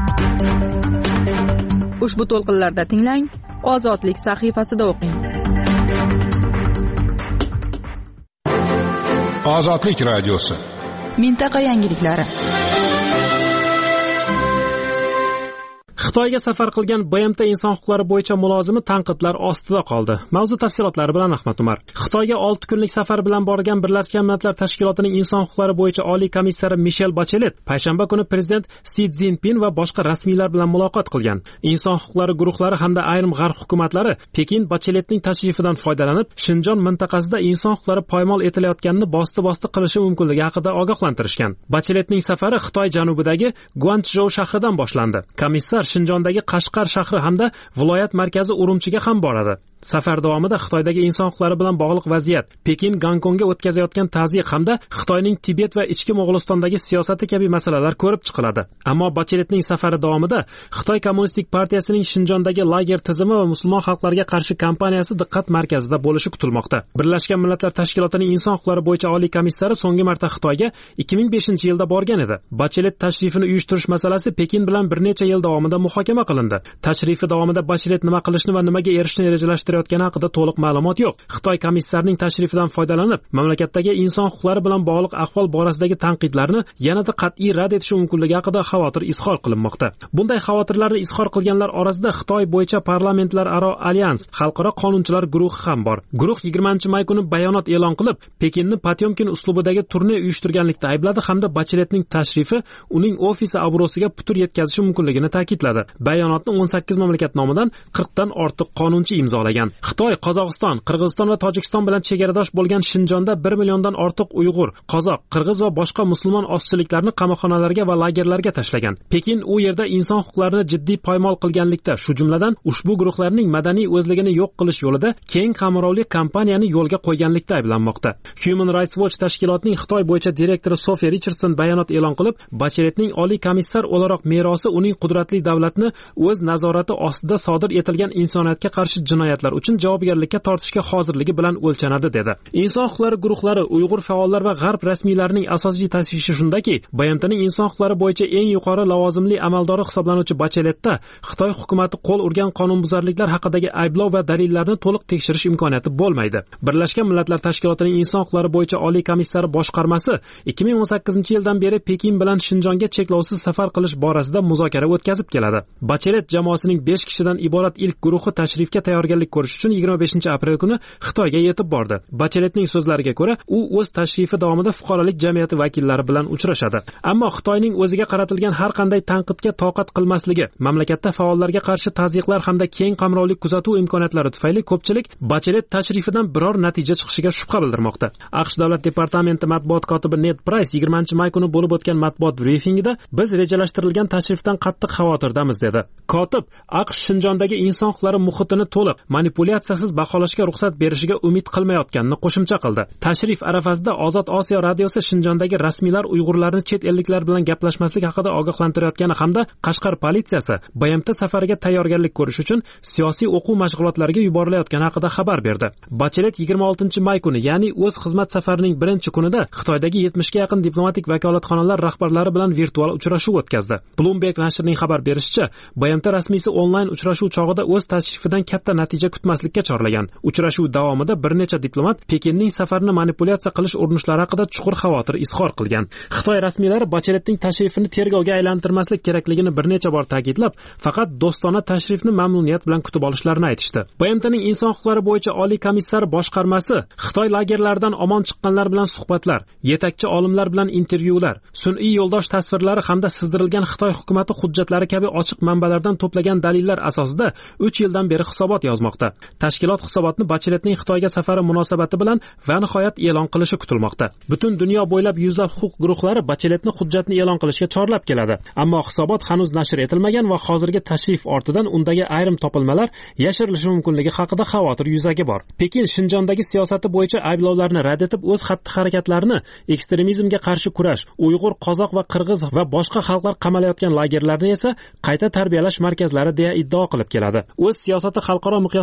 S3: Ushbu to'lqinlarda tinglang, Ozodlik sahifasida o'qing.
S4: Ozodlik radiosi.
S3: Mintaqa yangiliklari.
S2: Xitoyga safar qilgan BMT inson huquqlari bo'yicha mulozimi tanqidlar ostida qoldi. Mavzu tafsilotlari bilan Ahmad Umar. Xitoyga 6 kunlik safar bilan borgan Birlashgan Millatlar Tashkilotining inson huquqlari bo'yicha oliy komissari Michelle Bachelet payshanba kuni prezident Si Szinpin va boshqa rasmiylar bilan muloqot qilgan. Inson huquqlari guruhlari hamda ayrim g'arb hukumatlari Pekin Bacheletning tashrifidan foydalanib, Shinjon mintaqasida inson huquqlari poymol etilayotganini bosti qilishi mumkinligi haqida ogohlantirishgan. Bacheletning safari Xitoy janubidagi Guanchjou shahridan boshlandi. Komissar Shinjondagi Qashqar shahri hamda viloyat markazi Urumchiga ham boradi. Safar davomida Xitoydagi inson huquqlari bilan bog'liq vaziyat, Pekin Gonkongga o'tkazayotgan tazyiq hamda Xitoyning Tibet va ichki Mo'g'ulistondagi siyosati kabi masalalar ko'rib chiqiladi. Ammo Bacheletning safari davomida Xitoy Kommunistik partiyasining Shinjondagi lager tizimi va musulmon xalqlarga qarshi kampaniyasi diqqat markazida bo'lishi kutilmoqda. Birlashgan Millatlar Tashkilotining inson huquqlari bo'yicha oliy komissari so'nggi marta Xitoyga 2005-yilda borgan edi. Bachelet tashrifini uyushtirish masalasi Pekin bilan bir necha yil davomida muhokama qilindi. Tashrifi davomida Bachelet nima qilishni va nimaga erishishni rejalashtirayotgani haqida to'liq ma'lumot yo'q. Xitoy komissarining tashrifidan foydalanib, mamlakatdagi inson huquqlari bilan bog'liq ahvol borasidagi tanqidlarni yanada qat'iy rad etishi mumkinligi haqida xavotir izhor qilinmoqda. Bunday xavotirlarni izhor qilganlar orasida Xitoy bo'yicha parlamentlararo alyans, xalqaro qonunchilar guruhi ham bor. Guruh 20-may kuni bayonot e'lon qilib, Pekinni Potyomkin uslubidagi turne uyushtirganlikda aybladi hamda Bacheletning tashrifi uning ofisi obro'siga putur yetkazishi mumkinligini ta'kidladi. Bayonotni 18 mamlakat nomidan 40 dan ortiq qonunchi imzolagan. Xitoy, Qozog'iston, Qirg'iziston va Tojikiston bilan chegaradosh bo'lgan Shinjonda 1 milliondan ortiq Uyg'ur, Qozoq, Qirg'iz va boshqa musulmon ozchiliklarni qamoqxonalarga va lagerlarga tashlagan. Pekin u yerda inson huquqlarini jiddiy poymol qilganlikda, shu jumladan ushbu guruhlarning madaniy o'zligini yo'q qilish yo'lida keng qamrovli kampaniyani yo'lga qo'yganlikda ayblanmoqda. Human Rights Watch tashkilotining Xitoy bo'yicha direktori Sophie Richardson bayonot e'lon qilib, Bacheletning oliy komissar o'laroq merosi uning qudratli davlatni o'z nazorati ostida sodir etilgan insoniyatga qarshi jinoyatlar uchun javobgarlikka tortishga hozirligi bilan o'lchanadi dedi. Inson huquqlari guruhlari, Uyg'ur faollar va g'arb rasmiylarining asosiy tashvishi shundaki, BMTning inson huquqlari bo'yicha eng yuqori lavozimli amaldori hisoblanuvchi Bacheletda Xitoy hukumatı qo'l urgan qonunbuzarliklar haqidagi ayblov va dalillarni to'liq tekshirish imkoniyati bo'lmaydi. Birlashgan Millatlar Tashkilotining inson huquqlari bo'yicha oliy komissari boshqarmasi 2018-yildan beri Pekin bilan Shinjonga cheklovsiz safar qilish borasida muzokara o'tkazib keladi. Bachelet jamoasining 5 kishidan iborat ilk guruhi tashrifga tayyorgarlik ko'rish uchun 25-aprel kuni Xitoyga yetib bordi. Bacheletning so'zlariga ko'ra, u o'z tashrifi davomida fuqarolik jamiyati vakillari bilan uchrashadi. Ammo Xitoyning o'ziga qaratilgan har qanday tanqidga toqat qilmasligi, mamlakatda faollarga qarshi tazyiqlar hamda keng qamrovli kuzatuv imkoniyatlari tufayli ko'pchilik Bachelet tashrifidan biror natija chiqishiga shubha bildirmoqda. AQSh Davlat departamenti matbuot kotibi Ned Price 20-may kuni bo'lib o'tgan matbuot brifingida biz rejalashtirilgan tashrifdan qattiq xavotirdamiz dedi. Kotib AQSh Shinjondagi inson huquqlari muhitini to'liq manipulyatsiyasiz baholashga ruxsat berishiga umid qilmayotganini qo'shimcha qildi. Tashrif arafasida Ozod Osiyo radiosi Shinjondagi rasmiylar Uyg'urlarni chet elliklar bilan gaplashmaslik haqida ogohlantirayotgani hamda Qashqar politsiyasi BMT safariga tayyorgarlik ko'rish uchun siyosiy o'quv mashg'ulotlariga yuborilayotgani haqida xabar berdi. Bachelet 26-may kuni, ya'ni o'z xizmat safarining birinchi kunida Xitoydagi 70 ga yaqin diplomatik vakolatxonalar rahbarlari bilan virtual uchrashuv o'tkazdi. Bloomberg nashrining xabar berishicha, BMT rasmiysi onlayn uchrashuv chog'ida o'z tashrifidan katta natija kutmaslikka chorlagan. Uchrashuv davomida bir necha diplomat Pekinning safarini manipulyatsiya qilish urinishlari haqida chuqur xavotir izhor qilgan. Xitoy rasmiylari Bacheletning tashrifini tergovga aylantirmaslik kerakligini bir necha bor ta'kidlab, faqat do'stona tashrifni mamnuniyat bilan kutib olishlarini aytishdi. BMTning inson huquqlari bo'yicha oliy komissari boshqarmasi Xitoy lagerlaridan omon chiqqanlar bilan suhbatlar, yetakchi olimlar bilan intervyular, sun'iy yo'ldosh tasvirlari hamda sizdirilgan Xitoy hukumati hujjatlari kabi ochiq manbalardan to'plagan dalillar asosida 3 yildan beri hisobot yozmoqda. Tashkilot hisobotni Bacheletning Xitoyga safari munosabati bilan va nihoyat e'lon qilishi kutilmoqda. Butun dunyo bo'ylab yuzlab huquq guruhlari Bacheletning hujjatni e'lon qilishga chorlab keladi. Ammo hisobot hanuz nashr etilmagan va hozirgi tashrif ortidan undagi ayrim topilmalar yashirilishi mumkinligi haqida xavotir yuzaga bor. Pekin Shinjondagi siyosati bo'yicha ayblovlarni rad etib, o'z xatti-harakatlarini ekstremizmga qarshi kurash, Uyg'ur, Qozoq va Qirg'iz va boshqa xalqlar qamalayotgan lagerlarni esa qayta tarbiyalash markazlari deya iddao qilib keladi. O'z siyosati xalqaro miqyosda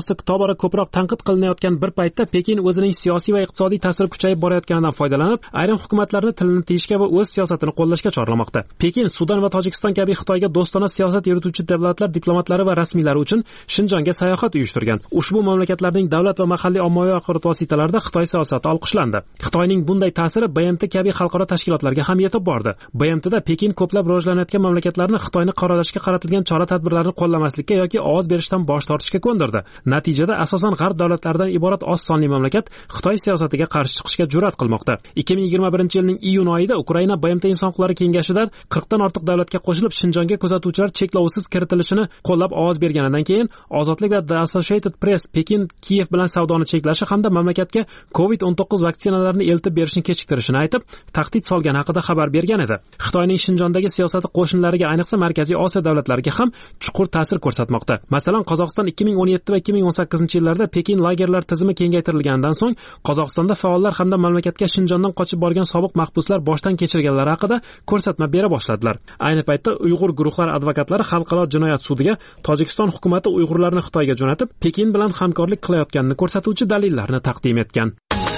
S2: asosida tobora ko'proq tanqid qilinayotgan bir paytda Pekin o'zining siyosiy va iqtisodiy ta'siri kuchayib borayotganidan foydalanib, ayrim hukumatlarni tilini tiyishga va o'z siyosatini qo'llashga chorlamoqda. Pekin Sudan va Tojikiston kabi Xitoyga do'stona siyosat yurituvchi davlatlar diplomatlari va rasmiylari uchun Shinjonga sayohat uyushtirgan. Ushbu mamlakatlarning davlat va mahalliy ommaviy axborot vositalarida Xitoy siyosati olqishlandi. Xitoyning bunday ta'siri BMT kabi xalqaro tashkilotlarga ham yetib bordi. BMTda Pekin ko'plab rivojlanayotgan mamlakatlarni Xitoyni qoralashga qaratilgan chora-tadbirlarni qo'llamaslikka yoki ovoz berishdan bosh tortishga ko'ndirdi. Natijada asosan g'arb davlatlaridan iborat oz sonli mamlakat Xitoy siyosatiga qarshi chiqishga jur'at qilmoqda. 2021-yilning iyun oyida Ukraina BMT inson huquqlari kengashidan 40 dan ortiq davlatga qo'shilib Shinjonga kuzatuvchilar cheklovsiz kiritilishini qo'llab ovoz berganidan keyin Ozodlik va The Associated Press Pekin Kiyev bilan savdoni cheklashi hamda mamlakatga COVID-19 vaksinalarini eltib berishni kechiktirishini aytib, tahdid solgani haqida xabar bergan edi. Xitoyning Shinjondagi siyosati qo'shnilariga, ayniqsa Markaziy Osiyo davlatlariga ham chuqur ta'sir ko'rsatmoqda. Masalan, Qozog'iston 2017 va 2018-yillarda Pekin lagerlar tizimi kengaytirilganidan so'ng Qozog'istonda faollar hamda mamlakatga Shinjondan qochib borgan sobiq mahbuslar boshdan kechirganlari haqida ko'rsatma bera boshladilar. Ayni paytda Uyg'ur guruhlari advokatlari xalqaro jinoyat sudiga Tojikiston hukumati Uyg'urlarni Xitoyga jo'natib, Pekin bilan hamkorlik qilayotganini ko'rsatuvchi dalillarni taqdim etgan.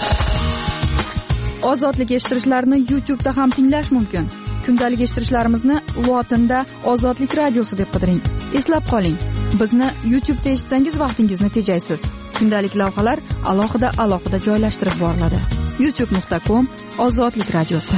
S3: Ozodlik eshittirishlarni YouTube'da ham tinglash mumkin. Kundalik eshittirishlarimizni lotinda Ozodlik radiosi deb qidiring. Eslab qoling, bizni YouTube'da eshitsangiz vaqtingizni tejaysiz. Kundalik lavhalar alohida joylashtirib boriladi. youtube.com/Ozodlik radiosi.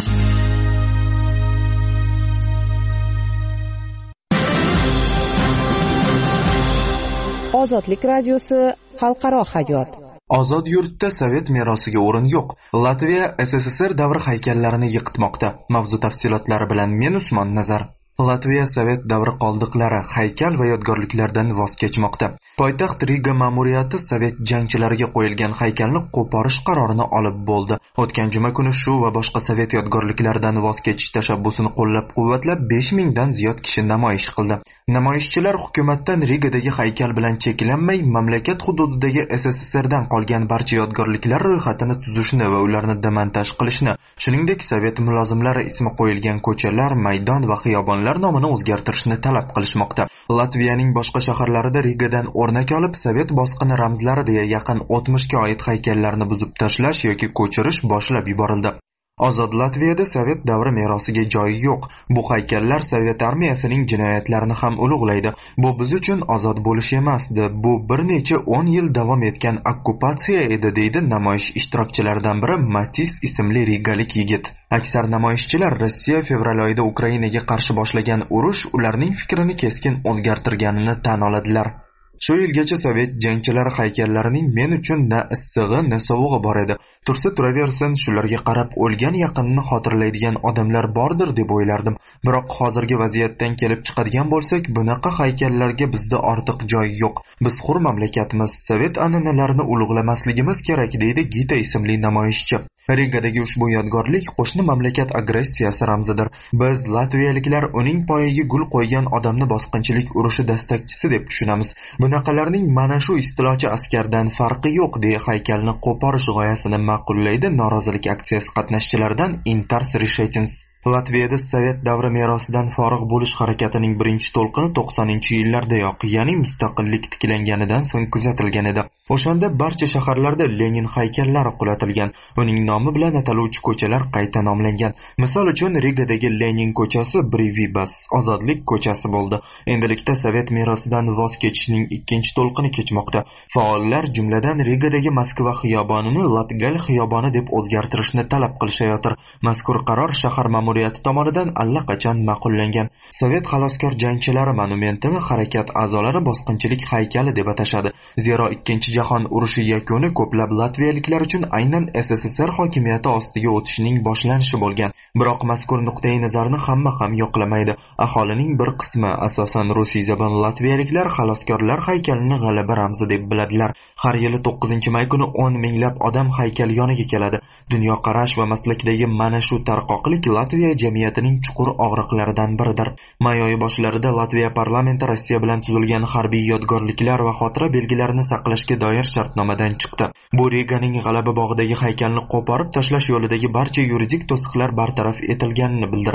S10: Ozodlik radiosi xalqaro hayot.
S1: Ozod yurtda sovet merosiga o'rin yo'q. Latviya SSSR davri haykallarini yiqitmoqda. Mavzu tafsilotlari bilan men Usmon Nazar. Latviya sovet davri qoldiqlari, haykal va yodgorliklardan voz kechmoqda. Poytaxt Riga ma'muriyati sovet jangchilariga qo'yilgan haykalni qo'porish qarorini olib bo'ldi. O'tgan juma kuni shu va boshqa sovet yodgorliklaridan voz kechish tashabbusini qo'llab-quvvatlab 5000 dan ziyod kishi namoyish qildi. Namoyishchilar hukumatdan Rigadagi haykal bilan cheklanmay, mamlakat hududidagi SSSRdan qolgan barcha yodgorliklar ro'yxatini tuzishni va ularni demontaj qilishni, shuningdek sovet mulozimlari ismi qo'yilgan ko'chalar, maydon va xiyobonlar nomini o'zgartirishni talab qilishmoqda. Latviyaning boshqa shaharlarida Rigadan o'rnak olib, sovet bosqini ramzlari deya yaqin 60 ga oid haykallarni buzib tashlash yoki ko'chirish boshlab yuborildi. Ozod Latviyada sovet davri merosiga joyi yo'q. Bu haykallar sovet armiyasining jinoyatlarini ham ulug'laydi. Bu biz uchun ozod bo'lish emasdi. Bu bir necha 10 yil davom etgan okkupatsiya edi, deydi namoyish ishtirokchilaridan biri Matis ismli rigalik yigit. Aksar namoyishchilar Rossiya fevral oyida Ukrainaga qarshi boshlagan urush ularning fikrini keskin o'zgartirganini tan oladilar. Shu yilgacha sovet jangchilari haykallarining men uchun na issig'i, na sovug'i bor edi. Tursa turaversin, shularga qarab o'lgan yaqinni xotirlaydigan odamlar bordir deb o'ylardim. Biroq hozirgi vaziyatdan kelib chiqadigan bo'lsak, bunaqa haykallarga bizda ortiq joy yo'q. Biz hur mamlakatmiz, sovet an'analarini ulug'lamasligimiz kerak, deydi Gita ismli namoyishchi. Rigadagi ushbu yodgorlik qo'shni mamlakat agressiyasi ramzidir. Biz latviyaliklar uning poyiga gul qo'ygan odamni bosqinchilik urushi dastakchisi deb tushunamiz. Bunaqalarning mana shu istilochi askardan farqi yo'q, deya haykalni qo'porish g'oyasini ma'qullaydi norozilik aksiyasi qatnashchilaridan Intars Rishetins. Latviyada sovet davri merosidan forig' bo'lish harakatining birinchi to'lqini 90-yillardayoq, ya'ni mustaqillik tiklanganidan so'ng kuzatilgan edi. O'shanda barcha shaharlarda Lenin haykallari qulatilgan, uning nomi bilan ataluvchi ko'chalar qayta nomlangan. Misol uchun Rigadagi Lenin ko'chasi Brivibas, Ozodlik ko'chasi bo'ldi. Endilikda sovet merosidan voz kechishning ikkinchi to'lqini kechmoqda. Faollar jumladan Rigadagi Moskva xiyobonini Latgal xiyoboni deb o'zgartirishni talab qilishayotir. Mazkur qaror shahar ma'muriyati tomonidan allaqachon ma'qullangan. Sovet xaloskor jangchilari monumentini harakat a'zolari bosqinchilik haykali deb atashadi. Zero ikkinchi jahon urushi yakuni ko'plab latviyaliklar uchun aynan SSSR hokimiyati ostiga o'tishning boshlanishi bo'lgan. Biroq mazkur nuqtai nazarni hamma ham yoqlamaydi. Aholining bir qismi, asosan rusiyzabon latviyaliklar, xaloskorlar haykalini g'alaba ramzi deb biladilar. Har yili 9-may kuni 10 minglab odam haykal yoniga keladi. Dunyoqarash va maslakdagi mana shu tarqoqlik Latviya jamiyatining chuqur og'riqlaridan biridir. May oyi boshlarida Latviya parlamenti Rossiya bilan tuzilgan harbiy yodgorliklar va xotira belgilarini saqlashga doir shartnomadan chiqdi. Bu Riganing G'alaba bog'idagi haykalni qo'porib tashlash yo'lidagi barcha yuridik to'siqlar bartaraf etilganini bildiradi.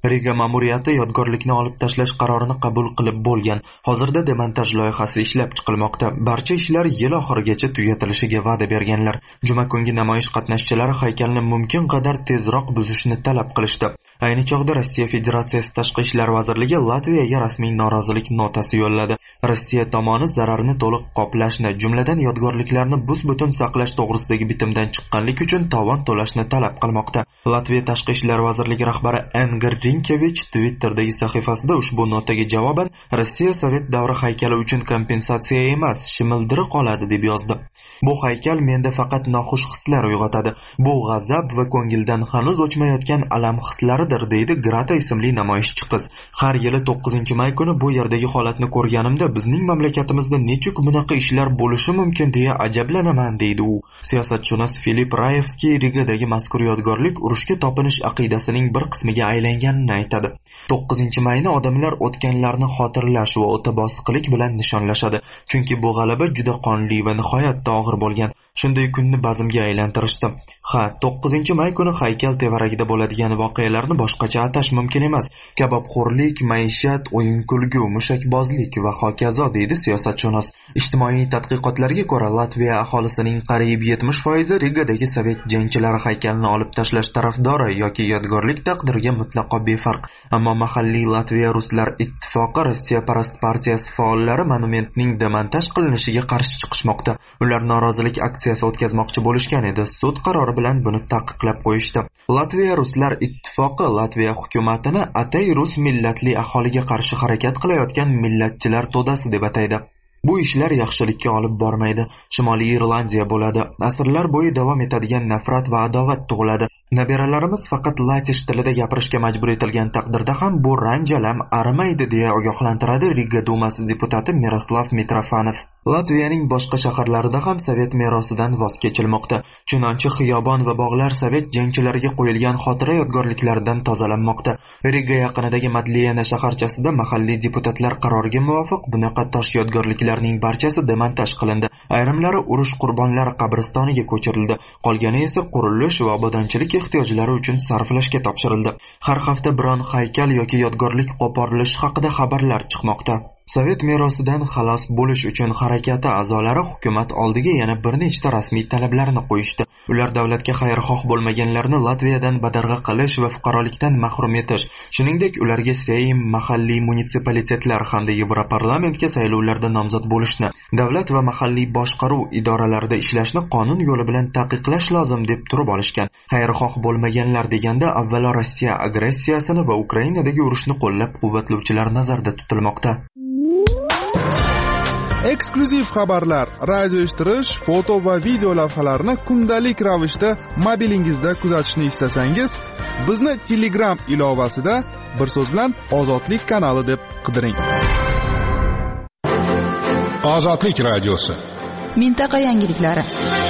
S1: Riga ma'muriyati yodgorlikni olib tashlash qarorini qabul qilib bo'lgan. Hozirda demontaj loyihasi ishlab chiqilmoqda. Barcha ishlar yil oxirigacha tugatilishiga va'da berganlar. Juma kungi namoyish qatnashchilari haykalni mumkin qadar tezroq buzishni talab qilishdi. Ayni chog'da Rossiya Federatsiyasi Tashqi ishlar vazirligi Latviyaga rasmiy norozilik notasi yo'lladi. Rossiya tomoni zararni to'liq qoplashni, jumladan yodgorliklarni bus-butun saqlash to'g'risidagi bitimdan chiqqanlik uchun tovon to'lashni talab qilmoqda. Latviya Tashqi ishlar vazirligi rahbari Engir Rinkevich Twitter'dagi sahifasida ushbu notaga javoban Rossiya Sovet davri haykali uchun kompensatsiya emas, shimildiri qoladi deb yozdi. Bu haykal menda faqat noxush hislar uyg'otadi. Bu g'azab va ko'ngildan hanuz o'chmayotgan alam hislaridir, deydi Grata ismli namoyishchi qiz. Har yili 9-may kuni bu yerdagi holatni ko'rganimda bizning mamlakatimizda nechuk bunaqa ishlar bo'lishi mumkin deya ajablanaman, deydi u. Siyosatshunos Filip Raevskiy Rigadagi mazkur yodgorlik urushga topinish aqidasining bir qismiga aylanganini aytadi. 9-mayni odamlar o'tganlarni xotirlash va o'ta bosiqlik bilan nishonlashadi, chunki bu g'alaba juda qonli va nihoyatda og'ir bo'lgan. Shunday kunni bazmga aylantirishdi. 9-may kuni haykal tevaragida bo'ladigan voqealarni boshqacha atash mumkin emas. Kabobxo'rlik, maishat, o'yin-kulgu, mushakbozlik va hokazo, deydi siyosatshunos. Ijtimoiy tadqiqotlarga ko'ra, Latviya aholisining qariyb 70% Rigadagi sovet jangchilari haykalini olib tashlash tarafdori yoki yodgorlik taqdiriga mutlaqo befarq. Ammo mahalliy Latviya Ruslar ittifoqi Rossiyaparast partiyasi faollari monumentning demontaj qilinishiga qarshi chiqishmoqda. Ular norozilik aksiyasi o'tkazmoqchi bo'lishgan edi. Sud qarori bilan buni taqiqlab qo'yishdi. Latviya Ruslar ittifoqi Latviya hukumatini atay rus millatli aholiga qarshi harakat qilayotgan millatchilar to'dasi deb ataydi. Bu ishlar yaxshilikka olib bormaydi. Shimoliy Irlandiya bo'ladi. Asrlar bo'yi davom etadigan nafrat va adovat tug'iladi. Nabiralarimiz faqat latish tilida gapirishga majbur etilgan taqdirda ham bu ranjalam arimaydi deya ogohlantiradi Riga dumasi deputati Miroslav Mitrofanov. Latviyaning boshqa shaharlarida ham sovet merosidan voz kechilmoqda. Chunonchi xiyobon va bog'lar sovet jangchilariga qo'yilgan xotira yodgorliklaridan tozalanmoqda. Riga yaqinidagi Madliyana shaharchasida mahalliy deputatlar qaroriga muvofiq bunaqa tosh yodgorliklarning barchasi demontaj qilindi. Ayrimlari urush qurbonlari qabristoniga ko'chirildi. Qolgani esa qurilish va obodonchilik ehtiyojlari uchun sarflashga topshirildi. Har hafta biron haykal yoki yodgorlik qo'porilishi haqida xabarlar chiqmoqda. Sovet merosidan xalos bo'lish uchun harakati a'zolari hukumat oldiga yana bir nechta rasmiy talablarni qo'yishdi. Ular davlatga xayrixoh bo'lmaganlarni Latviyadan badarg'a qilish va fuqarolikdan mahrum etish, shuningdek ularga Seym, mahalliy munitsipalitetlar hamda Yevroparlamentga saylovlarda nomzod bo'lishni, davlat va mahalliy boshqaruv idoralarida ishlashni qonun yo'li bilan taqiqlash lozim deb turib olishgan. Xayrixoh bo'lmaganlar deganda avvalo Rossiya agressiyasini va Ukrainadagi urushni qo'llab-quvvatlovchilar nazarda tutilmoqda.
S9: Eksklyuziv xabarlar, radio eshittirish, foto va video lavhalarni kundalik ravishda mobilingizda kuzatishni istasangiz, bizni Telegram ilovasida bir so'z bilan Ozodlik kanali deb qidiring.
S4: Ozodlik radiosi.
S3: Mintaqa yangiliklari.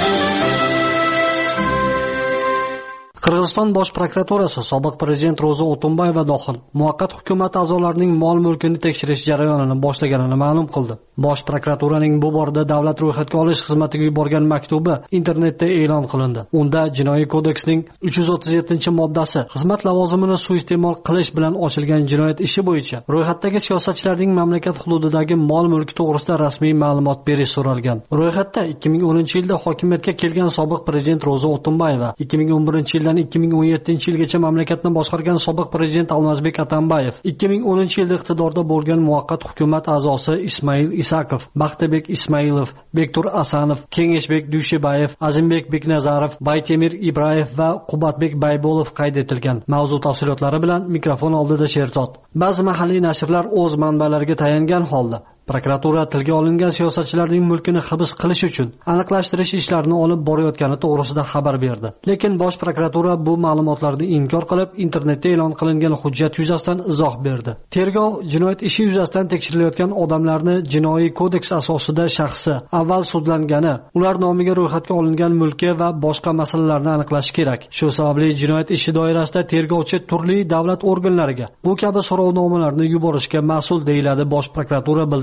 S5: Qirg'iziston bosh prokuraturasi sobiq prezident Ro'za O'tunbayeva dohil muvaqqat hukumat a'zolarining mol-mulkini tekshirish jarayonini boshlaganini ma'lum qildi. Bosh prokuraturaning bu borada davlat ro'yxatga olish xizmatiga yuborgan maktubi internetda e'lon qilindi. Unda Jinoiy kodeksning 337-moddasi xizmat lavozimini suiiste'mol qilish bilan ochilgan jinoyat ishi bo'yicha ro'yxatdagi siyosatchilarning mamlakat hududidagi mol-mulki to'g'risida rasmiy ma'lumot berish so'ralgan. Ro'yxatda 2010-yilda hokimiyatga kelgan sobiq prezident Ro'za O'tunbayeva, 2011-yilda 2017-yilgacha mamlakatni boshqargan sobiq prezident Almazbek Atambayev, 2010-yilda iqtidorda bo'lgan muvaqqat hukumat a'zosi Ismail Isakov, Baxtabek Ismailov, Bektur Asanov, Kengeshbek Dushibayev, Azimbek Beknazarov, Baytemir Ibrayev va Qubatbek Baybolov qayd etilgan. Mavzu tafsilotlari bilan mikrofon oldida Sherzod. Ba'zi mahalliy nashrlar o'z manbalariga tayangan holda prokuratura tilga olingan siyosatchilarning mulkini hibs qilish uchun aniqlashtirish ishlarini olib borayotgani to'g'risida xabar berdi. Lekin bosh prokuratura bu ma'lumotlarni inkor qilib, internetda e'lon qilingan hujjat yuzasidan izoh berdi. Tergov jinoyat ishi yuzasidan tekshirilayotgan odamlarni Jinoiy kodeks asosida shaxsi avval sudlangani, ular nomiga ro'yxatga olingan mulki va boshqa masalalarni aniqlash kerak. Shu sababli jinoyat ishi doirasida tergovchi turli davlat organlariga bu kabi so'rovnomalarni yuborishga mas'ul, deyiladi bosh prokuratura bildirib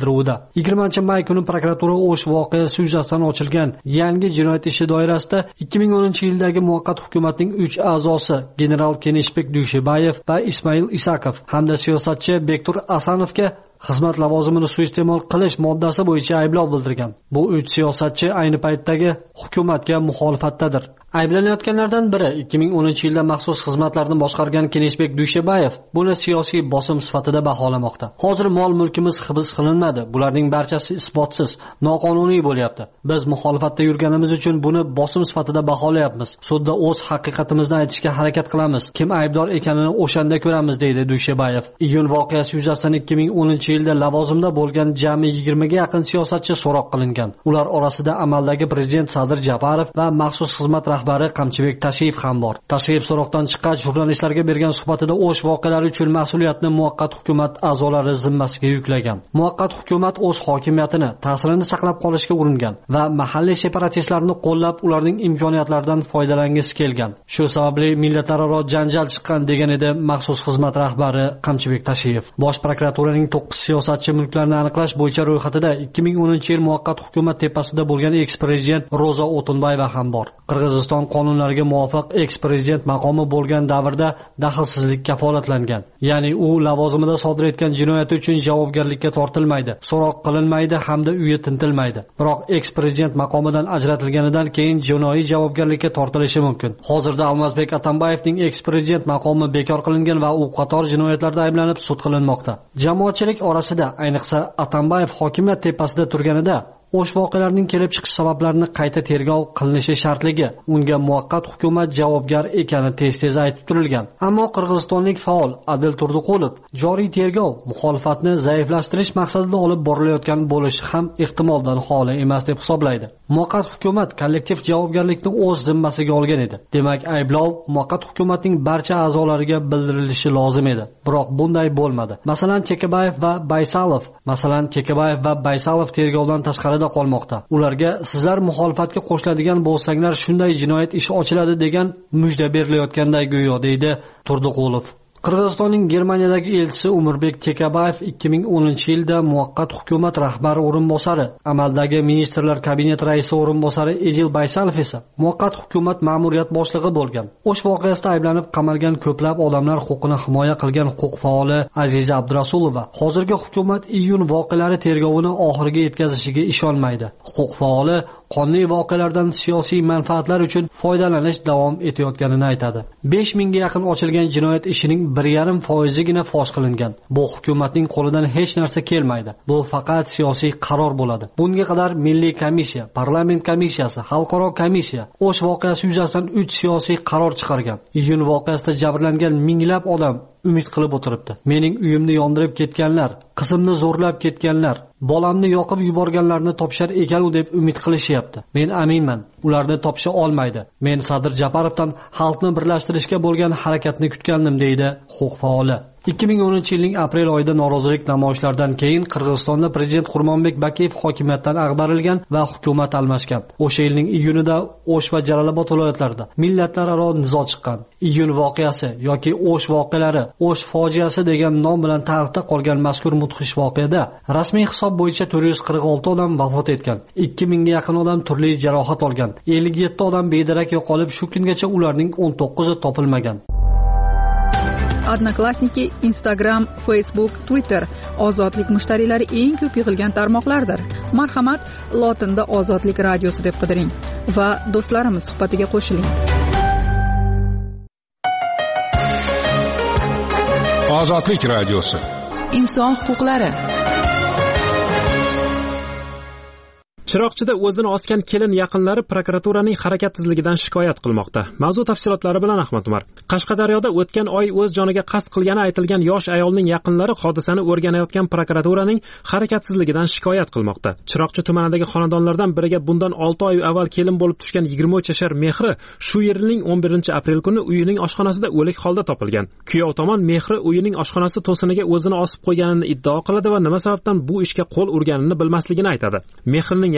S5: teruvida. 20-may kuni prokuratura O'sh voqeasi yuzasidan ochilgan yangi jinoyat ishi doirasida 2010-yildagi muvaqqat hukumatning 3 a'zosi general Kenishbek Dushibayev va Ismail Isakov hamda siyosatchi Bektur Asanovga xizmat lavozimini suiiste'mol qilish moddasi bo'yicha ayblov bildirgan. Bu 3 siyosatchi ayni paytdagi hukumatga muxolifatdadir. Ayblanayotganlardan biri 2010-yilda maxsus xizmatlarni boshqargan Kenishbek Dushibayev buni siyosiy bosim sifatida baholamoqda. Hozir mol-mulkimiz hibs qilinmadi. Bularning barchasi isbotsiz, noqonuniy bo'lyapti. Biz muxolifatda yurganimiz uchun buni bosim sifatida baholayapmiz. Sudda o'z haqiqatimizni aytishga harakat qilamiz. Kim aybdor ekanini o'shanda ko'ramiz, deydi Dushibayev. Iyun voqeasi yuzasidan 2010-yilda lavozimda bo'lgan jami 20 ga yaqin siyosatchi so'roq qilingan. Ular orasida amaldagi prezident Sadir Japarov va maxsus xizmat rahbari Qamchibek Tashiyev ham bor. Tashiyev so'roqdan chiqqach jurnalistlarga bergan suhbatida O'sh voqealari uchun mas'uliyatni muvaqqat hukumat a'zolari zimmasiga yuklagan. Muvaqqat hukumat o'z hokimiyatini, ta'sirini saqlab qolishga uringan va mahalliy separatistlarni qo'llab, ularning imkoniyatlaridan foydalangisi kelgan. Shu sababli millatlararo janjal chiqqan, degan edi maxsus xizmat rahbari Qamchibek Tashiyev. Bosh prokuraturaning 9 siyosatchi mulklarni aniqlash bo'yicha ro'yxatida 2010-yil muvaqqat hukumat tepasida bo'lgan eks-prezident Roza O'tinbayeva ham bor. Qirg'iziston qonunlariga muvofiq eks-prezident maqomi bo'lgan davrda daxlsizlik kafolatlangan. Ya'ni u lavozimida sodir etgan jinoyati uchun javobgarlikka tortilmaydi, so'roq qilinmaydi hamda uyi tintilmaydi. Biroq eks-prezident maqomidan ajratilganidan keyin jinoiy javobgarlikka tortilishi mumkin. Hozirda Almazbek Atambayevning eks-prezident maqomi bekor qilingan va u qator jinoyatlarda ayblanib sud qilinmoqda. Jamoatchilik orasida, ayniqsa Atambayev hokimiyat tepasida turganida O'sh voqealarining kelib chiqish sabablarini qayta tergov qilinishi shartligi, unga muvaqqat hukumat javobgar ekani tez-tez aytib turilgan. Ammo qirg'izistonlik faol Adil Turdiqulov joriy tergov muxolifatni zaiflashtirish maqsadida olib borilayotgan bo'lishi ham ehtimoldan xoli emas deb hisoblaydi. Muvaqqat hukumat kollektiv javobgarlikni o'z zimmasiga olgan edi. Demak, ayblov muvaqqat hukumatning barcha a'zolariga bildirilishi lozim edi. Biroq bunday bo'lmadi. Masalan, Chekabayev va Baysalov tergovdan tashqari qolmoqda. Ularga sizlar muxolifatga qo'shiladigan bo'lsanglar shunday jinoyat ishi ochiladi degan mujda berilayotganday go'yo, deydi Turdiqulov. Qirg'izistonning Germaniyadagi elchisi Umurbek Tekabayev 2010-yilda muvaqqat hukumat rahbari o'rinbosari, amaldagi ministrlar kabineti raisi o'rinbosari Edil Baysalov esa muvaqqat hukumat ma'muriyat boshlig'i bo'lgan. O'sh voqeasida ayblanib qamalgan ko'plab odamlar huquqini himoya qilgan huquq faoli Aziza Abdurasulova hozirgi hukumat iyun voqealari tergovini oxiriga yetkazishiga ishonmaydi. Huquq faoli qonli voqealardan siyosiy manfaatlar uchun foydalanish davom etayotganini aytadi. 5000 ga yaqin ochilgan jinoyat ishining 1,5% fosh qilingan. Bu hukumatning qo'lidan hech narsa kelmaydi. Bu faqat siyosiy qaror bo'ladi. Bunga qadar Milliy komissiya, parlament komissiyasi, xalqaro komissiya O'sh voqeasi yuzasidan 3 siyosiy qaror chiqargan. Iyun voqeasida jabrlangan minglab odam umid qilib o'tiribdi. Mening uyimni yondirib ketganlar, qizimni zo'rlab ketganlar, bolamni yoqib yuborganlarni topishar ekan deb umid qilishyapti. Men aminman, ularni topisha olmaydi. Men Sadir Japarovdan xalqni birlashtirishga bo'lgan harakatni kutgandim, deydi huquq faoli. 2010-yilning aprel oyida norozilik namoyishlaridan keyin Qirg'izistonda prezident Qurmonbek Bakiyev hokimiyatdan ag'darilgan va hukumat almashgan. O'sha yilning iyunida O'sh va Jalolobod viloyatlarida millatlararo nizo chiqqan. Iyun voqeasi yoki O'sh voqealari, O'sh fojiasi degan nom bilan tarixda qolgan mazkur mudhish voqeada rasmiy hisob bo'yicha 446 odam vafot etgan, 2000 ga yaqin odam turli jarohat olgan, 57 odam bedarak yo'qolib, shu kungacha ularning 19i topilmagan.
S3: Odnoklassniki, Instagram, Facebook, Twitter ozodlik mushtariylari eng ko'p yig'ilgan tarmoqlardir. Marhamat, lotinda Ozodlik radiosi deb qidiring va do'stlarimiz suhbatiga qo'shiling.
S4: Ozodlik radiosi.
S3: Inson huquqlari.
S2: Chiroqchida o'zini osgan kelin yaqinlari prokuraturaning harakat tezligidan shikoyat qilmoqda. Mavzu tafsilotlari bilan Ahmad Umar. Qashqadaryoda o'tgan oy o'z joniga qasd qilgani aytilgan yosh ayolning yaqinlari hodisani o'rganayotgan prokuraturaning harakatsizligidan shikoyat qilmoqda. Chiroqchi tumanidagi xonadonlardan biriga bundan 6 oy avval kelin bo'lib tushgan 23 yashar Mehri shu yilning 11-aprel kuni uyining oshxonasida o'lik holda topilgan. Kuyov tomon Mehri uyining oshxonasi to'siniga o'zini osib qo'yganini iddao qiladi va nima sababdan bu ishga qo'l urganini bilmasligini aytadi. Mehrining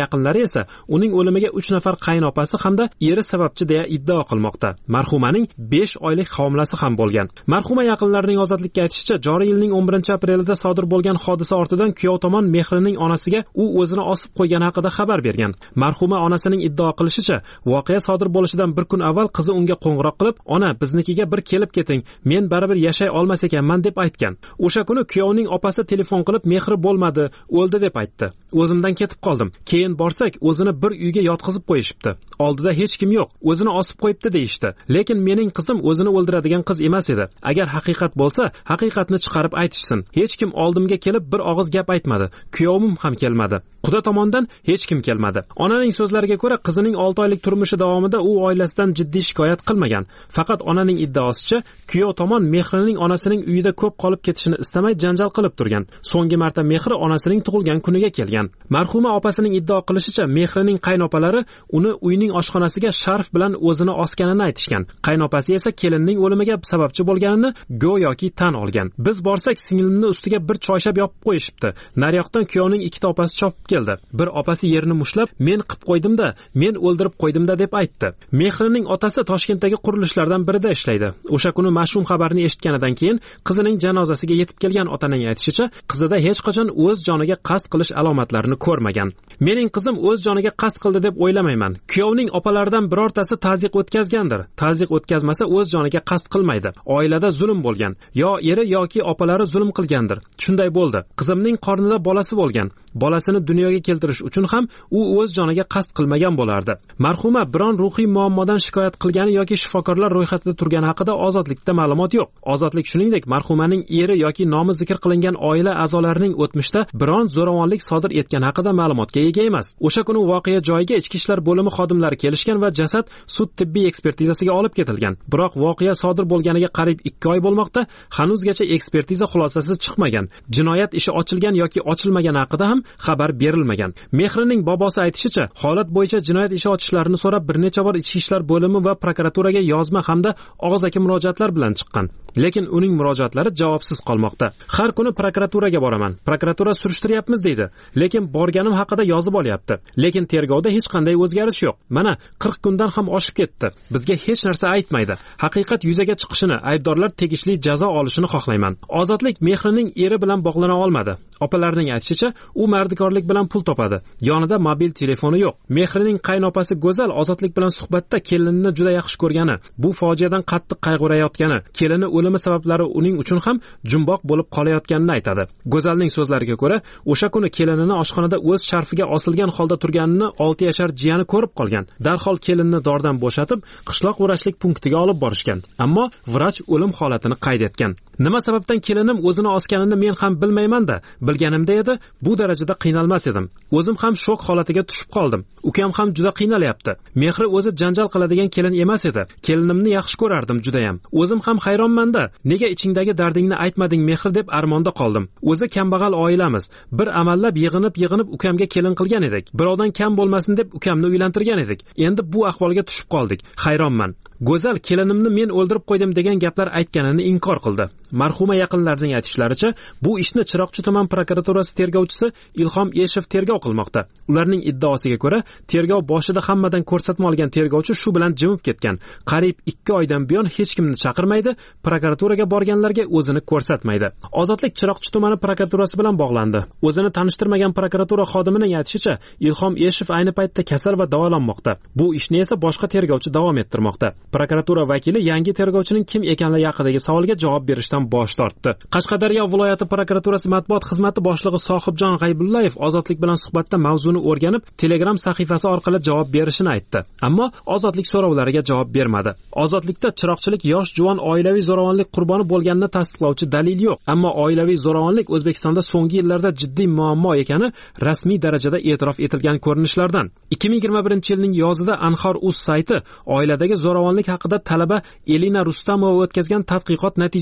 S2: yaqinlari esa uning o'limiga 3 nafar qaynopasi hamda eri sababchi deya iddao qilmoqda. Marhumaning 5 oylik homilasi ham bo'lgan. Marhuma yaqinlarining ozodlikka aytishicha, joriy yilning 11-aprelida sodir bo'lgan hodisa ortidan kuyov tomon Mehrining onasiga u o'zini osib qo'ygani haqida xabar bergan. Marhuma onasining iddao qilishicha, voqea sodir bo'lishidan bir kun avval qizi unga qo'ng'iroq qilib, "Ona, biznikiga bir kelib keting, men baribir yashay olmas ekanman" deb aytgan. O'sha kuni kuyovning opasi telefon qilib, "Mehri bo'lmadi, o'ldi" deb aytdi. "O'zimdan ketib qoldim. Keyin borsak, o'zini bir uyga yotqizib qo'yishibdi. Oldida hech kim yo'q, o'zini osib qo'yibdi" deyishdi. Lekin mening qizim o'zini o'ldiradigan qiz emas edi. Agar haqiqat bo'lsa, haqiqatni chiqarib aytishsin. Hech kim oldimga kelib bir og'iz gap aytmadi. Kuyovim ham kelmadi. Quda tomondan hech kim kelmadi. Onaning so'zlariga ko'ra, qizining 6 oylik turmushi davomida u oilasidan jiddiy shikoyat qilmagan. Faqat onaning iddaosicha, kuyov tomon Mehrining onasining uyida ko'p qolib ketishini istamay janjal qilib turgan. So'nggi marta Mehri onasining tug'ilgan kuniga kelgan. Marhuma opasining iddao qilishicha, Mehrining qaynopalari uni uyning oshxonasiga sharf bilan o'zini osganini aytishgan. Qaynopasi esa kelinning o'limiga sababchi bo'lganini go'yoki tan olgan. "Biz borsak, singlimni ustiga bir choyshab yopib qo'yishibdi. Naryoqdan kuyovning ikkita opasi chopib keldi. Bir opasi yerini mushlab, men qilib qo'ydim-da, men o'ldirib qo'ydim-da" deb aytdi. Mehrining otasi Toshkentdagi qurilishlardan birida ishlaydi. O'sha kuni mash'um xabarni eshitganidan keyin qizining janozasiga yetib kelgan otaning aytishicha, qizida hech qachon o'z joniga qasd qilish alomatlarini ko'rmagan. "Mening qizim o'z joniga qasd qildi deb o'ylamayman. Kuyovning opalaridan birortasi ta'ziq o'tkazgandir. Ta'ziq o'tkazmasa o'z joniga qasd qilmaydi. Oilada zulm bo'lgan. Yo eri yoki opalari zulm qilgandir. Shunday bo'ldi. Qizimning qornida bolasi bo'lgan. Bolasini dunyoga keltirish uchun ham u o'z joniga qasd qilmagan bo'lardi." Marhuma biron ruhiy muammodan shikoyat qilgani yoki shifokorlar ro'yxatida turgani haqida ozodlikda ma'lumot yo'q. Ozodlik shuningdek marhumaning eri yoki nomi zikr qilingan oila a'zolarining o'tmishda biron zo'ravonlik sodir etgani haqida ma'lumotga ega emas. O'sha kuni voqea joyiga ichki ishlar bo'limi xodimlari kelishgan va jasad sud tibbiy ekspertizasiga olib ketilgan. Biroq voqea sodir bo'lganiga qariyb 2 oy bo'lmoqda, hanuzgacha ekspertiza xulosasi chiqmagan. Jinoyat ishi ochilgan yoki ochilmagani haqida ham xabar berilmagan. Mehrining bobosi aytishicha, holat bo'yicha jinoyat ishi ochishlarini so'rab bir necha bor ichki ishlar bo'limi va prokuraturaga yozma hamda og'zaki murojaatlar bilan chiqqan. Lekin uning murojaatlari javobsiz qolmoqda. "Har kuni prokuraturaga boraman. Prokuratura surishtiryapmiz" deydi. Lekin borganim haqida yozib olyapti. Lekin tergovda hech qanday o'zgarish yo'q. Mana 40 kundan ham oshib ketdi. Bizga hech narsa aytmaydi. Haqiqat yuzaga chiqishini, aybdorlar tegishli jazo olishini xohlayman. Ozodlik Mehrining eri bilan bog'lana olmadi. Opalarining aytishicha, u mardikorlik bilan pul topadi. Yonida mobil telefoni yo'q. Mehrining qaynopasi Go'zal Ozodlik bilan suhbatda kelinini juda yaxshi ko'rgani, bu fojiadan qattiq qayg'urayotgani, kelini o'limi sabablari uning uchun ham jumboq bo'lib qolayotganini aytadi. Go'zalning so'zlariga ko'ra, o'sha kuni kelinini oshxonada o'z sharfiga osilgan holda turganini 6 yashar jiyani ko'rib qolgan. Darhol kelinni dordan bo'shatib, qishloq vrachlik punktiga olib borishgan. Ammo vrach o'lim holatini qayd etgan. "Nima sababdan kelinim o'zini osganini men ham bilmayman-da. Bilganimda edi, bu darajada qiynalmas edim. O'zim ham shok holatiga tushib qoldim. Ukam ham juda qiynalyapti. Mehri o'zi janjal qiladigan kelin emas edi. Kelinimni yaxshi ko'rardim juda ham. O'zim ham hayronman-da. Nega ichingdagi dardingni aytmading Mehri deb armonda qoldim. O'zi kambag'al oilamiz. Bir amallab yig'inib ukamga kelin qilgan edik. Birovdan kam bo'lmasin deb ukamni uylantirgan edik. Endi bu ahvolga tushib qoldik. Hayronman." Go'zal kelinimni men o'ldirib qo'ydim degan gaplar aytganini inkor qildi. Marhuma yaqinlarining aytishlaricha, bu ishni Chiroqchi tuman prokuraturasi tergovchisi Ilhom Eshev tergov qilmoqda. Ularning iddaosiga ko'ra, tergov boshida hammadan ko'rsatma olgan tergovchi shu bilan jimib ketgan. Qariyb 2 oydan buyon hech kimni chaqirmaydi, prokuraturaga borganlarga o'zini ko'rsatmaydi. Ozodlik Chiroqchi tumani prokuraturasi bilan bog'landi. O'zini tanishtirmagan prokuratura xodimining aytishicha, Ilhom Eshev ayni paytda kasal va davolanmoqda. Bu ishni esa boshqa tergovchi davom ettirmoqda. Prokuratura vakili yangi tergovchining kim ekanligi haqidagi savolga javob berishdan bosh tortdi. Qashqadaryo viloyati prokuraturasi matbuot xizmati boshlig'i Sohibjon G'aybullayev Ozodlik bilan suhbatda mavzuni o'rganib, Telegram sahifasi orqali javob berishini aytdi. Ammo Ozodlik so'rovlariga javob bermadi. Ozodlikda chiroqchilik yosh juvon oilaviy zo'ravonlik qurboni bo'lganini tasdiqlovchi dalil yo'q. Ammo oilaviy zo'ravonlik O'zbekistonda so'nggi yillarda jiddiy muammo ekani rasmiy darajada e'tirof etilgan ko'rinishlardan. 2021-yilning yozida Anhor.uz sayti oiladagi zo'ravonlik haqida talaba Elina Rustamova o'tkazgan tadqiqot natijalarini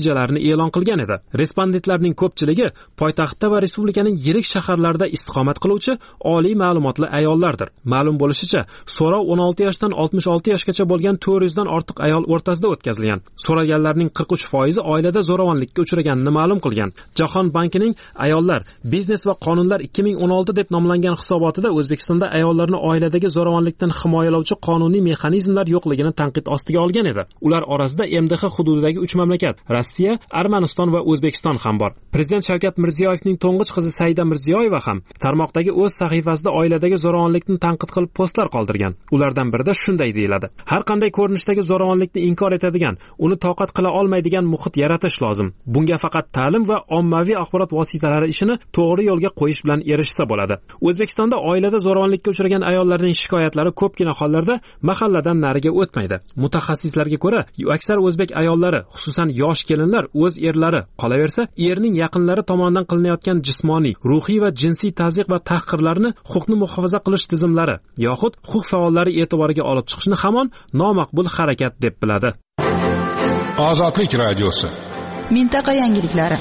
S2: e'lon qilgan edi. Respondentlarning ko'pchiligi poytaxtda va respublikaning yirik shaharlarida istiqomat qiluvchi oliy ma'lumotli ayollardir. Ma'lum bo'lishicha, so'rov 16 yoshdan 66 yoshgacha bo'lgan 400 dan ortiq ayol o'rtasida o'tkazilgan. So'raganlarning 43% oilada zo'ravonlikka uchraganini ma'lum qilgan. Jahon bankining ayollar, biznes va qonunlar 2016 deb nomlangan hisobotida O'zbekistonda ayollarni oiladagi zo'ravonlikdan himoyalovchi qonuniy mexanizmlar yo'qligini tanqid ostiga olgan edi. Ular orasida MDH hududidagi 3 mamlakat Rossiya, Armaniston va O'zbekiston ham bor. Prezident Shavkat Mirziyoyevning to'ng'ich qizi Saida Mirziyoyeva ham tarmoqdagi o'z sahifasida oiladagi zo'ravonlikni tanqid qilib postlar qoldirgan. Ulardan birida shunday deyiladi: har qanday ko'rinishdagi zo'ravonlikni inkor etadigan, uni toqat qila olmaydigan muhit yaratish lozim. Bunga faqat ta'lim va ommaviy axborot vositalari ishini to'g'ri yo'lga qo'yish bilan erishsa bo'ladi. O'zbekistonda oilada zo'ravonlikka uchragan ayollarning shikoyatlari ko'pgina hollarda mahalladan nariga o'tmaydi. Mutaxassislarga ko'ra, aksar o'zbek ayollari, xususan yosh kelinlar o'z erlari, qolaversa erning yaqinlari tomonidan qilinayotgan jismoniy, ruhiy va jinsiy tazyiq va tahqirlarni huquqni muhofaza qilish tizimlari yoxud huquq faollari e'tiboriga olib chiqishni hamon nomaqbul harakat deb biladi.
S4: Ozodlik radiosi.
S3: Mintaqa yangiliklari.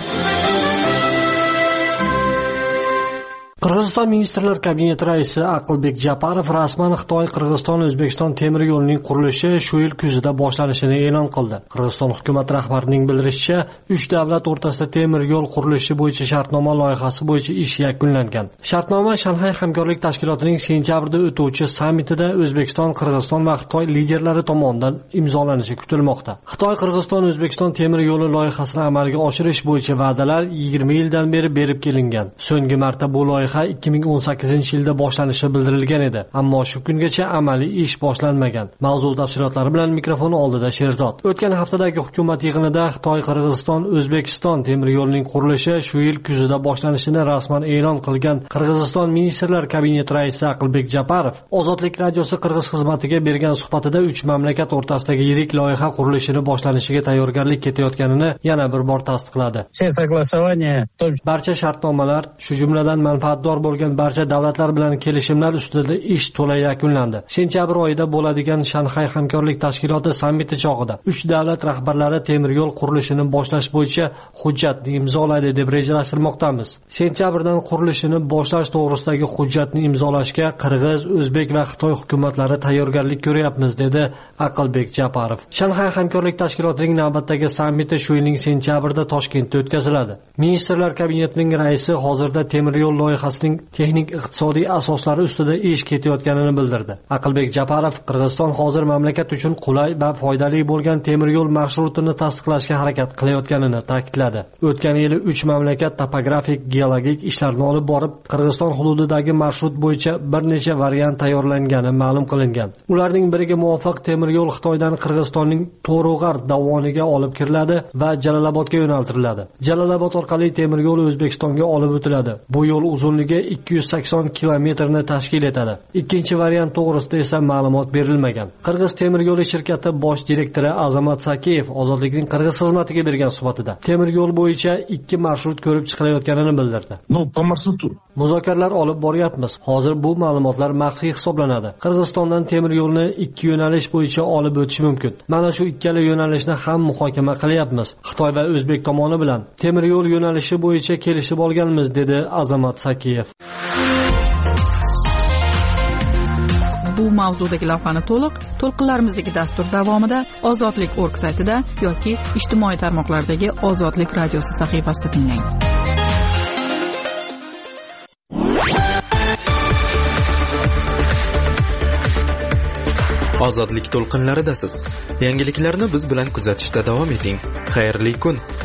S5: Qirg'iziston Ministrlar Kabineti raisi Aqlbek Japarov rasman Xitoy-Qirg'iziston-O'zbekiston temir yo'lining qurilishi shu yil kuzida boshlanishini e'lon qildi. Qirg'iziston hukumat rahbarining bildirishicha, 3 davlat o'rtasida temir yo'l qurilishi bo'yicha shartnoma loyihasi bo'yicha ish yakunlangan. Shartnoma Shanxay hamkorlik tashkilotining sentabrda o'tuvchi sammitida O'zbekiston, Qirg'iziston va Xitoy liderlari tomonidan imzolanishi kutilmoqda. Xitoy-Qirg'iziston-O'zbekiston temir yo'li loyihasini amalga oshirish bo'yicha va'dalar 20 yildan beri berib kelingan. So'nggi marta bu loyiha 2018-yilda boshlanishi bildirilgan edi, ammo shu kungacha amaliy ish boshlanmagan. Mavzu tafsilotlari bilan mikrofon oldida Sherzod. O'tgan haftadagi hukumat yig'inida Xitoy-Qirg'iziston-O'zbekiston temir yo'lining qurilishi shu yil kuzida boshlanishini rasman e'lon qilgan Qirg'iziston Ministrlar Kabineti raisi Aqlbek Japarov Ozodlik radiosi Qirg'iz xizmatiga bergan suhbatida 3 mamlakat o'rtasidagi yirik loyiha qurilishini boshlanishiga tayyorgarlik ketayotganini yana bir bor tasdiqladi. Barcha shartnomalar, shu jumladan manfaatdor bo'lgan barcha davlatlar bilan kelishimlar ustida ish to'la yakunlandi. Sentabr oyida bo'ladigan Shanxay hamkorlik tashkiloti sammiti chog'ida 3 davlat rahbarlari temir yo'l qurilishini boshlash bo'yicha hujjatni imzolaydi deb rejalashtirmoqdamiz. Sentabrdan qurilishini boshlash to'g'risidagi hujjatni imzolashga Qirg'iz, O'zbek va Xitoy hukumatlari tayyorgarlik ko'ryapmiz, dedi Aqlbek Japarov. Shanxay hamkorlik tashkilotining navbatdagi sammiti shu yilning sentabrida Toshkentda o'tkaziladi. Ministrlar kabinetining raisi hozirda temir yo'l loyihasining texnik iqtisodiy asoslari ustida ish ketayotganini bildirdi. Aqlbek Japarov Qirg'iziston hozir mamlakat uchun qulay va foydali bo'lgan temir yo'l marshrutini tasdiqlashga harakat qilayotganini ta'kidladi. O'tgan yili 3 mamlakat topografik, geologik ishlarni olib borib, Qirg'iziston hududidagi marshrut bo'yicha bir necha variant tayyorlangani ma'lum qilingan. Ularning biriga muvofiq temir yo'l Xitoydan Qirg'izistonning To'rug'ar dovoniga olib kiriladi va Jalolobodga yo'naltiriladi. Jalolobod orqali temir yo'l O'zbekistonga olib o'tiladi. Bu yo'l uzunligi 280 kilometrni tashkil etadi. Ikkinchi variant to'g'risida esa ma'lumot berilmagan. Qirg'iz temir yo'li shirkati bosh direktori Azamat Sakiyev Ozodlikning Qirg'iz xizmatiga bergan suhbatida temir yo'l bo'yicha 2 marshrut ko'rib chiqilayotganini bildirdi. Muzokaralar olib boryapmiz. Hozir bu ma'lumotlar maxfiy hisoblanadi. Qirg'izistondan temir yo'lni 2 yo'nalish bo'yicha olib o'tish mumkin. Mana shu ikkala yo'nalishni ham muhokama qilyapmiz. Xitoy va O'zbek tomoni bilan temir yo'l yo'nalishi bo'yicha kelishib olganmiz, dedi Azamat Sakiyev.
S3: Bu mavzudagi lavhani to'lqinlarimizdagi dastur davomida ozodlik.org saytida yoki ijtimoiy tarmoqlardagi Ozodlik radiosi sahifasida tinglang.
S1: Ozodlik to'lqinlaridasiz. Yangiliklarni biz bilan kuzatishda davom eting. Xayrli kun.